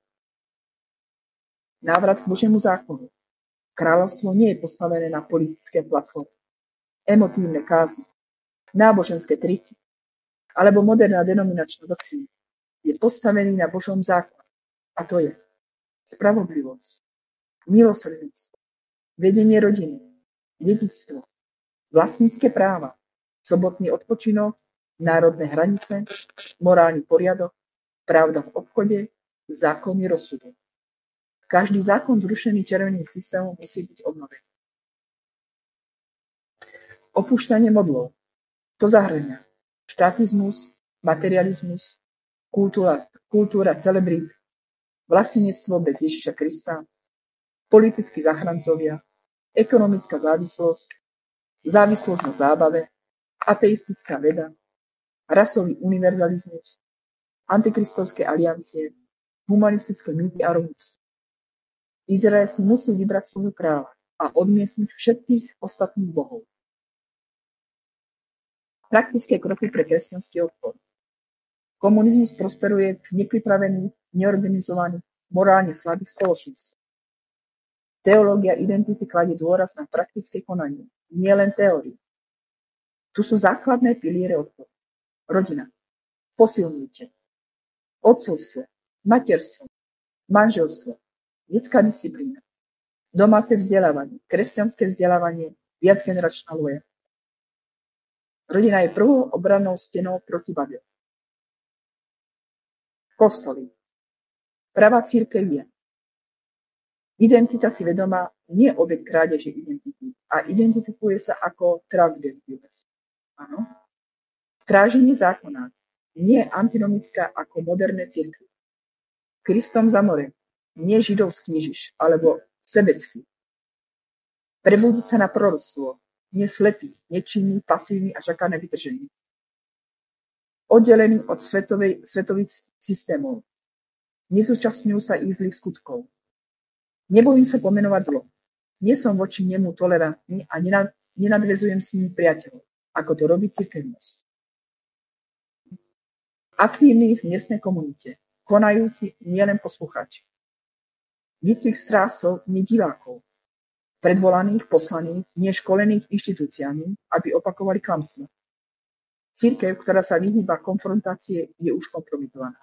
Návrat k Božiemu zákonu. Kráľovstvo nie je postavené na politické platformy, emotívne kázy, náboženské triky alebo moderná denominačná doktrína. Je postavený na Božom zákone. A to je spravodlivosť, milosrdenstvo, vedenie rodiny, dedičstvo, vlastnícke práva, sobotný odpočinok, národné hranice, morálny poriadok, pravda v obchode, zákonný rozsudok. Každý zákon zrušený červeným systémom musí byť obnovený. Opúšťanie modlov. To zahŕňa štátizmus, materializmus, kultúra, kultúra celebrít, vlastníctvo bez Ježiša Krista, politickí zachrancovia, ekonomická závislosť, závislosť na zábave, ateistická veda, rasový univerzalizmus, antikristovské aliancie, humanistické mýty a rovnosť. Izrael si musí vybrať svojho kráľa a odmietnúť všetkých ostatných bohov. Praktické kroky pre kresťanský odpor. Komunizmus prosperuje v nepripravených, neorganizovaných, morálne slabých spoločnostiach. Teológia identity kladie dôraz na praktické konanie, nie len teóriu. Tu sú základné piliere odporu. Rodina. Posilňujte otcovstvo, materstvo, manželstvo, detská disciplína, domáce vzdelávanie, kresťanské vzdelávanie, viacgeneračná loja. Rodina je prvou obrannou stenou proti Babylonu. Kostoly. Pravá cirkev je. Identita si vedomá, nie objekt krádeže identity a identifikuje sa ako transgenderivosť. Áno. Stráženie zákona nie antinomická ako moderné cirkvi. Kristom zamorený, nie židovský Ježiš, alebo sebecký. Prebudiť sa na proroctvo, nie slepý, nečinný, pasívny a čaká na vydrženie. Oddelený od svetovej, svetových systémov. Nezúčastňujú sa ich zlých skutkov. Nebojím sa pomenovať zlo. Nie som voči nemu tolerantný a nenadväzujem s ním priateľov, ako to robí cirkevnosť. Aktívny v miestnej komunite, konajúci nielen poslucháči. Výcvik strážcov, nie divákov, predvolaných, poslaných, nie školených inštitúciami, aby opakovali klamstvo. Cirkev, ktorá sa vyhýba konfrontácie, je už kompromitovaná.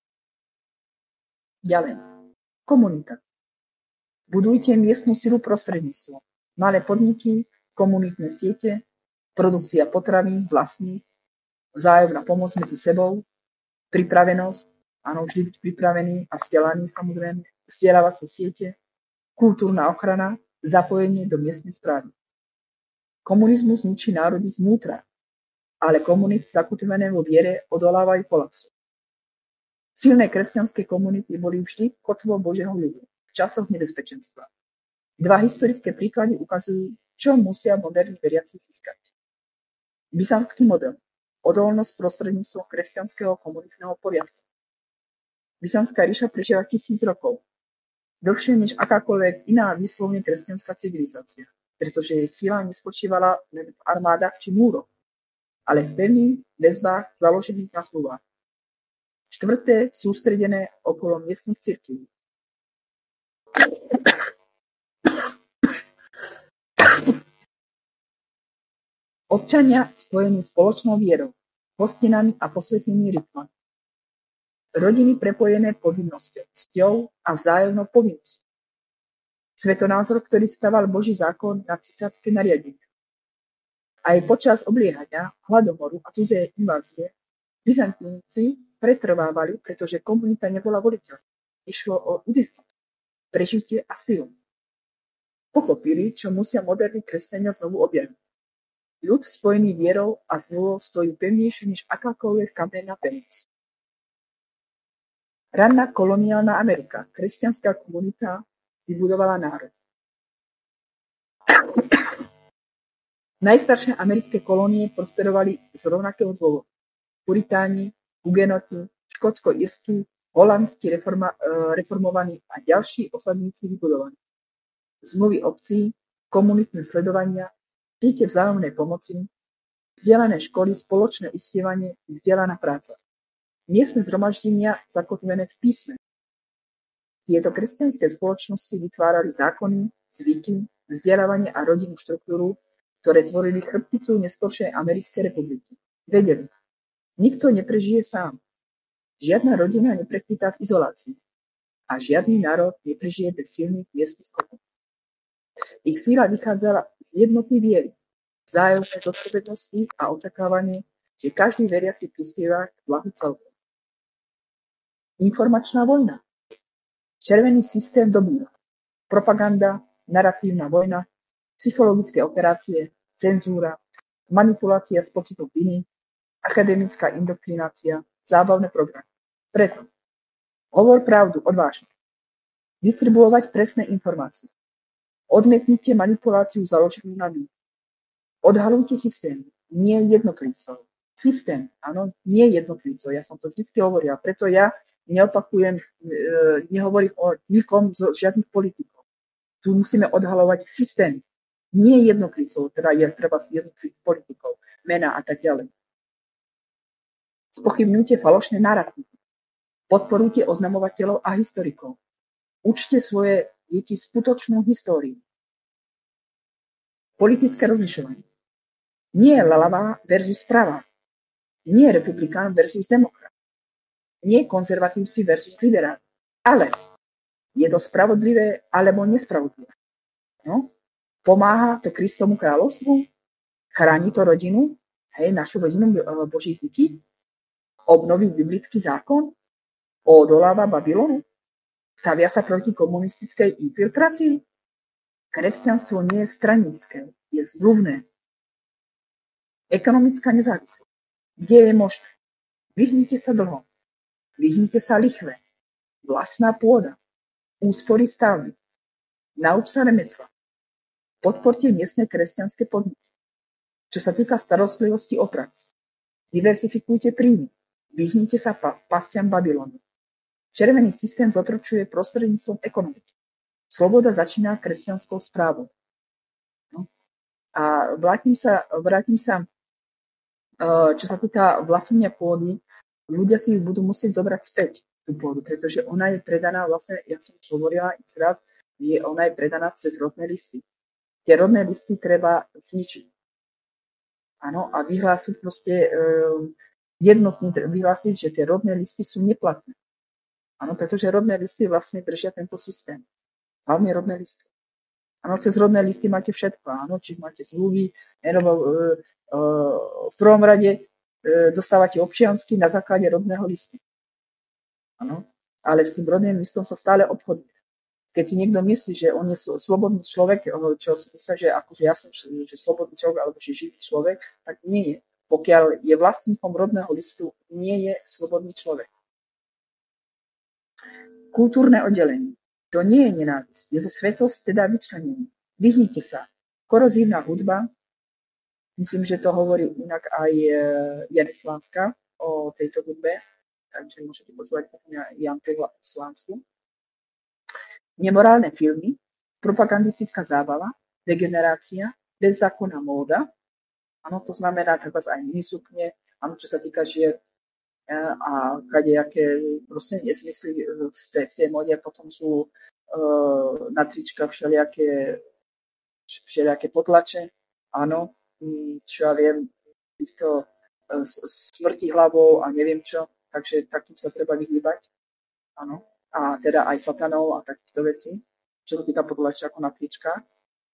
Ďalej. Komunita. Budujte miestnu silu prostredníctvom. Malé podniky, komunitné siete, produkcia potravín vlastných, vzájomná pomoc medzi sebou, pripravenosť, áno, vždy byť pripravený a vzdelaný samozrejme, vzdelávacie siete, kultúrna ochrana, zapojenie do miestnej správy. Komunizmus ničí národy znútra, ale komunity zakotvené vo viere odolávajú kolapsu. Silné kresťanské komunity boli vždy kotvou Božieho ľudu v časoch nebezpečenstva. Dva historické príklady ukazujú, čo musia moderní veriaci získať. Byzantský model. Odolnosť prostredníctvom kresťanského komunitného poriadku. Byzantská ríša prežila tisíc rokov. Dlhšie než akákoľvek iná výslovne kresťanská civilizácia, pretože jej sila nespočívala len v armádach či múroch, ale v pevných väzbách založených na zmluvách. Štvrté, sústredené okolo miestnych cirkví. Občania spojení spoločnou vierou, hostinami a posvetnými rytmami. Rodiny prepojené povinnosťou, cťou a vzájomnou povinnosťou. Svetonázor, ktorý staval Boží zákon na cisárske nariadenie. Aj počas obliehania, hladomoru a cudzej invázie Byzantínci pretrvávali, pretože komunita nebola voliteľná. Išlo o identitu, prežitie a silu. Pochopili, čo musia moderní kresťania znovu objaviť. Ľud spojený vierou a zmluvou stojí pevnejšie než akákoľvek kamenná pevnosť. Ranná koloniálna Amerika, kresťanská komunita, vybudovala národ. Najstaršie americké kolónie prosperovali z rovnakého dôvodu. Puritáni, hugenoti, škótsko-írsky, holandskí reforma, reformovaní a ďalší osadníci vybudovaní. Zmluvy obcí, komunitné sledovania, siete vzájomnej pomoci, vzdelané školy, spoločné uctievanie, vzdelaná práca. Miestne zhromaždenia zakotvené v písme. Tieto kresťanské spoločnosti vytvárali zákony, zvyky, vzdelávanie a rodinnú štruktúru, ktoré tvorili chrbticu neskoršej Americkej republiky. Vedeli, nikto neprežije sám. Žiadna rodina neprekvitá v izolácii. A žiadny národ neprežije bez silných miestnych skupín. Ich síla vychádzala z jednoty viery, vzájomnej zodpovednosti a očakávanie, že každý veriaci prispieva k blahu celku. Informačná vojna. Červený systém dobíja. Propaganda, naratívna vojna, psychologické operácie, cenzúra, manipulácia s pocitom viny, akademická indoktrinácia, zábavné programy. Preto hovor pravdu odvážne. Distribuovať presné informácie. Odmietnite manipuláciu založenú na vine. Odhalujte systém, nie jednotlivcov. Systém, áno, nie jednotlivcov. Ja som to vždy hovorila, preto ja neopakujem, e, nehovorím o nikom z žiadnych politikov. Tu musíme odhalovať systém, nie jednotlivcov, teda je treba si jednotlivých politikov, mená a tak ďalej. Spochybňujte falošné naratívy. Podporujte oznamovateľov a historikov. Učte svoje deti skutočnú históriu. Politické rozlišovanie. Nie ľavá versus pravá. Nie republikán versus demokrat. Nie konzervatívci versus liberáli. Ale je to spravodlivé alebo nespravodlivé. No? Pomáha to Kristomu kráľovstvu? Chráni to rodinu? Hej, našu rodinu Božích detí? Obnoví biblický zákon? Odoláva Babylonu? Stavia sa proti komunistickej infiltrácii? Kresťanstvo nie je stranické, je zmluvné. Ekonomická nezávislosť. Kde je možné? Vyhnite sa dlhom. Vyhnite sa lichve. Vlastná pôda. Úspory stavby. Nauč sa remesla. Podporte miestne kresťanské podniky. Čo sa týka starostlivosti o prax. Diversifikujte príjmy. Vyhnite sa pa- pastiam Babylonu. Červený systém zotročuje prostredníctvom ekonomiky. Sloboda začína kresťanskou správou. No. A vrátim sa, vrátim sa, čo sa týka vlastnenia pôdy, ľudia si budú musieť zobrať späť tú pôdu, pretože ona je predaná, vlastne, ja som už hovorila x raz, je, ona je predaná cez rodné listy. Tie rodné listy treba zničiť. Áno, a vyhlásiť proste, jednotne vyhlásiť, že tie rodné listy sú neplatné. Áno, pretože rodné listy vlastne držia tento systém. Hlavne rodné listy. Áno, cez rodné listy máte všetko. Áno, či máte zmluvy, nebo e, e, v prvom rade e, dostávate občiansky na základe rodného listu. Áno, ale s tým rodným listom sa stále obchoduje. Keď si niekto myslí, že on je slobodný človek, čo si myslí, že akože ja som že slobodný človek, alebo že živý človek, tak nie je. Pokiaľ je vlastníkom rodného listu, nie je slobodný človek. Kultúrne oddelenie. To nie je nenávisť. Je to svetosť, teda vyčlenenie. Vyhnite sa. Korozívna hudba. Myslím, že to hovorí inak aj Jana Slánska o tejto hudbe. Takže môžete pozvať Janku Slánsku. Nemorálne filmy. Propagandistická zábava. Degenerácia. Bezzákonná móda. Áno, to znamená treba aj minisukne. Áno, čo sa týka žien a kadejaké proste nezmysly v tej, v tej mode, potom sú uh, na tričkách všelijaké, všelijaké potlače, áno, čo ja viem, týchto uh, smrti hlavou a neviem čo, takže takým sa treba vyhýbať, áno, a teda aj satanov a takýchto vecí, čo sa týka potlače ako na tričkách.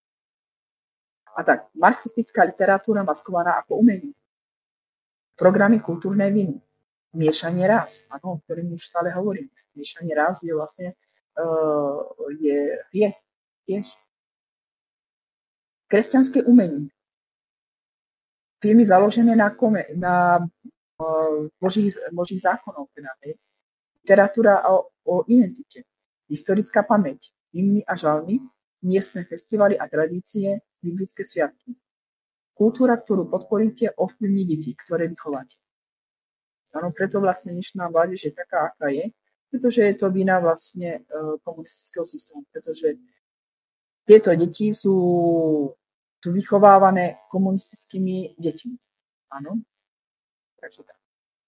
A tak, marxistická literatúra maskovaná ako umenie. Programy kultúrnej viny. Miešanie rás, áno, o ktorým už stále hovorím. Miešanie rás je vlastne uh, je hriech tiež. Kresťanské umenie. Filmy založené na, kome, na uh, božích, božích zákonov. Teda, literatúra o, o identite. Historická pamäť. Hymny a žalmy. Miestne festivaly a tradície. Biblické sviatky. Kultúra, ktorú podporíte, ovplyvní deti, ktoré vychováte. Áno, preto vlastne dnešná mládež je taká, aká je, pretože je to vina vlastne uh, komunistického systému, pretože tieto deti sú, sú vychovávané komunistickými deťmi. Áno, takže tak.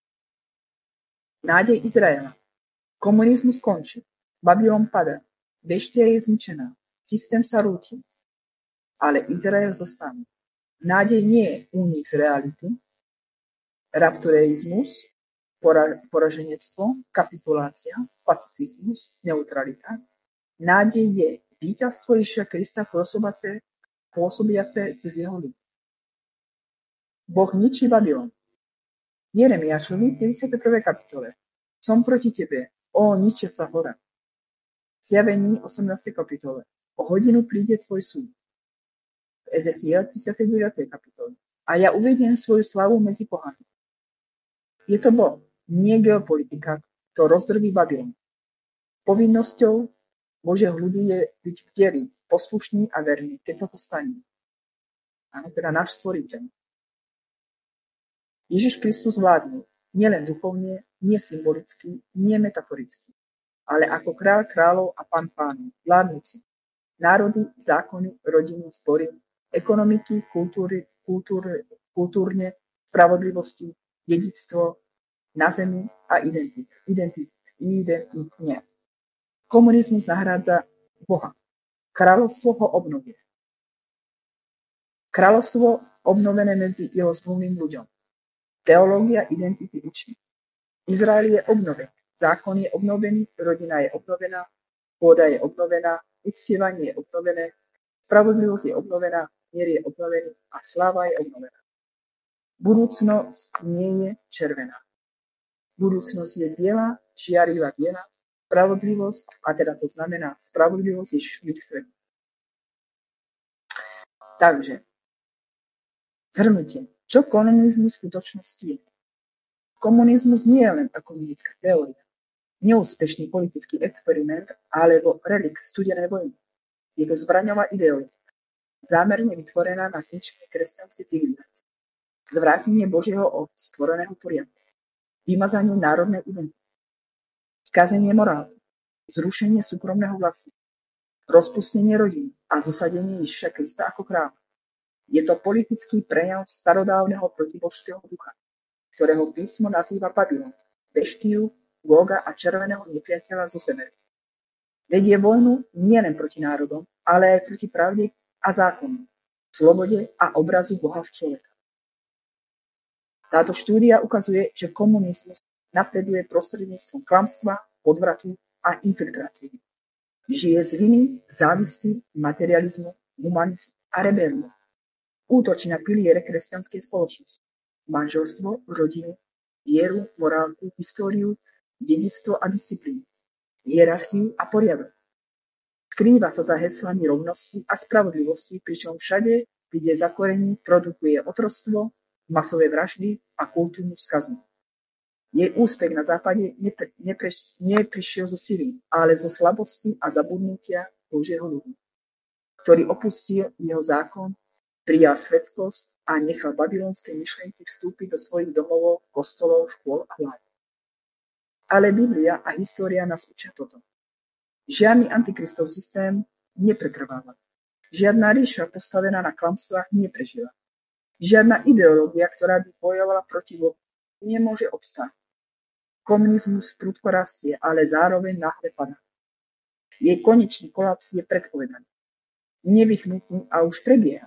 Nádej Izraela. Komunizmus končí. Babylon padá. Beštia je zničená. Systém sa rúti. Ale Izrael zostáva. Nádej nie je únik z reality, raptureizmus, poraženectvo, kapitulácia, pacifizmus, neutralita. Nádej je víťazstvo Ježiša Krista pôsobiace cez jeho ľud. Boh ničí Babylon. Jeremiášovi päťdesiatej prvej kapitole. Som proti tebe, ó ničia sa hora. Zjavení osemnástej kapitole. O hodinu príde tvoj súd. Ezechiel tridsiatej deviatej kapitole. A ja uvediem svoju slavu medzi pohanmi. Je to Boh, nie geopolitika, to rozdrví Babylon. Povinnosťou Božieho ľudu je byť vdelý, poslušný a verný, keď sa to stane. Áno, teda náš stvoriteľ. Ježiš Kristus vládne, nielen duchovne, nie symbolicky, nie metaforicky, ale ako kráľ kráľov a pán pánov, vládnuci. Národy, zákony, rodiny, zbory, ekonomiky, kultúry, kultúry, kultúrne, spravodlivosti, dedičstvo na zemi a identita. Identit, identitne. Komunizmus nahrádza Boha. Kráľovstvo ho obnovuje. Kráľovstvo obnovené medzi jeho zmluvným ľuďom. Teológia identity učí. Izrael je obnovený. Zákon je obnovený, rodina je obnovená, pôda je obnovená, uctievanie je obnovené, spravodlivosť je obnovená, mier je obnovený a sláva je obnovená. Budúcnosť nie je červená. Budúcnosť je biela, žiarivá biela, spravodlivosť, a teda to znamená spravodlivosť je šlik svetu. Takže, zhrnutie. Čo komunizmus v skutočnosti je? Komunizmus nie je len komunistická teória, neúspešný politický experiment alebo relikt studenej vojny. Je to zbraňová ideológia, zámerne vytvorená na zničenie kresťanskej civilizácie, zvrátenie Božieho stvoreného poriadku, vymazanie národnej identity, skazenie morálu, zrušenie súkromného vlastníctva, rozpustenie rodín a zosadenie Ježiša Krista ako kráľa. Je to politický prejav starodávneho protibožského ducha, ktorého písmo nazýva Babylon, Beštiu, Góga a červeného nepriateľa zo severu. Vedie vojnu nielen proti národom, ale aj proti pravde a zákonu, slobode a obrazu Boha v človeka. Táto štúdia ukazuje, že komunizmus napreduje prostredníctvom klamstva, podvratu a infiltrácie. Žije z viny, závisti, materializmu, humanizmu a rebelii. Útočí na piliere kresťanskej spoločnosti. Manželstvo, rodinu, vieru, morálku, históriu, dedičstvo a disciplínu, hierarchiu a poriadok. Skrýva sa za heslami rovnosti a spravodlivosti, pričom všade, kde zakorení, produkuje otroctvo, masové vraždy a kultúrnu skazu. Jej úspech na západe nepre, nepre, neprišiel zo sily, ale zo slabosti a zabudnutia Božieho ľudu, ktorý opustil jeho zákon, prijal svetskosť a nechal babylonské myšlienky vstúpiť do svojich domovov, kostolov, škôl a vlád. Ale Biblia a história nás učia toto. Žiadny antikristov systém nepretrváva. Žiadna ríša postavená na klamstvách neprežila. Žiadna ideológia, ktorá by bojovala proti Bohu, nemôže obstáť. Komunizmus prudko rastie, ale zároveň náhle padá. Jej konečný kolaps je predpovedaný. Nevyhnutný a už prebieha.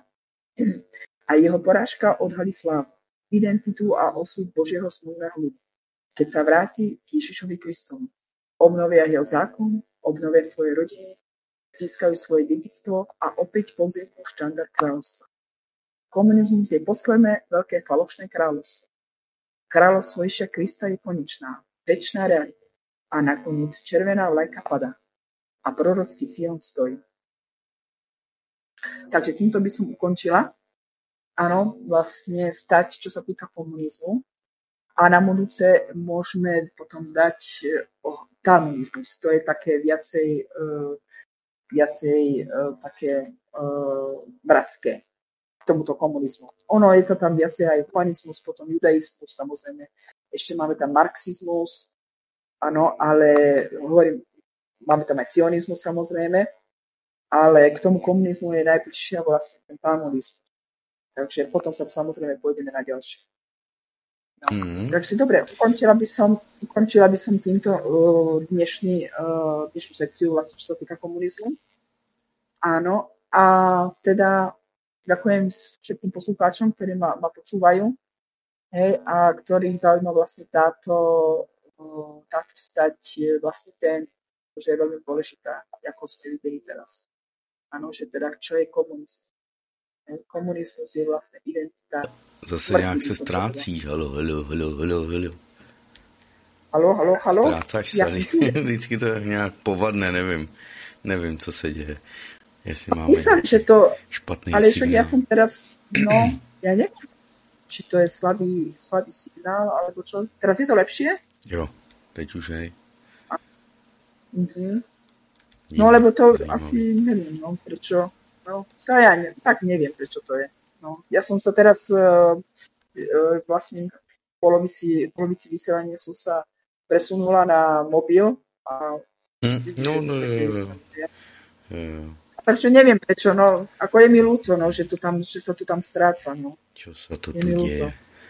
A jeho porážka odhalí slávu, identitu a osud Božieho smluvného ľudu. Keď sa vráti k Ježišovi Kristovi, obnovia jeho zákon, obnovia svoje rodiny, získajú svoje dedičstvo a opäť povzjednú štandard kráľovstva. Komunizmus je posledné veľké falošné kráľovstvo. Kráľovstvo Ježiša Krista je konečná, večná realita a nakoniec červená vlajka padá a prorocký Sion stojí. Takže týmto by som ukončila. Áno, vlastne stať, čo sa týka komunizmu. A na budúce môžeme potom dať o talmudizmus. To je také viacej, uh, viacej uh, také uh, bratské k tomuto komunizmu. Ono je to tam viacej aj humanizmus, potom judaizmus, samozrejme. Ešte máme tam marxizmus, áno, ale hovorím, máme tam aj sionizmus, samozrejme, ale k tomu komunizmu je najbližšia vlastne ten talmudizmus. Takže potom sa samozrejme pôjdeme na ďalšie. No. Mm. Takže dobre, ukončila by som, ukončila by som týmto uh, dnešný, uh, dnešnú sekciu, vlastne, čo sa týka komunizmu. Áno, a teda ďakujem všetkým poslucháčom, ktorí ma, ma počúvajú, hej, a ktorých zaujíma vlastne táto, uh, táto stať vlastne ten, že je veľmi dôležitá, ako ste videli teraz. Áno, že teda, čo je komunizmus. Komunismus je vlastně identita. Zase nějak se ztrácíš. Halo, halo, halo, halo, halo. Halo, halo, halo. Ztrácáš se. Vždycky to nějak povadne, nevím. Nevím, co se děje. Jestli máme Myslím, že to, špatný ale signál. Ale já jsem teraz, no, já nevím, či to je slabý, slabý signál, alebo čo. Teraz je to lepšie? Jo, teď už hej. Mhm. No, lebo to asi nevím, no, prečo. No, to ja ne, tak neviem, prečo to je. No, ja som sa teraz uh, uh, vlastne v polovici, polovici vysielania som sa presunula na mobil. A hm, no, no, jo, jo. jo. Takže neviem prečo, no, ako je mi ľúto, no, že, to tam, že sa to tam stráca, no. Čo sa to tu deje?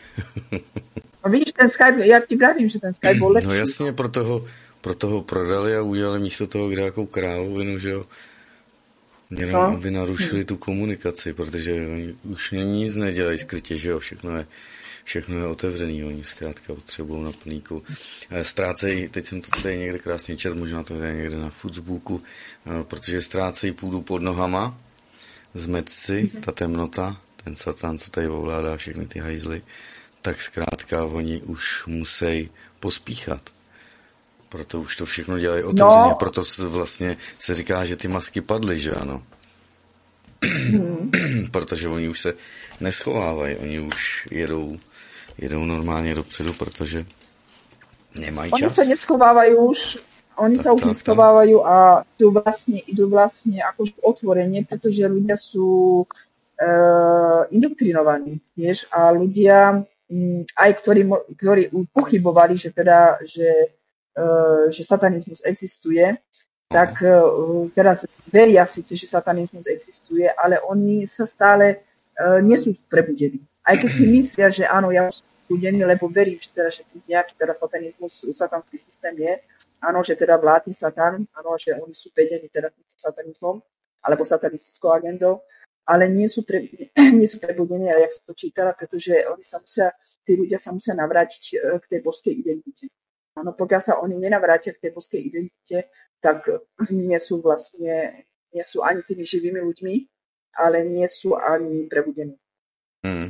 No vidíš, ten Skype, ja ti pravím, že ten Skype bol lepší. No jasně, proto ho, proto ho prodali a udělali místo toho kdejakou krávovinu, že jo. Jenom no. Aby narušili tu komunikaci, protože oni už nic nedělají skrytě, že jo, všechno je všechno je otevřený, oni zkrátka potřebují na plníku. Ztrácejí, teď jsem to tady někde krásně četl, možná to je někde na Facebooku, protože ztrácejí půdu pod nohama, zmet si, ta temnota, ten satan, co tady ovládá všechny ty hajzly, tak zkrátka oni už musí pospíchat. Proto už to všechno dělají otevřeně, no. Proto vlastně se říká, že ty masky padly, že ano. Hmm. Protože oni už se neschovávají, oni už jedou, jedou normálně dopředu, protože nemají oni čas. Oni sa neschovávajú už, oni tak, sa už tak, neschovávajú tak. A idú vlastne, idú vlastne akože otvorene, pretože ľudia sú e, indoktrinovaní, vieš, a ľudia, m, aj ktorí, ktorí pochybovali, že teda, že, e, že satanizmus existuje, tak uh, teraz veria síce, že satanizmus existuje, ale oni sa stále uh, nie sú prebudení. Aj keď si myslia, že áno, ja som prebudený, lebo verím, že, teda, že nejaký teda satanizmus, satanský systém je, áno, že teda vládne satan, áno, že oni sú vedení teda týmto satanizmom, alebo satanistickou agendou, ale nie sú, pre, nie sú prebudení, ale jak sa to čítala, pretože oni sa musia, tí ľudia sa musia navrátiť uh, k tej božskej identite. Áno, pokiaľ sa oni nenavrátia k tej božskej identite, tak nie sú vlastne, nie sú ani tými živými ľuďmi, ale nie sú ani prebudení. Mm.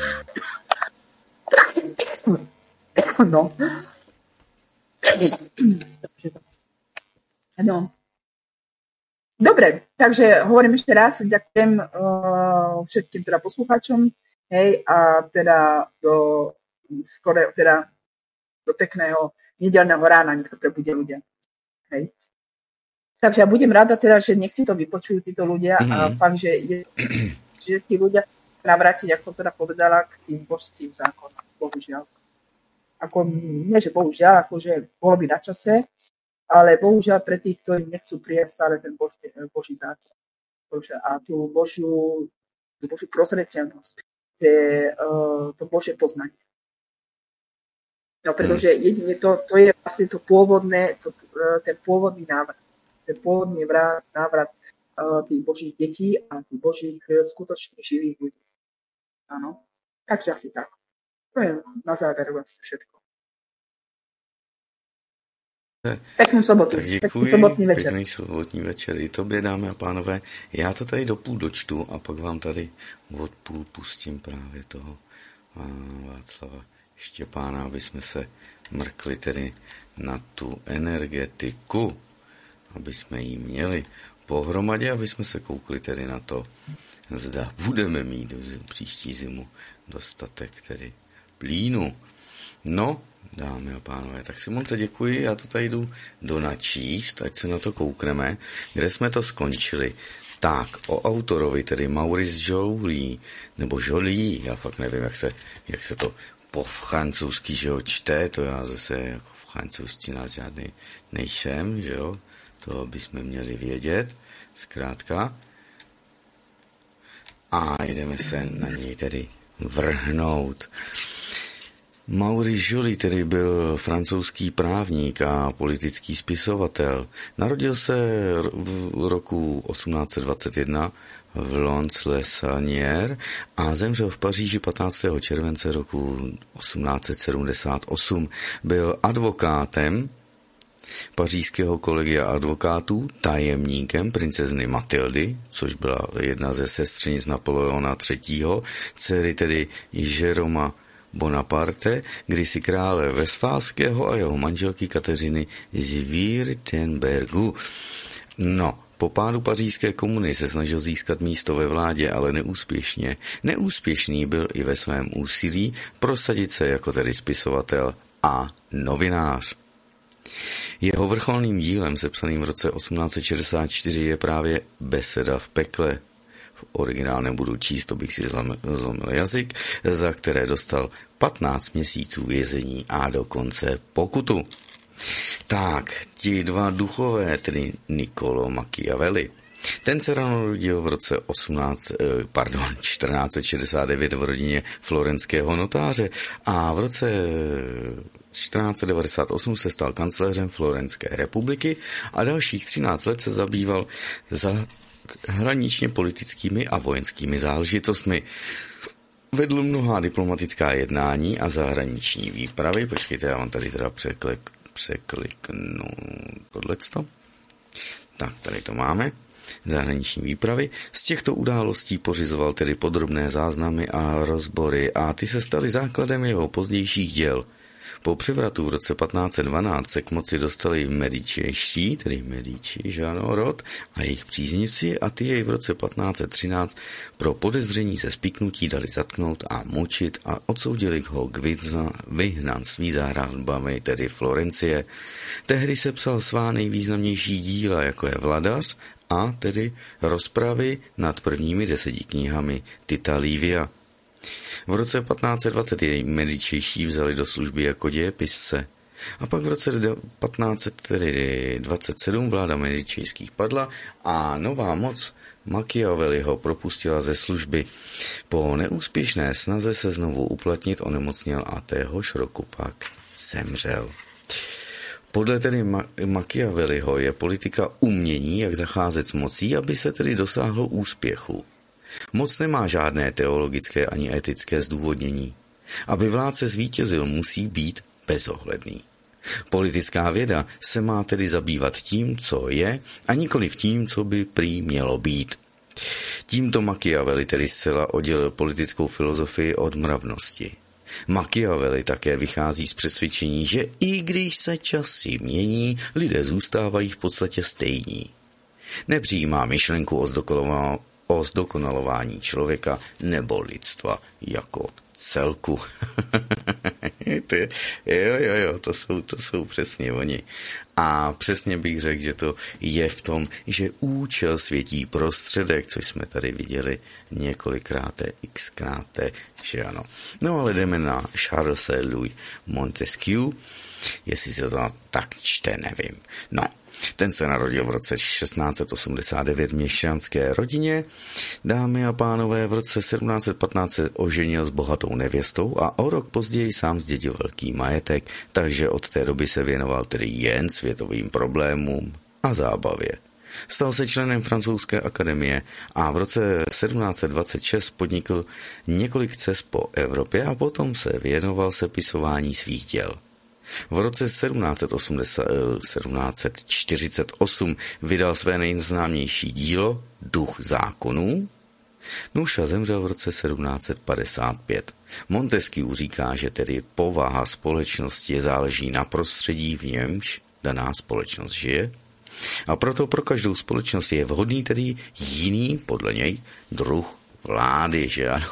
No. No. Dobre, takže hovorím ešte raz, ďakujem uh, všetkým teda poslucháčom, hej, a teda do skore, teda do pekného nedeľného rána, nech sa prebudia ľudia. Hej. Takže ja budem rada teda, že nech si to vypočujú títo ľudia mm-hmm. a fakt, že, je, že tí ľudia sa navrátiť, jak som teda povedala, k tým božským zákonom. Bohužiaľ. Ako, nie, že bohužiaľ, akože bolo by na čase, ale bohužiaľ pre tých, ktorí nechcú prijať stále ten boží, boží zákon. A tú božiu, tú božiu prozreteľnosť, tie, uh, to božie poznanie. No, pretože jedine to, to je vlastne to pôvodné, to, ten pôvodný návrat. Ten pôvodný vrát, návrat uh, tých božích detí a tých božích skutočných živých ľudí. Áno. Takže asi tak. To je na záver vlastne všetko. Peknú sobotu. Tak děkuji, sobotní večer. Pěkný sobotní večer i tobě, dámy a pánové. Já to tady do půl dočtu a pak vám tady od půl pustím právě toho Václava Štěpána, aby jsme se mrkli tedy na tu energetiku, aby jsme ji měli pohromadě, aby jsme se koukli tedy na to, zda budeme mít v příští zimu dostatek tedy plínu. No, dámy a pánové, tak Simonce děkuji, já to tady jdu donačíst, ať se na to koukneme, kde jsme to skončili. Tak, o autorovi, tedy Maurice Joly, nebo Joly, já fakt nevím, jak se, jak se to po francouzsky, že jo, čte, to já zase jako v francouzštině žádný nejsem, že jo, to bychom měli vědět, zkrátka. A jdeme se na něj tedy vrhnout. Maurice Joly tedy byl francouzský právník a politický spisovatel. Narodil se v roku osmnáct dvacet jedna v Lons-le-Saunière a zemřel v Paříži patnáctého července roku osmnáct sedmdesát osm. Byl advokátem pařížského kolegia advokátů, tajemníkem princezny Matildy, což byla jedna ze sestřenic Napoleona třetího, dcery tedy Jeroma Bonaparte, kdysi krále Westfálského a jeho manželky Kateřiny z Württembergu. No, po pádu pařížské komuny se snažil získat místo ve vládě, ale neúspěšně. Neúspěšný byl i ve svém úsilí prosadit se jako tedy spisovatel a novinář. Jeho vrcholným dílem, sepsaným v roce osmnáct šedesát čtyři, je právě Beseda v pekle. V originál nebudu číst, to bych si zlomil jazyk, za které dostal patnáct měsíců vězení a dokonce pokutu. Tak, ti dva duchové, tedy Niccolo Machiavelli. Ten se narodil v roce osmnáct, pardon, čtrnáct šedesát devět v rodině florenského notáře a v roce čtrnáct devadesát osm se stal kancléřem Florenské republiky a dalších třináct let se zabýval za hraničně politickými a vojenskými záležitostmi. Vedl mnohá diplomatická jednání a zahraniční výpravy. Počkejte, já vám tady teda překlik, překliknu tohleto. Tak, tady to máme. Zahraniční výpravy. Z těchto událostí pořizoval tedy podrobné záznamy a rozbory a ty se staly základem jeho pozdějších děl. Po převratu v roce patnáct set dvanáct se k moci dostali Medičejští, tedy Medici, že ano, rod, a jejich příznivci a ty jej v roce patnáct set třináct pro podezření se spiknutí dali zatknout a mučit a odsoudili ho k vyhnanství za hradbami, tedy Florencie. Tehdy se psal svá nejvýznamnější díla, jako je Vladař a tedy rozpravy nad prvními deseti knihami Tita Livia. V roce patnáct set dvacet jej Medičejští vzali do služby jako dějepisce. A pak v roce patnáct set dvacet sedm vláda Medičejských padla a nová moc Machiavelliho propustila ze služby. Po neúspěšné snaze se znovu uplatnit onemocněl a téhož roku pak zemřel. Podle tedy Machiavelliho je politika umění, jak zacházet s mocí, aby se tedy dosáhlo úspěchu. Moc nemá žádné teologické ani etické zdůvodnění. Aby vládce zvítězil, musí být bezohledný. Politická věda se má tedy zabývat tím, co je, a nikoliv tím, co by prý mělo být. Tímto Machiavelli tedy zcela oddělil politickou filozofii od mravnosti. Machiavelli také vychází z přesvědčení, že i když se časy mění, lidé zůstávají v podstatě stejní. Nepřijímá myšlenku o zdokonalování o zdokonalování člověka nebo lidstva jako celku. Ty, jo, jo, jo, to jsou, to jsou přesně oni. A přesně bych řekl, že to je v tom, že účel světí prostředek, což jsme tady viděli několikrát, xkrát, že ano. No ale jdeme na Charlese Louis Montesquieu, jestli se to tak čte, nevím. No. Ten se narodil v roce šestnáct set osmdesát devět v měšťanské rodině. Dámy a pánové, v roce sedmnáct set patnáct se oženil s bohatou nevěstou a o rok později sám zdědil velký majetek, takže od té doby se věnoval tedy jen světovým problémům a zábavě. Stal se členem francouzské akademie a v roce sedmnáct set dvacet šest podnikl několik cest po Evropě a potom se věnoval sepisování svých děl. V roce sedmnáct set čtyřicet osm vydal své nejznámější dílo Duch zákonů. Nuž a zemřel v roce sedmnáct set padesát pět. Montesquieu říká, že tedy povaha společnosti záleží na prostředí, v němž daná společnost žije. A proto pro každou společnost je vhodný tedy jiný, podle něj, druh vlády, že ano.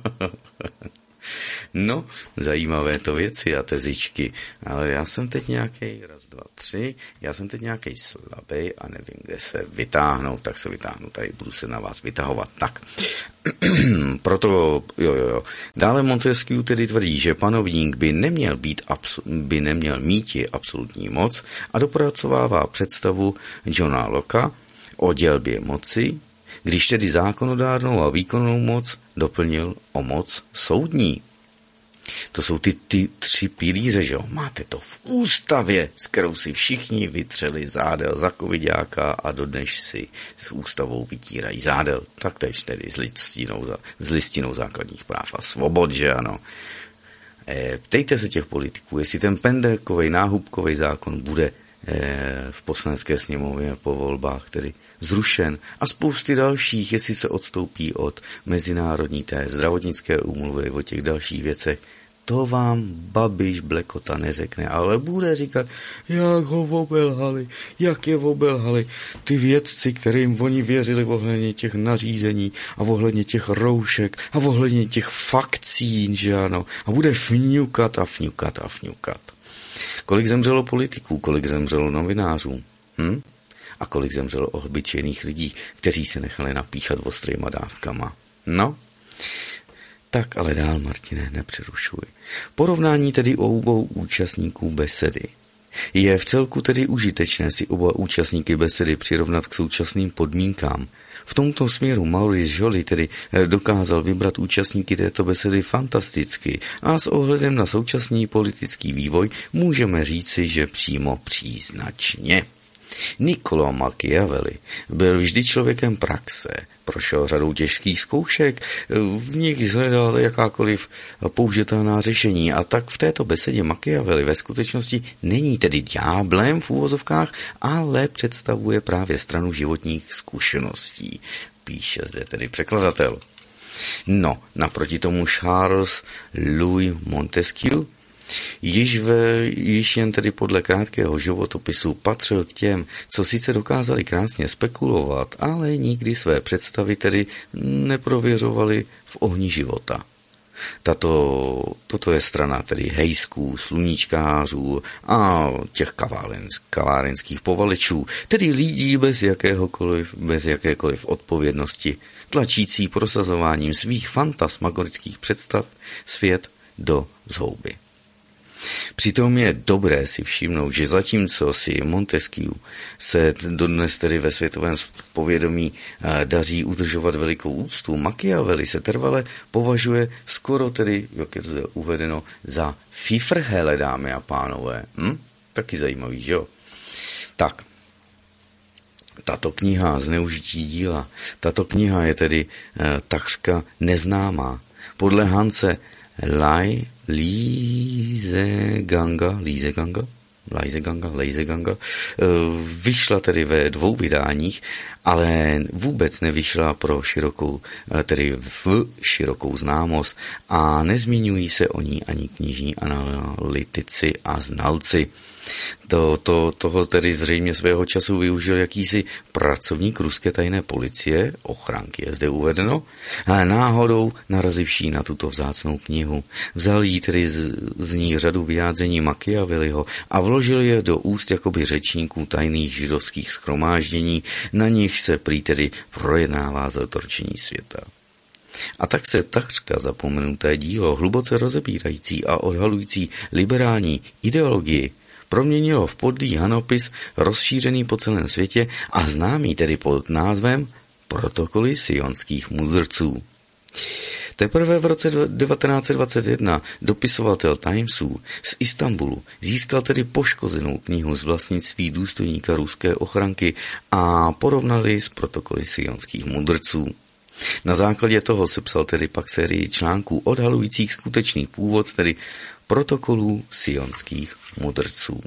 No, zajímavé to věci a tezičky, ale já jsem teď nějaký raz, dva, tři, já jsem teď nějaký slabý a nevím, kde se vytáhnout, tak se vytáhnu, tady budu se na vás vytahovat, tak. Proto, jo, jo, jo. Dále Montesquieu tedy tvrdí, že panovník by neměl být, by neměl míti absolutní moc a dopracovává představu Johna Locka o dělbě moci, když tedy zákonodárnou a výkonnou moc doplnil o moc soudní. To jsou ty, ty tři pilíře, že jo? Máte to v ústavě, s kterou si všichni vytřeli zádel za covidáka a dodnes si s ústavou vytírají zádel. Taktéž tedy s listinou, s listinou základních práv a svobod, že ano? E, ptejte se těch politiků, jestli ten pendekovej, náhubkovej zákon bude v poslanecké sněmovně po volbách tedy zrušen a spousty dalších, jestli se odstoupí od mezinárodní té zdravotnické úmluvy, o těch dalších věcech, to vám Babiš Blekota neřekne, ale bude říkat, jak ho obelhali, jak je obelhali ty vědci, kterým oni věřili ohledně těch nařízení a ohledně těch roušek a ohledně těch vakcín, že ano, a bude fňukat a fňukat a fňukat. Kolik zemřelo politiků, kolik zemřelo novinářů, hm? A kolik zemřelo obyčejných lidí, kteří se nechali napíchat ostrýma dávkama. No, tak ale dál, Martine, nepřerušuj. Porovnání tedy obou účastníků besedy. Je v celku tedy užitečné si oba účastníky besedy přirovnat k současným podmínkám. V tomto směru Maurice Joly tedy dokázal vybrat účastníky této besedy fantasticky a s ohledem na současný politický vývoj můžeme říci, že přímo příznačně. Niccolò Machiavelli byl vždy člověkem praxe, prošel řadou těžkých zkoušek, v nich hledal jakákoliv použitelná řešení a tak v této besedě Machiavelli ve skutečnosti není tedy ďáblem v úvozovkách, ale představuje právě stranu životních zkušeností, píše zde tedy překladatel. No, naproti tomu Charles Louis Montesquieu Již, ve, již jen tedy podle krátkého životopisu patřil k těm, co sice dokázali krásně spekulovat, ale nikdy své představy tedy neprověřovali v ohni života. Tato, toto je strana tedy hejsků, sluníčkářů a těch kavárenských povalečů, tedy lidí bez jakéhokoliv, bez jakékoliv odpovědnosti, tlačící prosazováním svých fantasmagorických představ svět do zhouby. Přitom je dobré si všimnout, že zatímco si Montesquieu se dodnes tedy ve světovém povědomí daří udržovat velikou úctu, Machiavelli se trvale považuje skoro tedy, jak je to zde uvedeno, za fifrhele, dámy a pánové. Hm? Taky zajímavý, že jo? Tak, tato kniha Zneužití díla, tato kniha je tedy eh, takřka neznámá. Podle Hanse Lai Lieseganga, Lieseganga, Lieseganga, Lieseganga, vyšla tedy ve dvou vydáních, ale vůbec nevyšla pro širokou, tedy v širokou známost a nezmiňují se o ní ani knižní analytici a znalci. To, to, toho tedy zřejmě svého času využil jakýsi pracovník ruské tajné policie, ochranky je zde uvedeno, a náhodou narazivší na tuto vzácnou knihu. Vzal jí tedy z, z ní řadu vyjádření Machiavelliho a vložil je do úst jakoby řečníků tajných židovských shromáždění, na nich se prý tedy projednává zotročení světa. A tak se takřka zapomenuté dílo, hluboce rozebírající a odhalující liberální ideologii, proměnilo v podlý hanopis rozšířený po celém světě a známý tedy pod názvem Protokoly sionských mudrců. Teprve v roce devatenáct set dvacet jedna dopisovatel Timesů z Istanbulu získal tedy poškozenou knihu z vlastnictví důstojníka ruské ochranky a porovnali s Protokoly sionských mudrců. Na základě toho sepsal tedy pak sérii článků odhalujících skutečný původ, tedy Protokolů sionských mudrců.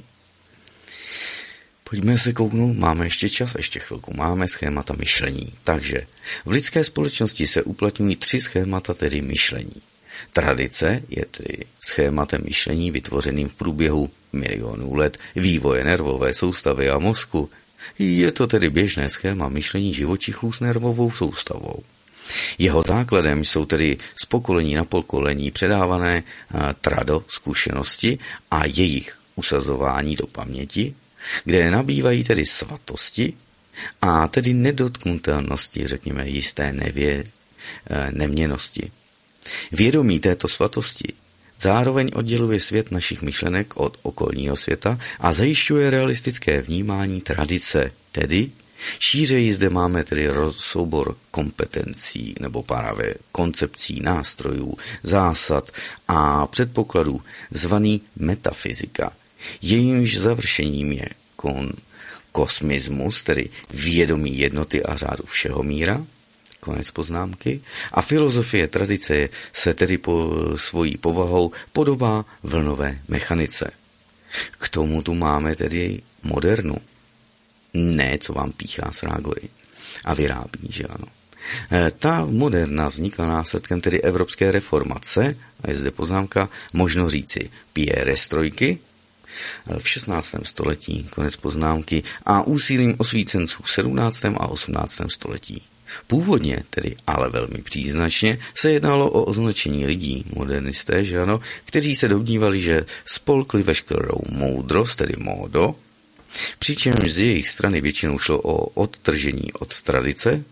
Pojďme se kouknout, máme ještě čas, ještě chvilku, máme schémata myšlení. Takže v lidské společnosti se uplatňují tři schémata, tedy myšlení. Tradice je tedy schématem myšlení vytvořeným v průběhu milionů let vývoje nervové soustavy a mozku. Je to tedy běžné schéma myšlení živočichů s nervovou soustavou. Jeho základem jsou tedy z pokolení na pokolení předávané trado zkušenosti a jejich usazování do paměti, kde nabývají tedy svatosti a tedy nedotknutelnosti, řekněme jisté nevě, neměnnosti. Vědomí této svatosti zároveň odděluje svět našich myšlenek od okolního světa a zajišťuje realistické vnímání tradice, tedy šířeji zde máme tedy soubor kompetencí nebo právě koncepcí, nástrojů, zásad a předpokladů zvaný metafyzika. Jejímž završením je kon, kosmismus, tedy vědomí jednoty a řádu všeho míra, konec poznámky, a filozofie tradice se tedy po svojí povahou podobá vlnové mechanice. K tomu tu máme tedy modernu. Ne, co vám píchá z rágory a vyrábí, že ano. Ta moderna vznikla následkem tedy evropské reformace, a je zde poznámka, možno říci pěrestrojky, v šestnáctém století, konec poznámky, a úsilím osvícenců v sedmnáctém a osmnáctém století. Původně, tedy ale velmi příznačně, se jednalo o označení lidí, modernisté, že ano, kteří se domnívali, že spolkli veškerou moudrost, tedy módo, přičemž z jejich strany většinou šlo o odtržení od tradice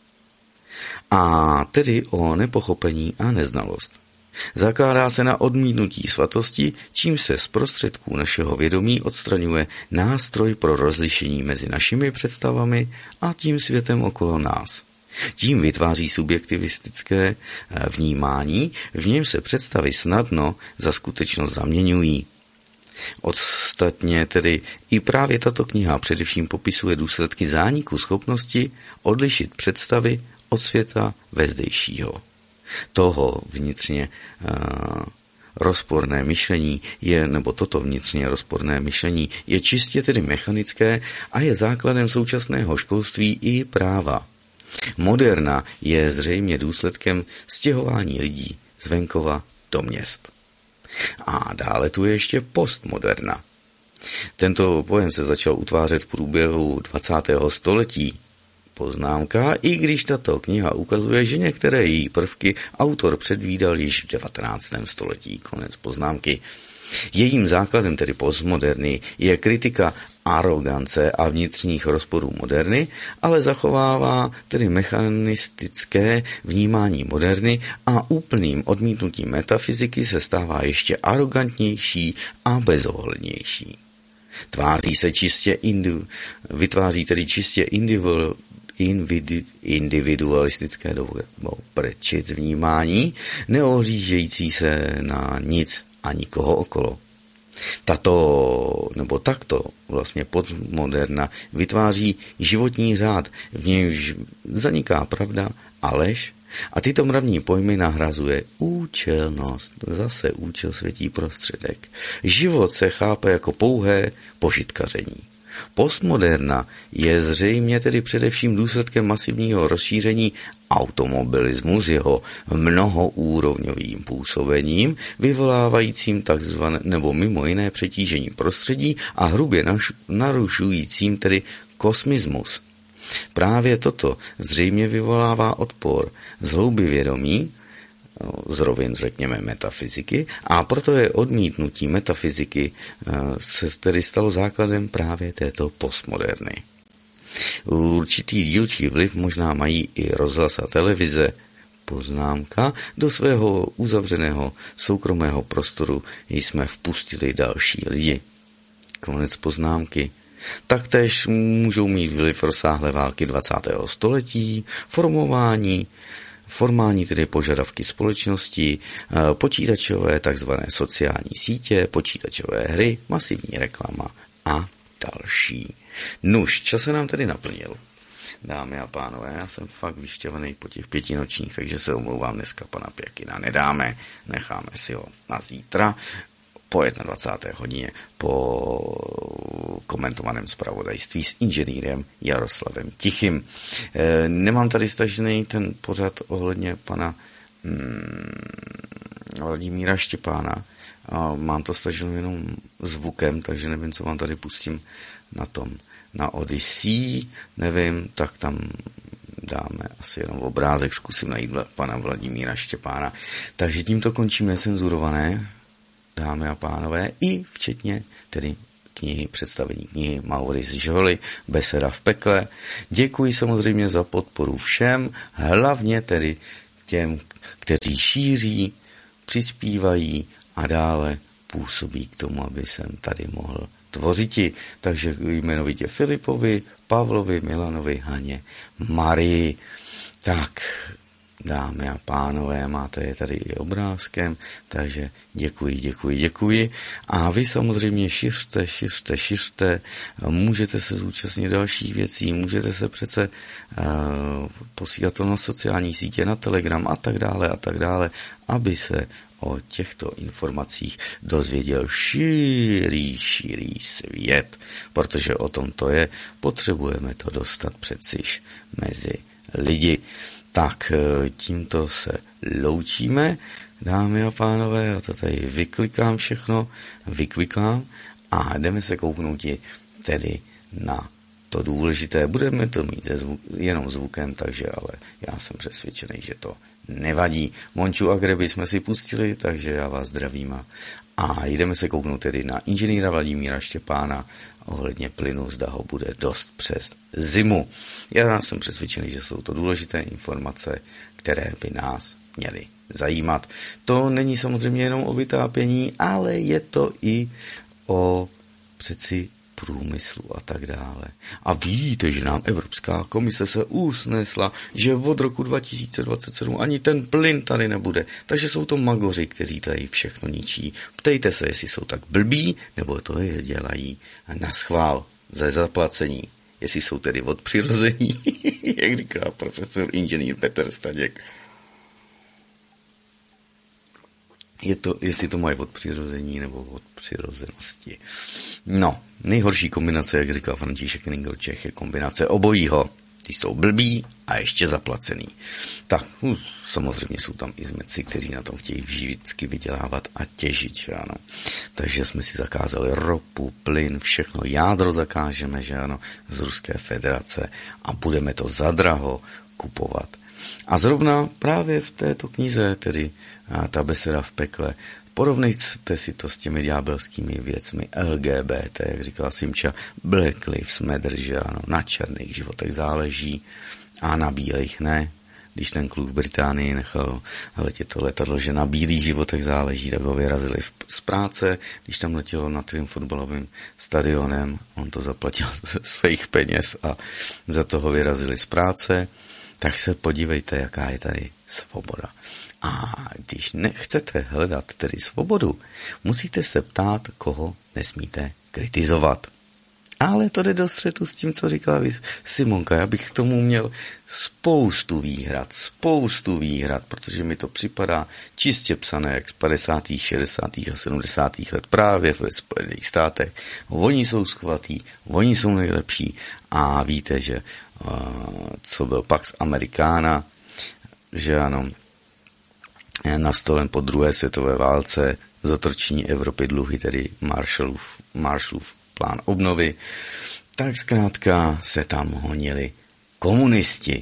a tedy o nepochopení a neznalost. Zakládá se na odmítnutí svatosti, čím se z prostředků našeho vědomí odstraňuje nástroj pro rozlišení mezi našimi představami a tím světem okolo nás. Tím vytváří subjektivistické vnímání, v něm se představy snadno za skutečnost zaměňují. Ostatně tedy i právě tato kniha především popisuje důsledky zániku schopnosti odlišit představy od světa vezdejšího. Toho vnitřně uh, rozporné myšlení je, nebo toto vnitřně rozporné myšlení je čistě tedy mechanické a je základem současného školství i práva. Moderna je zřejmě důsledkem stěhování lidí z venkova do měst. A dále tu je ještě postmoderna. Tento pojem se začal utvářet v průběhu dvacátého století. Poznámka, i když tato kniha ukazuje, že některé její prvky autor předvídal již v devatenáctém století. Konec poznámky. Jejím základem, tedy postmoderny, je kritika arogance a vnitřních rozporů moderny, ale zachovává tedy mechanistické vnímání moderny a úplným odmítnutím metafyziky se stává ještě arogantnější a bezohlednější. Tváří se čistě indiv, vytváří tedy čistě individu, individu, individualistické prečit vnímání, neohlížející se na nic a nikoho okolo. Tato, nebo takto vlastně postmoderna vytváří životní řád, v němž zaniká pravda a lež a tyto mravní pojmy nahrazuje účelnost. Zase účel světí prostředek. Život se chápe jako pouhé požitkaření. Postmoderna je zřejmě tedy především důsledkem masivního rozšíření automobilismu s jeho mnohoúrovňovým působením, vyvolávajícím takzvané nebo mimo jiné přetížení prostředí a hrubě narušujícím tedy kosmismus. Právě toto zřejmě vyvolává odpor z hloubi vědomí, z rovin, řekněme, metafyziky, a proto je odmítnutí metafyziky se tedy stalo základem právě této postmoderny. Určitý dílčí vliv možná mají i rozhlas a televize. Poznámka, do svého uzavřeného soukromého prostoru jsme vpustili další lidi. Konec poznámky. Taktéž můžou mít vliv rozsáhlé války dvacátého století, formování, formální tedy požadavky společnosti, počítačové takzvané sociální sítě, počítačové hry, masivní reklama a další. Nuž, čas se nám tedy naplnil. Dámy a pánové, já jsem fakt vyšťavený po těch pěti nočních, takže se omlouvám, dneska pana Pěkina nedáme, necháme si ho na zítra po dvacáté jedné hodině po komentovaném zpravodajství s inženýrem Jaroslavem Tichým. E, nemám tady stažený ten pořad ohledně pana hmm, Vladimíra Štěpána. A mám to staženo jenom zvukem, takže nevím, co vám tady pustím na tom. Na Odyssey, nevím, tak tam dáme asi jenom obrázek, zkusím najít pana Vladimíra Štěpána. Takže tímto končíme necenzurované, dámy a pánové, i včetně tedy knihy, představení knihy Maurice Joly, Beseda v pekle. Děkuji samozřejmě za podporu všem, hlavně tedy těm, kteří šíří, přispívají a dále působí k tomu, aby jsem tady mohl tvořiti. Takže jmenovitě Filipovi, Pavlovi, Milanovi, Haně, Marii. Tak, dámy a pánové, máte je tady i obrázkem, takže děkuji, děkuji, děkuji. A vy samozřejmě šiřte, šiřte, šiřte, můžete se zúčastnit dalších věcí, můžete se přece uh, posílat to na sociální sítě, na Telegram a tak dále a tak dále, aby se o těchto informacích dozvěděl širý, širý svět, protože o tom to je, potřebujeme to dostat přeciž mezi lidi. Tak tímto se loučíme, dámy a pánové, já to tady vyklikám všechno, vyklikám a jdeme se kouknout tedy na to důležité. Budeme to mít zvuk, jenom zvukem, takže ale já jsem přesvědčený, že to nevadí. Monču a Greby jsme si pustili, takže já vás zdravím a, a jdeme se kouknout tedy na inženýra Vladimíra Štěpána ohledně plynu, zda ho bude dost přes zimu. Já jsem přesvědčený, že jsou to důležité informace, které by nás měly zajímat. To není samozřejmě jenom o vytápění, ale je to i o přeci průmyslu a tak dále. A víte, že nám Evropská komise se usnesla, že od roku dva tisíce dvacet sedm ani ten plyn tady nebude. Takže jsou to magoři, kteří tady všechno ničí. Ptejte se, jestli jsou tak blbí, nebo to je dělají na schvál, za zaplacení. Jestli jsou tedy od přirození, jak říká profesor inženýr Petr Staněk. Je to, jestli to mají od přirození nebo od přirozenosti. No, nejhorší kombinace, jak říkal František Ringl-Čech, je kombinace obojího. Ty jsou blbí a ještě zaplacený. Tak, uh, samozřejmě jsou tam i zmeci, kteří na tom chtějí vždycky vydělávat a těžit, že ano. Takže jsme si zakázali ropu, plyn, všechno, jádro zakážeme, že ano, z Ruské federace a budeme to zadraho kupovat. A zrovna právě v této knize, tedy ta beseda v pekle, porovnejte si to s těmi ďábelskými věcmi L G B T, jak říkala Simča, Black Lives Matter, že ano, na černých životech záleží a na bílých ne. Když ten kluk v Británii nechal letět to letadlo, že na bílých životech záleží, tak ho vyrazili z práce, když tam letělo nad tím fotbalovým stadionem, on to zaplatil ze svých peněz a za toho vyrazili z práce. Tak se podívejte, jaká je tady svoboda. A když nechcete hledat tedy svobodu, musíte se ptát, koho nesmíte kritizovat. Ale to jde do střetu s tím, co říkala Simonka. Já bych k tomu měl spoustu výhrad, spoustu výhrad, protože mi to připadá čistě psané, jak z padesátých, šedesátých a sedmdesátých let právě ve Spojených státech. Oni jsou skvatí, oni jsou nejlepší a víte, že uh, co byl Pax Americana, že ano, nastolen po druhé světové válce, zotročení Evropy dluhy, tedy Marshallův, Marshallův plán obnovy, tak zkrátka se tam honili komunisti.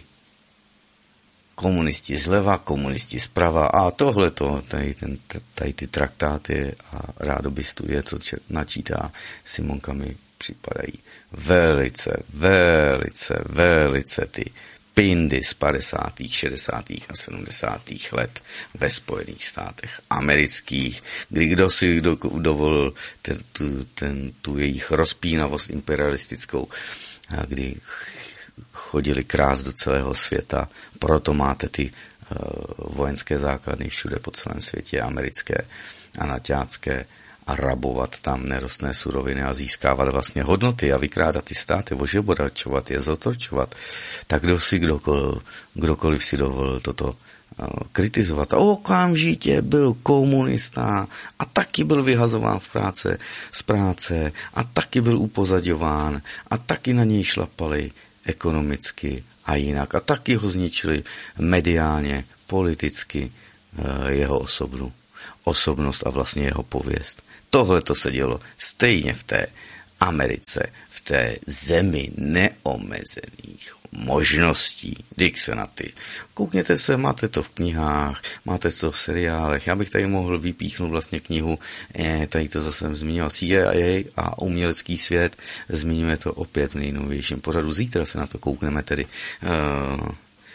Komunisti zleva, komunisti zprava a tohleto, tady, ten, tady ty traktáty a rádoby studie, co načítá Simonka, mi připadají velice, velice, velice ty pindy z padesátých, šedesátých a sedmdesátých let ve Spojených státech amerických, kdy kdo si kdo dovolil ten, tu, ten, tu jejich rozpínavost imperialistickou, kdy chodili krást do celého světa, proto máte ty uh, vojenské základny všude po celém světě, americké a naťácké, a rabovat tam nerostné suroviny a získávat vlastně hodnoty a vykrádat ty státy, ožebračovat je, zotročovat, tak kdo si kdokoliv, kdokoliv si dovolil toto uh, kritizovat. A okamžitě byl komunista a taky byl vyhazován v práce, z práce a taky byl upozaďován a taky na něj šlapali ekonomicky a jinak a taky ho zničili mediálně, politicky uh, jeho osobnu, osobnost a vlastně jeho pověst. Tohle to se dělo stejně v té Americe, v té zemi neomezených možností. Dík se na ty. Koukněte se, máte to v knihách, máte to v seriálech. Já bych tady mohl vypíchnout vlastně knihu, eh, tady to zase jsem zmiňoval, C I A a umělecký svět. Zmiňuje to opět v nejnovějším pořadu. Zítra se na to koukneme tedy. Uh,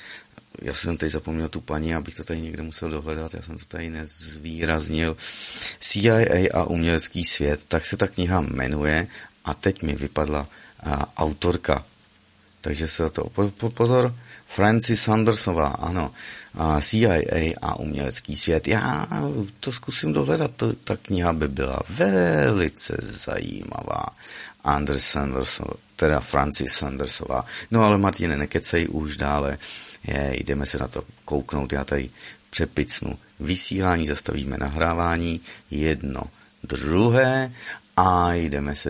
Já jsem tady zapomněl tu paní, abych to tady někde musel dohledat, já jsem to tady nezvýraznil. C I A a umělecký svět, tak se ta kniha jmenuje a teď mi vypadla a, autorka. Takže se to, po, po, pozor, Francis Sandersová, ano, a C I A a umělecký svět. Já to zkusím dohledat, to, ta kniha by byla velice zajímavá. Anders Sandersová, teda Francis Sandersová. No ale Martine, nekecej už dále. Je, jdeme se na to kouknout, já tady přepicnu vysílání, zastavíme nahrávání, jedno, druhé a jdeme se